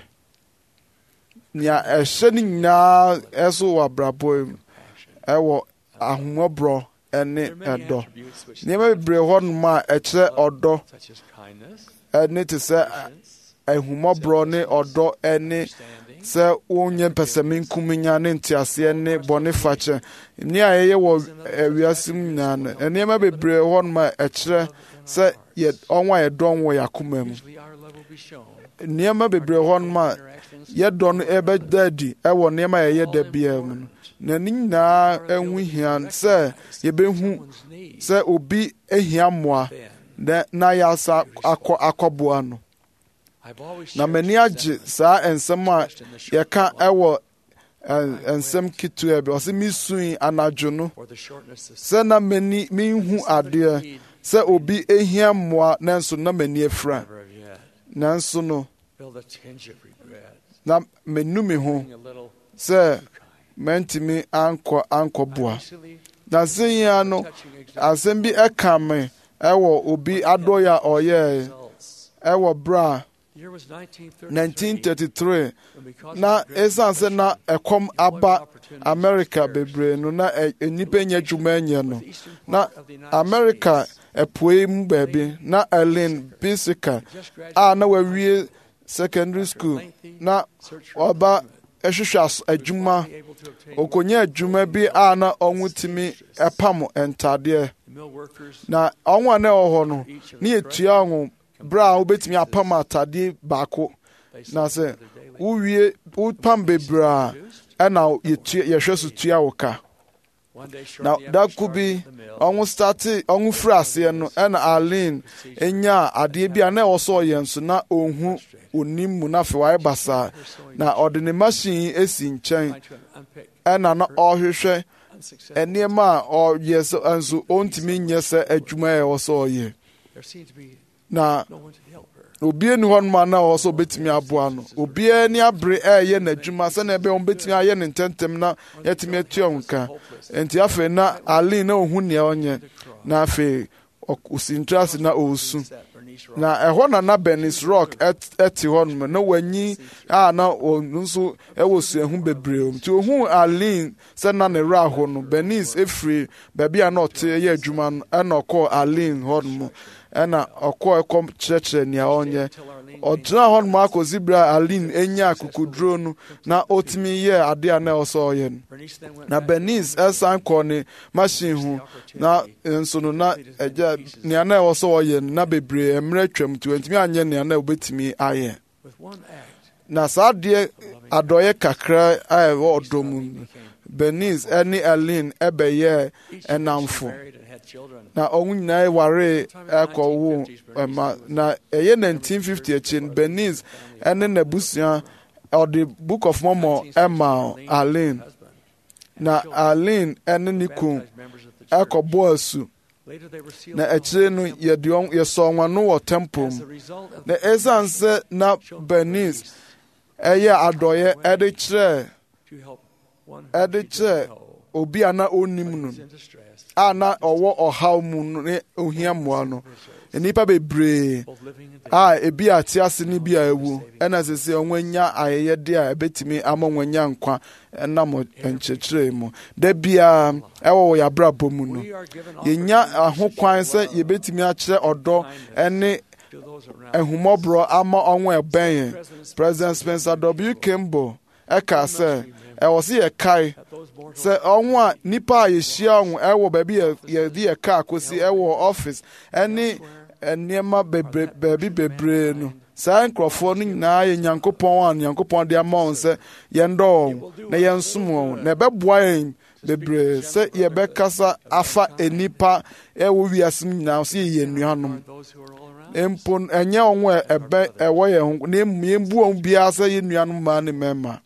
Speaker 2: nea ɛhyɛ no nyinaa ɛso wɔ abrabɔ yi mu ɛwɔ ahomɔborɔ ɛne
Speaker 10: There are many
Speaker 2: ɛdɔ
Speaker 10: attributes which
Speaker 2: nneɛma bebree hɔnom a ɛkyerɛ ɔdɔ
Speaker 10: such as kindness,
Speaker 2: ɛne te sɛ
Speaker 10: patience,
Speaker 2: ahomɔborɔ ne ɔdɔ ɛne
Speaker 10: understanding,
Speaker 2: sɛ wonyɛ mpɛsɛme nkuminya ne nteaseɛ ne bɔne fakyɛ ne a ɛyɛ wɔ awiase mu nyinaa no nneɛma bebree hɔnom a ɛkyerɛ sɛ yɛ ɔnwo a yɛdɔ wɔ yɛ akoma mu
Speaker 10: usually our love will be shown.
Speaker 2: nneɛma bebree hɔnom a
Speaker 10: Interactions
Speaker 2: yɛdɔ no ɛbɛda adi ɛwɔ nneɛma a yɛyɛ da biara mu no na ne nyinaa ɛho hia sɛ yɛbɛhu
Speaker 10: someone's need,
Speaker 2: sɛ obi ahia mmoa
Speaker 10: then
Speaker 2: na na yɛasa akɔ akɔboa no
Speaker 10: I've always
Speaker 2: na
Speaker 10: cherished
Speaker 2: m'ani agye
Speaker 10: the
Speaker 2: saa nsɛm a
Speaker 10: expression in the short
Speaker 2: yɛka
Speaker 10: life,
Speaker 2: ɛwɔ ɛ- nsɛm ketewa bi ɔsɛ mesui anadwo no
Speaker 10: or the shortness of
Speaker 2: sɛ na m'ani menhu adeɛ sɛ obi ahia mmoa nanso na m'ani afira
Speaker 10: never have yet
Speaker 2: nanso no
Speaker 10: build a tinge of regret,
Speaker 2: na menu me ho
Speaker 10: being a little
Speaker 2: sɛ mantumi ankɔ ankɔboa
Speaker 10: recently
Speaker 2: na sɛyia no
Speaker 10: touching example
Speaker 2: asɛm bi ɛka me ɛwɔ obi adɔeɛ a ɔyɛɛ
Speaker 10: results.
Speaker 2: ɛwɔ berɛ a
Speaker 10: The year was nineteen thirty-three,
Speaker 2: nineteen thirty-three
Speaker 10: when because
Speaker 2: na
Speaker 10: of the Great
Speaker 2: ɛsiane sɛ na
Speaker 10: Depression,
Speaker 2: ɛkɔm aba America bebree no na ɛ- nnipa nya adwuma nyɛ no
Speaker 10: the eastern
Speaker 2: na
Speaker 10: part of the United
Speaker 2: America
Speaker 10: States
Speaker 2: apuei mu baabi na Ellen Bisika
Speaker 10: just graduated
Speaker 2: a na wawie secondary school na
Speaker 10: search for
Speaker 2: ɔba
Speaker 10: employment,
Speaker 2: ɛhwehwɛ as- adwuma
Speaker 10: finally able to obtain
Speaker 2: ɔkɔnya adwuma bi a na ɔnwo tumi ɛpam ntadeɛ
Speaker 10: the mill workers
Speaker 2: na ɔnwo a na ɛwɔ hɔ no
Speaker 10: each of
Speaker 2: ne
Speaker 10: the
Speaker 2: yɛtua ɔnwo berɛ a wobɛtumi apam atadeɛ baako
Speaker 10: they
Speaker 2: na
Speaker 10: sold
Speaker 2: sɛ
Speaker 10: their daily
Speaker 2: wowie wopam bebree a
Speaker 10: produced,
Speaker 2: ɛna yɛhwɛ so tua wo ka. Now that could be ɔmo start ɔmo firi aseɛ no ɛna Arlene enya adeɛ bi a na ɛwɔ yɛn so na ohun onim mu na afei wayɛ basaa na ɔde ne machine esi nkyɛn ɛna na ɔhwehwɛ nneɛma a ɔyɛ sɛ nso ɔntumi nyɛ sɛ adwuma a ɛwɔ sɛ ɔyɛ na obiara ni hɔ nom a na ɔwɔ sɛ ɔbɛtumi aboa no obiara ni abere ɛɛyɛ n'adwuma sɛnea ɛbɛyɛ ɔmo bɛtumi ayɛ ne ntɛntɛm na yɛtumi atua wɔn ka nti afei na Arlene na ohun nea ɔnyɛ na afei ɔsi ntrase na ɔresu na ɛhɔ na na Bernice Rock ɛte hɔ nom na wanyi a na ɔno nso ɛwɔ suahu bebree o nti ohun Arlene sɛ na ne ra hɔ no Bernice efiri baabi a na ɔte ɛyɛ adwuma no ɛna ɔkɔɔ Arlene hɔ nom ɛna ɔkɔɔ ɛkɔ kyerɛkyerɛ nea ɔnyɛ ɔgyina hɔ nom akɔsi bere a Arlene enya akukuduro no na ɔtumi yɛ adeɛ a na ɛwɔ sɛ ɔyɛ no na Bernice ɛsan kɔɔ ne machine ho na nso no na ɛgya nea na ɛwɔ sɛ ɔyɛ no na bebree mmerɛ twam nti wɔntumi anyɛ nea na ɔbɛtumi ayɛ na saa adeɛ adɔyɛ kakra a ɛwɔ ɔdɔ mu Bernice ɛne Arlene ɛbɛyɛ ɛnamfo na ɔmo nyinaa ware ɛkɔwo ɛma na ɛyɛ nineteen fifty akyi no Bernice ɛne n'abusua ɔde Book of Mormon ɛma Arlene na Arlene ɛne ne kun ɛkɔbɔ asu na akyire no yɛde yɛsɔ wɔn ano wɔ temple mu na ɛsan sɛ na Bernice ɛyɛ adɔyɛ ɛde kyerɛ ɛde kyerɛ obi a na onim no a na ɔwɔ ɔhaw mu no ne ohia mmoa no nnipa bebree a ebi a te ase ne bi a ewu ɛna sese ɔmo anya ayɛyɛde a ebetumi ama ɔmo anya nkwa ɛnam nkyerɛkyerɛ mu da bia ɛwɔ yɛabrabɔ mu no yɛnya ahokwan sɛ yɛbetumi akyerɛ ɔdɔ ɛne ehumɔborɔ ama ɔmo ɛbɛn President Spencer W. Kimball ɛka sɛ ɛwɔ sɛ yɛkae sɛ ɔmo a nipa a yɛhyia ɔmo ɛwɔ baabi yɛde yɛ kaa kosi ɛwɔ office ɛne nneɛma bebree baabi bebree no saa nkurɔfoɔ no nyinaa yɛ Nyankopɔn a Nyankopɔn de ama wɔn sɛ yɛndɔ wɔn na yɛnsom wɔn na ɛbɛboa yɛn bebree sɛ yɛbɛkasa afa enipa ɛwɔ wiase mu nyinaa sɛ yɛyɛ nnuanom mpo ɛnyɛ wɔn a ɛbɛ ɛwɔ yɛn ho na yɛmbu wɔn biara sɛ yɛ nnuanom mmaa ne mmarima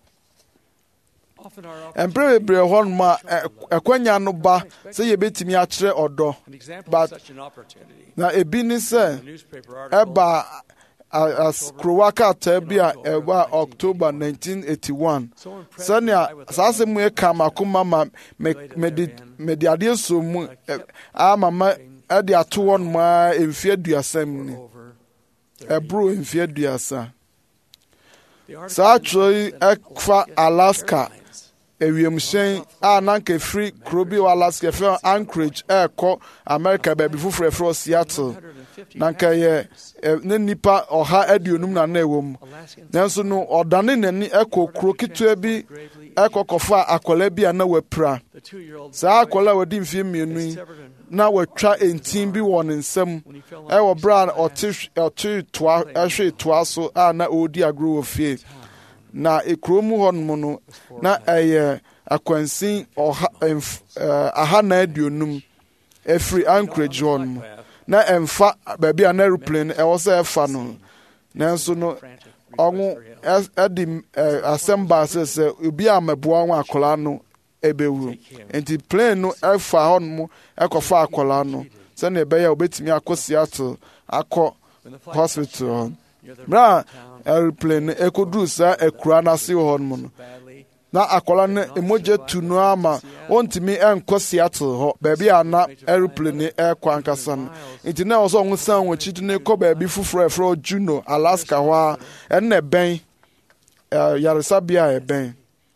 Speaker 2: mpere bebree hɔ nom a ɛkwanya no ba sɛ yɛbɛtumi akyerɛ ɔdɔ but na ebi ne sɛ ɛba kurowa krataa bi a ɛwɔ a October nineteen eighty-one sɛnea saa asɛm mu ɛka makoma ma mede adeɛ so mu ama ma ɛde ato hɔ nom a mfeɛ aduasa mu ni ɛboro mfeɛ aduasa saa atwerɛ yi ɛfa Alaska ewiemhyɛn a nanka firi kuro bi wɔ Alaska ɛfɛ Anchorage ɛɛkɔ America baabi foforɔ ɛfrɛ Seattle nanka yɛ ne nipa ɔha aduonum na na ɛwɔ mu nanso no ɔdane n'ani ɛkɔ kuro ketewa bi ɛkɔ kɔfa akwadaa bi a na wapira saa akwadaa a wadi mfeɛ mmienu yi na watwa entin bi wɔ ne nsam ɛwɔ bere a ɔte ɔte toa ɛhwɛ toa so a na ɔredi agorɔ wɔ fie na ekuro mu hɔ nom no na ɛyɛ akwansin ɔha aha na aduonum efiri Anchorage hɔ nom na ɛmfa baabi a na aeroplane ɛwɔ sɛ ɛfa no nanso no ɔmo ɛde asɛm baa sɛ sɛ obi a mɛboa wɔn akwadaa no ɛbɛwu nti plane no ɛfa hɔ nom ɛkɔfa akwadaa no sɛnea ɛbɛyɛ a obetumi akɔ Seattle akɔ hospital hɔ mmerɛ a aeroplane no ɛkɔduru saa akura n'ase hɔ nom no na akwadaa no emogya tu no ama ɔntumi ɛnkɔ Seattle hɔ baabi a na aeroplane ɛkɔ ankasa no nti na ɛwɔ sɛ ɔmo san wɔn akyi ne kɔ baabi foforɔ ɛfrɛ Juneau Alaska hɔ a ɛnna ɛbɛn ɛɛ yaresabea a ɛbɛn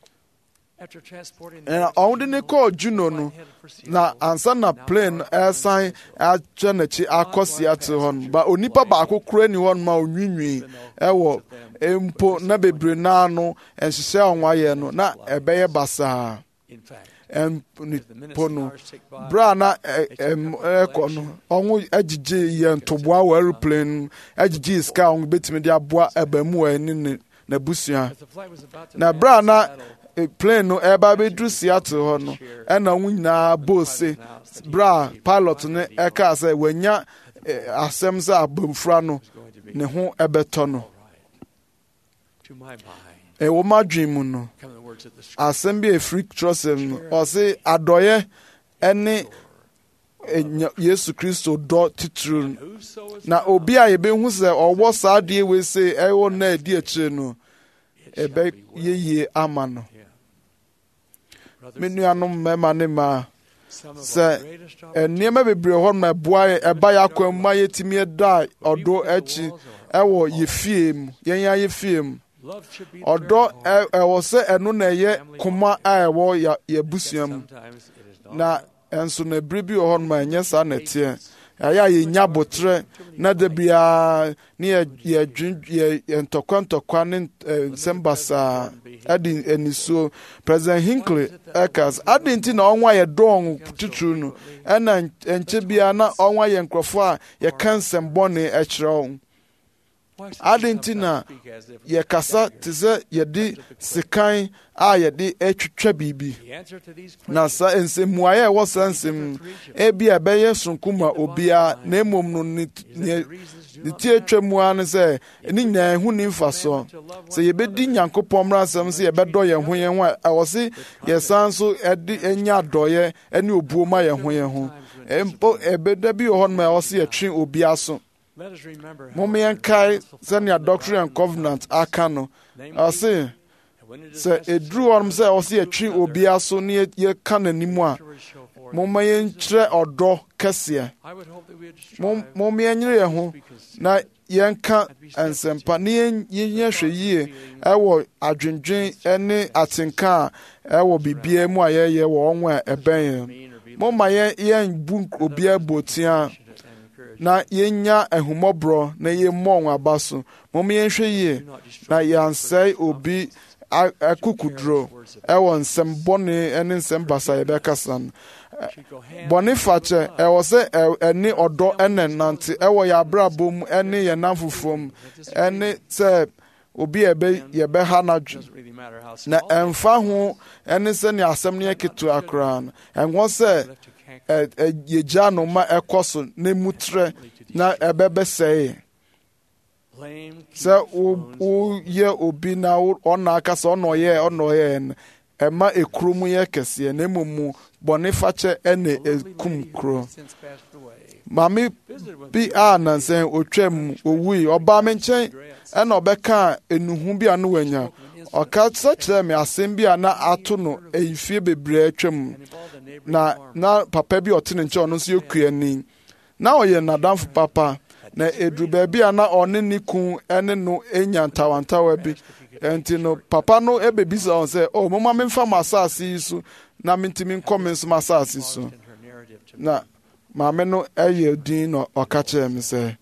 Speaker 2: ɛna ɔmo de ne kɔɔ Juneau no na ansa na plane ɛsan atwa n'akyi akɔ Seattle hɔ no ba onipa baako kura ni hɔ no a onwinwi ɛwɔ mpo na bebree naa no nhyehyɛ a wɔn ayɛ no na ɛbɛyɛ basaa mpo no bere a na ɛkɔ no ɔmo agyegye yɛ ntoboa wɔ aeroplane no agyegye sika a wɔn betumi de aboa ɛbɛmuwa ne ne n'abusua
Speaker 10: As the flight was about to
Speaker 2: na
Speaker 10: pass
Speaker 2: bra na
Speaker 10: Seattle,
Speaker 2: eh, plane no ɛba bɛduru Seattle hɔ no ɛna wɔn nyinaa bɔ ose bra pilot no ɛka sɛ wanya eh, asɛm sɛ abɔmfra no ne ho ɛbɛtɔ no
Speaker 10: to my mind,
Speaker 2: ɛwɔ mu adwene mu no
Speaker 10: come the words of the scripture.
Speaker 2: asɛm bi a ɛfiri trɔsɛm no ɔse adɔyɛ ɛne ɛnya- Yesu Kristo dɔ titiri no
Speaker 10: Whoso is
Speaker 2: na obi a yɛbɛhu sɛ ɔwɔ saa adeɛ wei se ɛwɔ na adi akyire no ɛbɛyɛ yie ama no me nuanom mmarima ne mmaa
Speaker 10: some of
Speaker 2: sɛ
Speaker 10: our greatest
Speaker 2: nneɛma bebree hɔ nom ɛboa yɛ ɛba yɛ akwan mu ma yɛtumi da ɔdɔ akyi ɛwɔ yɛ fie mu yɛn yɛ fie mu
Speaker 10: love should be the
Speaker 2: ɔdɔ
Speaker 10: very
Speaker 2: ɛ- ɛwɔ sɛ ɛno na ɛyɛ koma a ɛwɔ yɛ- yɛabusua mu
Speaker 10: sometimes it is not.
Speaker 2: na ɛnso na ebire bi wɔ hɔ nom a ɛnyɛ saa na ɛteɛ ɛyɛ a yɛnya botrɛ na da biara ne yɛ yɛdwen yɛ yɛ ntɔkwa ntɔkwa ne eh, nsɛm basaa ɛde anisuo president Hinckley ɛka sɛ ade nti na ɔnwa yɛ dɔn titiri no ɛna nkyɛ biara na ɔnwa yɛ nkurɔfoɔ a yɛka nsɛm bɔne ɛkyerɛ wɔn
Speaker 10: Why should
Speaker 2: ade
Speaker 10: we
Speaker 2: nti na
Speaker 10: sometimes speak as if
Speaker 2: yɛkasa te sɛ yɛde sekan a yɛde atwitwa biribi
Speaker 10: the answer to these
Speaker 2: na
Speaker 10: questions
Speaker 2: saa nsɛmmuaeɛ a ɛwɔ saa nsɛm mu ebi a ɛbɛyɛ sonko ma obiara na mmom no ne ne ne tie atwa mu ara ne sɛ ne nyinaa ɛho ni mfasoɔ sɛ yɛbɛdi Nyankopɔn mmara nsɛm sɛ yɛbɛdɔ yɛn ho yɛn ho a ɛwɔ se yɛsan nso ɛde ɛnya adɔeɛ ne obuo ma yɛn ho yɛn ho mpo ɛbɛda bi wɔ hɔ nom a ɛwɔ se yɛtwe obi aso
Speaker 10: let us remember how
Speaker 2: mom yɛnkae sɛnea Doctrine and Covenant aka no ɔse
Speaker 10: when it is
Speaker 2: sɛ ɛduru hɔ nom sɛ ɛwɔ se yɛtwe obi aso ne yɛ- yɛka n'anim a
Speaker 10: to show forth.
Speaker 2: momma yɛnkyerɛ ɔdɔ kɛseɛ
Speaker 10: I would hope that we would
Speaker 2: Mom-
Speaker 10: strive
Speaker 2: mom yɛnyere yɛn ho
Speaker 10: to speak
Speaker 2: na yɛnka nsɛmpa ne yɛn- yɛnyɛ hwɛ yie ɛwɔ adwendwen ne atenka a ɛwɔ biribiara mu a yɛyɛ wɔ ɔnwo a ɛbɛn yɛn momma yɛn yɛnbu obiara botia
Speaker 10: and encourage.
Speaker 2: na yɛnya ahumɔborɔ na yɛmmɔ wɔn aba so momma yɛnhwɛ yie na yɛansɛe obi a- akukuduro ɛwɔ nsɛm bɔne ne nsɛm basa yɛbɛkasa no
Speaker 10: Should go hand
Speaker 2: bɔne fakyɛ ɛwɔ sɛ ɛ- ɛne ɔdɔ ɛne nante ɛwɔ yɛ abrabɔ mu ɛne yɛ nam fofoɔ mu ɛne sɛ obi a yɛbɛ- yɛbɛha n'adwe
Speaker 10: doesn't really matter how
Speaker 2: na
Speaker 10: small
Speaker 2: ɛmfa ho ɛne sɛnea asɛm no yɛ ketewa koraa no ɛnwɔ sɛ
Speaker 10: left to cank
Speaker 2: ɛ- ɛ- yɛgyaa no ma ɛkɔ so na mu trɛ na ɛbɛbɛsɛe
Speaker 10: blame
Speaker 2: sɛ wo- woyɛ obi na wo- ɔna aka sɛ ɔna ɔyɛ ɔna ɔyɛ no ɛma ekuro mu yɛ kɛseɛ na mmom mu bɔne fakyɛ ɛna ekum kuro
Speaker 10: since passed away.
Speaker 2: maame bi a nansɛn otwam owui ɔbaa me nkyɛn ɛna ɔbɛka enuhu bi a no wanya ɔka sɛ kyerɛ me asɛm bi a na ato no efie bebree atwam
Speaker 10: Involved a neighboring
Speaker 2: na
Speaker 10: farmer.
Speaker 2: na papa bi a ɔte ne nkyɛn ɔno nso yɛ kua ni na ɔyɛ nadamfo papa na eduru baabi a na ɔne ne kun ɛne no enya ntawantawa bi nti no papa no ebebisa ɔn sɛ o moma memfa mo asase yi so na mentimi nkɔ me nso m'asase so
Speaker 10: In her narrative to
Speaker 2: na maame no ɛyɛ din na ɔka kyerɛ me sɛ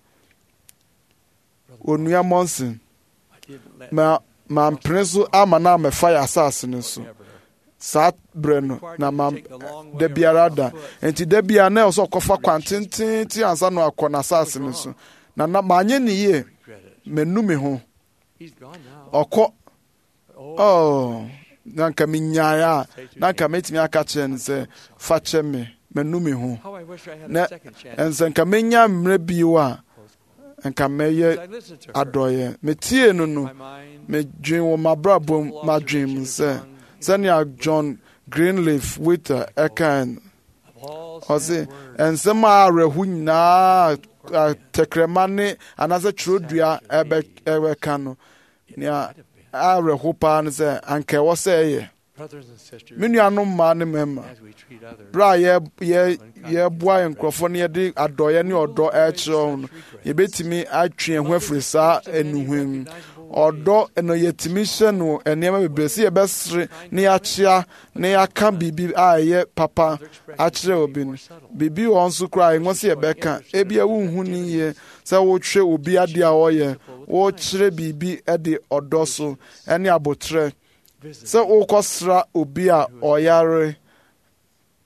Speaker 2: onua mɔnsen
Speaker 10: I didn't let
Speaker 2: ma mampene so ama na amɛfa yɛ asase no so
Speaker 10: ever.
Speaker 2: saa berɛ no na ma da biara da nti da biara na ɛwɔ sɛ ɔkɔfa kwan tententen ansa na akɔ n'asase no so na na maanyɛ ne yie
Speaker 10: Regret it.
Speaker 2: manu me ho
Speaker 10: He's gone now.
Speaker 2: ɔkɔ
Speaker 10: Oh,
Speaker 2: oh na nka menyaeɛ a na nka mɛtumi aka kyerɛ no sɛ fa kyɛ me manu me ho
Speaker 10: how I wish I had
Speaker 2: na
Speaker 10: a second chance.
Speaker 2: ɛnsɛ nka menya mmerɛ bio a nka
Speaker 10: As
Speaker 2: mɛyɛ
Speaker 10: I listened to her,
Speaker 2: adɔeɛ metie no no
Speaker 10: my mind
Speaker 2: medwen wɔ m'abrabɔ mu m'adwen mu sɛ sɛnea John Greenleaf Whittier ɛkae no
Speaker 10: of all
Speaker 2: ɔse
Speaker 10: sad words,
Speaker 2: nsɛm a awerɛho nyinaa a tɛkrɛma ne anaasɛ twerɛdua ɛbɛ- ɛbɛka no nea awerɛho paa no sɛ anka ɛwɔ sɛ ɛyɛ
Speaker 10: brothers and sisters,
Speaker 2: me nuanom mmaa ne mmarima
Speaker 10: as we treat others,
Speaker 2: berɛ a yɛ- yɛ- yɛboa yɛ nkurɔfoɔ no yɛde adɔeɛ ne ɔdɔ ɛkyerɛ wo no yɛbɛtumi atwe yɛn ho afiri saa anuhu mu ɔdɔ no yɛtumi hyɛ no nneɛma bebree sɛ yɛbɛsere ne yɛakyea ne yɛaka biribi a ɛyɛ papa akyerɛ obi no biribi wɔ nso koraa ɛwɔ sɛ yɛbɛka ebia wonhu ne yie sɛ wohwɛ obi adeɛ a ɔyɛ wokyerɛ biribi de ɔdɔ so ne abotrɛ sɛ wokɔsra obi a ɔyare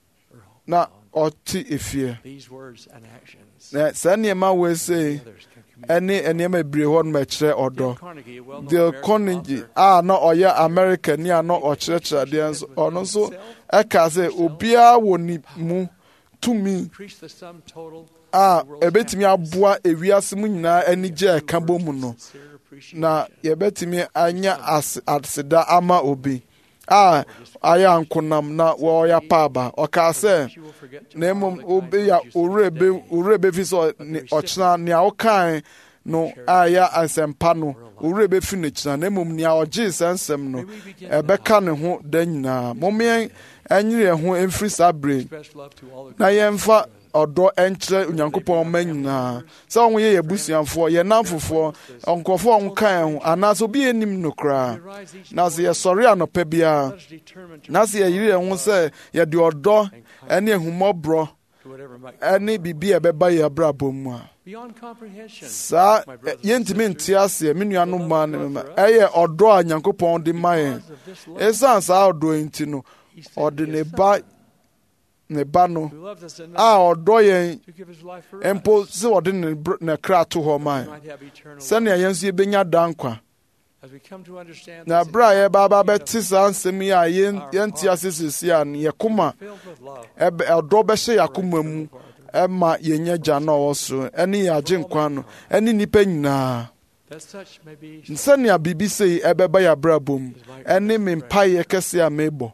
Speaker 2: na ɔte efie
Speaker 10: these words and actions,
Speaker 2: na saa nneɛma wei sei
Speaker 10: others can
Speaker 2: ɛne nneɛma bebree hɔ no ma ɛkyerɛ ɔdɔ
Speaker 10: Carnegie, a well-known
Speaker 2: Dale
Speaker 10: American
Speaker 2: Carnegie
Speaker 10: author,
Speaker 2: a na ɔyɛ American ni a na ɔkyerɛkyerɛ adeɛ nso ɔno nso ɛka sɛ obiara wɔ ne mu tumi
Speaker 10: increase the sum total
Speaker 2: a ɛbɛtumi aboa ewiase mu nyinaa anigye a ɛka bɔ mu no na yɛbɛtumi anya ase- aseda ama obi a ayɛ ankonam na wɔyɛ paaba ɔkaa sɛ na mmom obi ya owurɛ bɛ- owurɛ bɛfi sɛ ne- ɔkyena nea ɔkae no a ɛyɛ asɛmpa no owurɛ bɛfi no kyena na mmom nea ɔgyee sɛ nsɛm no ɛbɛka ne ho da nyinaa mommyɛn ɛnyere yɛn ho ɛmfiri saa bere
Speaker 10: express love to all the
Speaker 2: na yɛmfa ɔdɔ ɛnkyerɛ onyankopɔn ma nyinaa sɛ ɔho yɛ yɛbusuafoɔ yɛ namfofoɔ ɔnkɔfoɔ a ɔnka yɛn ho anaasɛ obi yɛnim no koraa na sɛ yɛsɔre anɔpa biara
Speaker 10: Let us determine to
Speaker 2: na sɛ yɛyere yɛn ho sɛ yɛde ɔdɔ ɛne ahummɔborɔ
Speaker 10: to whatever might
Speaker 2: ɛne biribi a ɛbɛba yɛ abrabɔ mu a
Speaker 10: beyond comprehension.
Speaker 2: saa ɛ- yɛntumi nte aseɛ me nuanom maa ne mema ɛyɛ ɔdɔ a nyankopɔn de ma yɛn ɛsiane saa ɔdɔ yi nti no ɔde ne ba ne ba no
Speaker 10: Who loves us
Speaker 2: a
Speaker 10: enough
Speaker 2: ɔdɔ yɛn
Speaker 10: to give his life for us,
Speaker 2: mpo sɛ ɔde ne br- ne kra to hɔ ma yɛn
Speaker 10: might have eternal life.
Speaker 2: sɛnea yɛn nso yɛbɛnya da nkwa
Speaker 10: As we come to understand
Speaker 2: na
Speaker 10: this,
Speaker 2: berɛ a yɛbaaba bɛte saa nsɛm yi a yɛn- yɛnte ase sesi a no yɛkoma
Speaker 10: filled with love,
Speaker 2: ɛbɛ- ɔdɔ bɛhyɛ yɛakoma mu ɛma yɛnya gya no a ɔwɔ soro ɛne yɛ agye nkwa no ɛne nnipa nyinaa
Speaker 10: that such may be
Speaker 2: sɛnea biribi sei ɛbɛba yɛ abrabɔ mu ɛne me mpayɛ kɛseɛ a mebɔ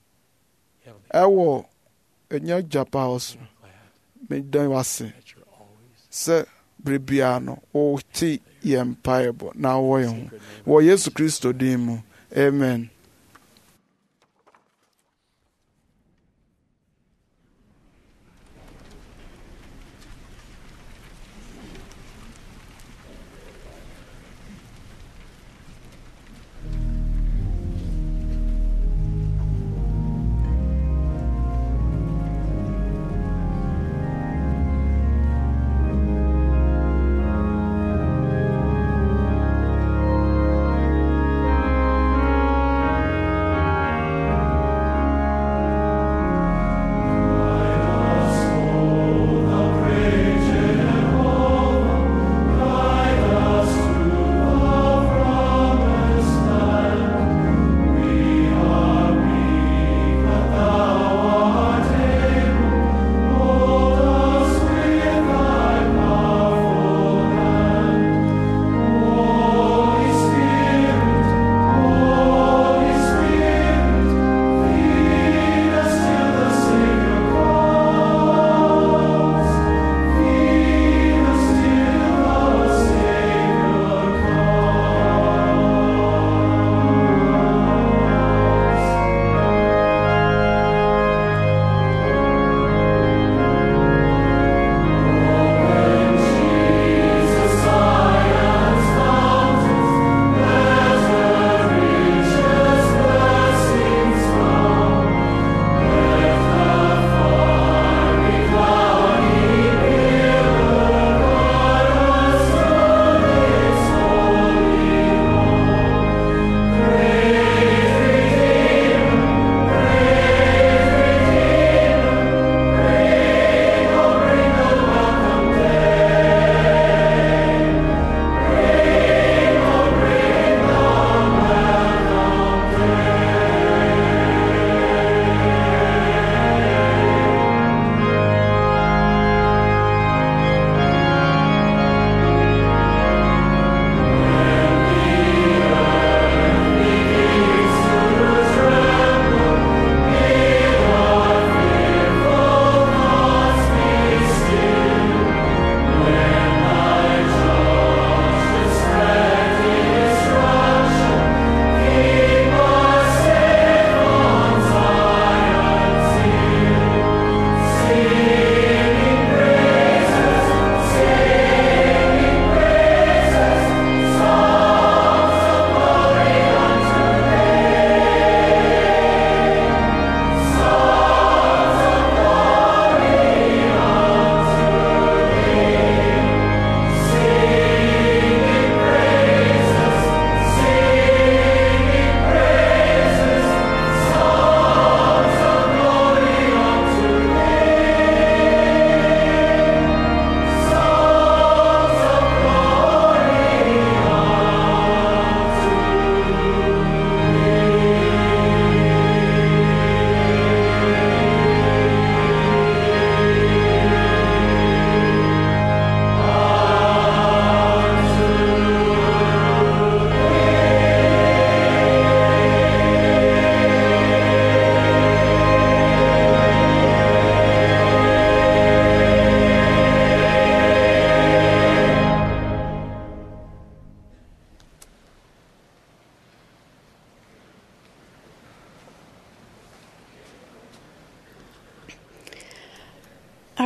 Speaker 2: ɛwɔ ɛnya gya pa hɔ so medan wase
Speaker 10: that you're always
Speaker 2: sɛ bere biara no wote yɛ mpaebɔ na wowɔ yɛn ho wɔ yesu kristo din mu amen
Speaker 11: Thank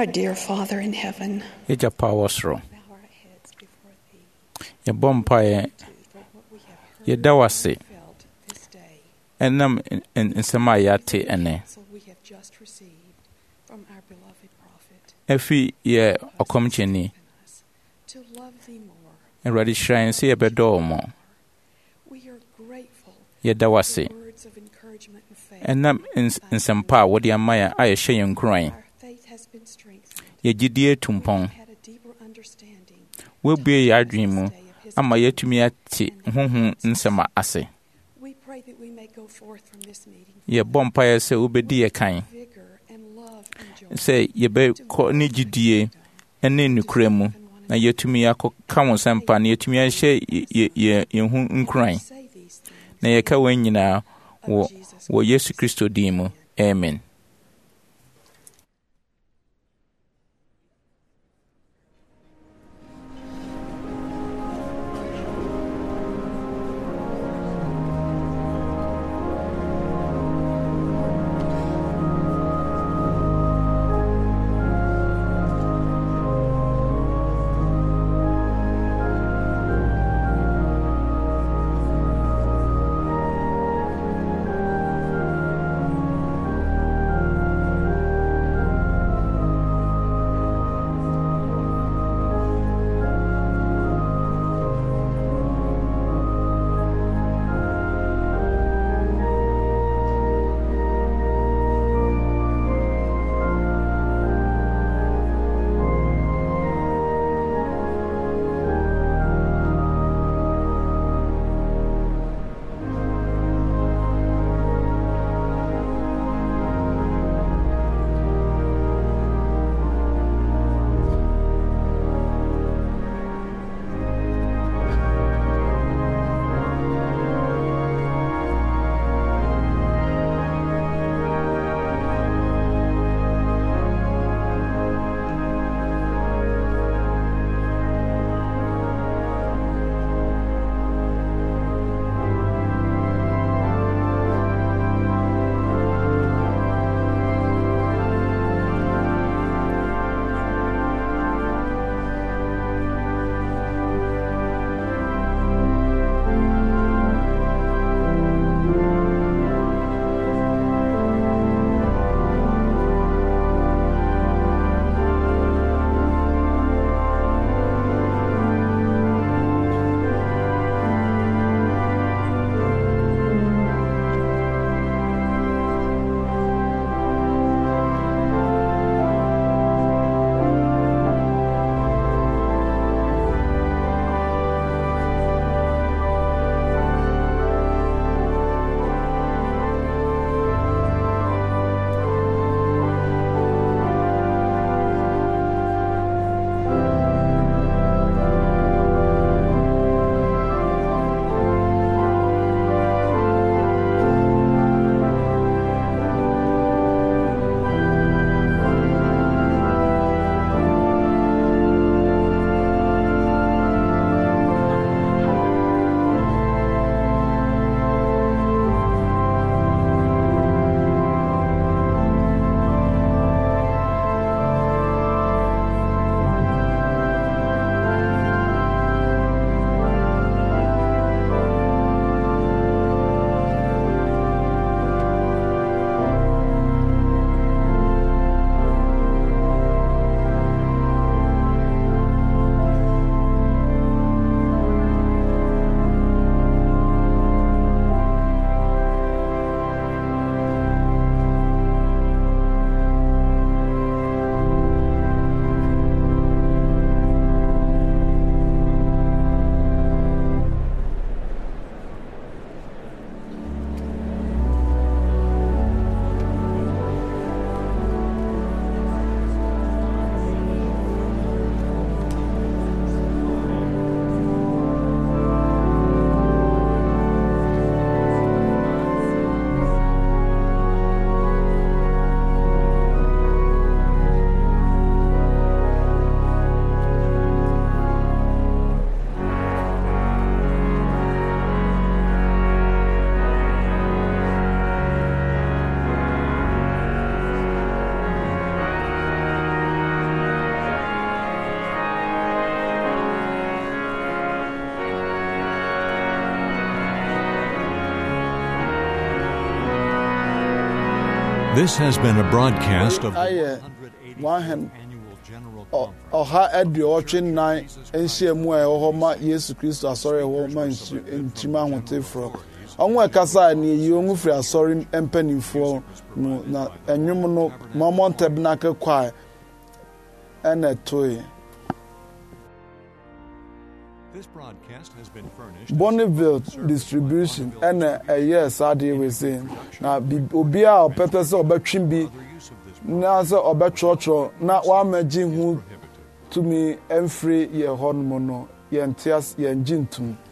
Speaker 11: Our dear Father in heaven,
Speaker 9: Yɛgya pa wɔ soro.
Speaker 11: bow our heads before thee.
Speaker 9: Yɛbɔ mpaeɛ.
Speaker 11: For what we have heard
Speaker 9: Yɛda wo ase.
Speaker 11: and felt this day.
Speaker 9: Ɛnam n- n- nsɛm a yɛate ɛnɛ.
Speaker 11: So we have just received from our beloved prophet.
Speaker 9: Ɛfi yɛ ɔkɔmkyɛni.
Speaker 11: To love thee more.
Speaker 9: Awurade hyira yɛn sɛ yɛbɛdɔ wo mmɔ.
Speaker 11: We are grateful
Speaker 9: Yɛda wo ase.
Speaker 11: for words of encouragement and faith.
Speaker 9: Ɛnam ns- nsɛmpa a wode ama yɛn a yɛhyɛ yɛn nkuran.
Speaker 11: Our faith has been strengthened.
Speaker 9: Yɛgyidie atu
Speaker 11: We
Speaker 9: mpɔn.
Speaker 11: have had a deeper understanding.
Speaker 9: Woabue yɛn adwene mu ama yɛatumi ate honhom nsɛm a ase.
Speaker 11: We pray that we may go forth from this meeting
Speaker 9: Yɛbɔ mpaeɛ sɛ wobɛdi yɛ kan.
Speaker 11: vigor and love and joy.
Speaker 9: Sɛ yɛbɛkɔ ne gyidie ne nokura mu na yɛatumi akɔka wo nsɛmpa na yɛatumi ahyɛ yɛ- yɛ- yɛ- yɛn ho nkuran.
Speaker 11: Say these things
Speaker 9: Na yɛka wɔn nyinaa wɔ
Speaker 11: of Jesus
Speaker 9: wɔ Yesu Kristo din mu. Amen.
Speaker 1: This has been a broadcast of the
Speaker 2: Aye, one hand.
Speaker 1: Annual General
Speaker 2: Ọ-
Speaker 1: Conference.
Speaker 2: Ọha edi ọtwe nnan nhyiamu a ɛwɔ hɔ ma Yesu Kristo asɔre ɛwɔ hɔ ma nkyima ahotefoɔ. Ɔmo ɛkasa ne yi ɔmo firi asɔre mpanimfoɔ no na ɛnwom no Mormon Tabernacle Choir ɛna ɛtoe.
Speaker 1: This broadcast has been furnished.
Speaker 2: Bonneville distribution ɛna ɛyɛ saa deɛ wɔ se na bi- obi a ɔpɛpɛ sɛ ɔbɛtwe bi na sɛ ɔbɛtwerɛtwerɛ na wamagye ho tumi ɛmfiri yɛ hɔ nom no yɛnte as yɛngye ntom.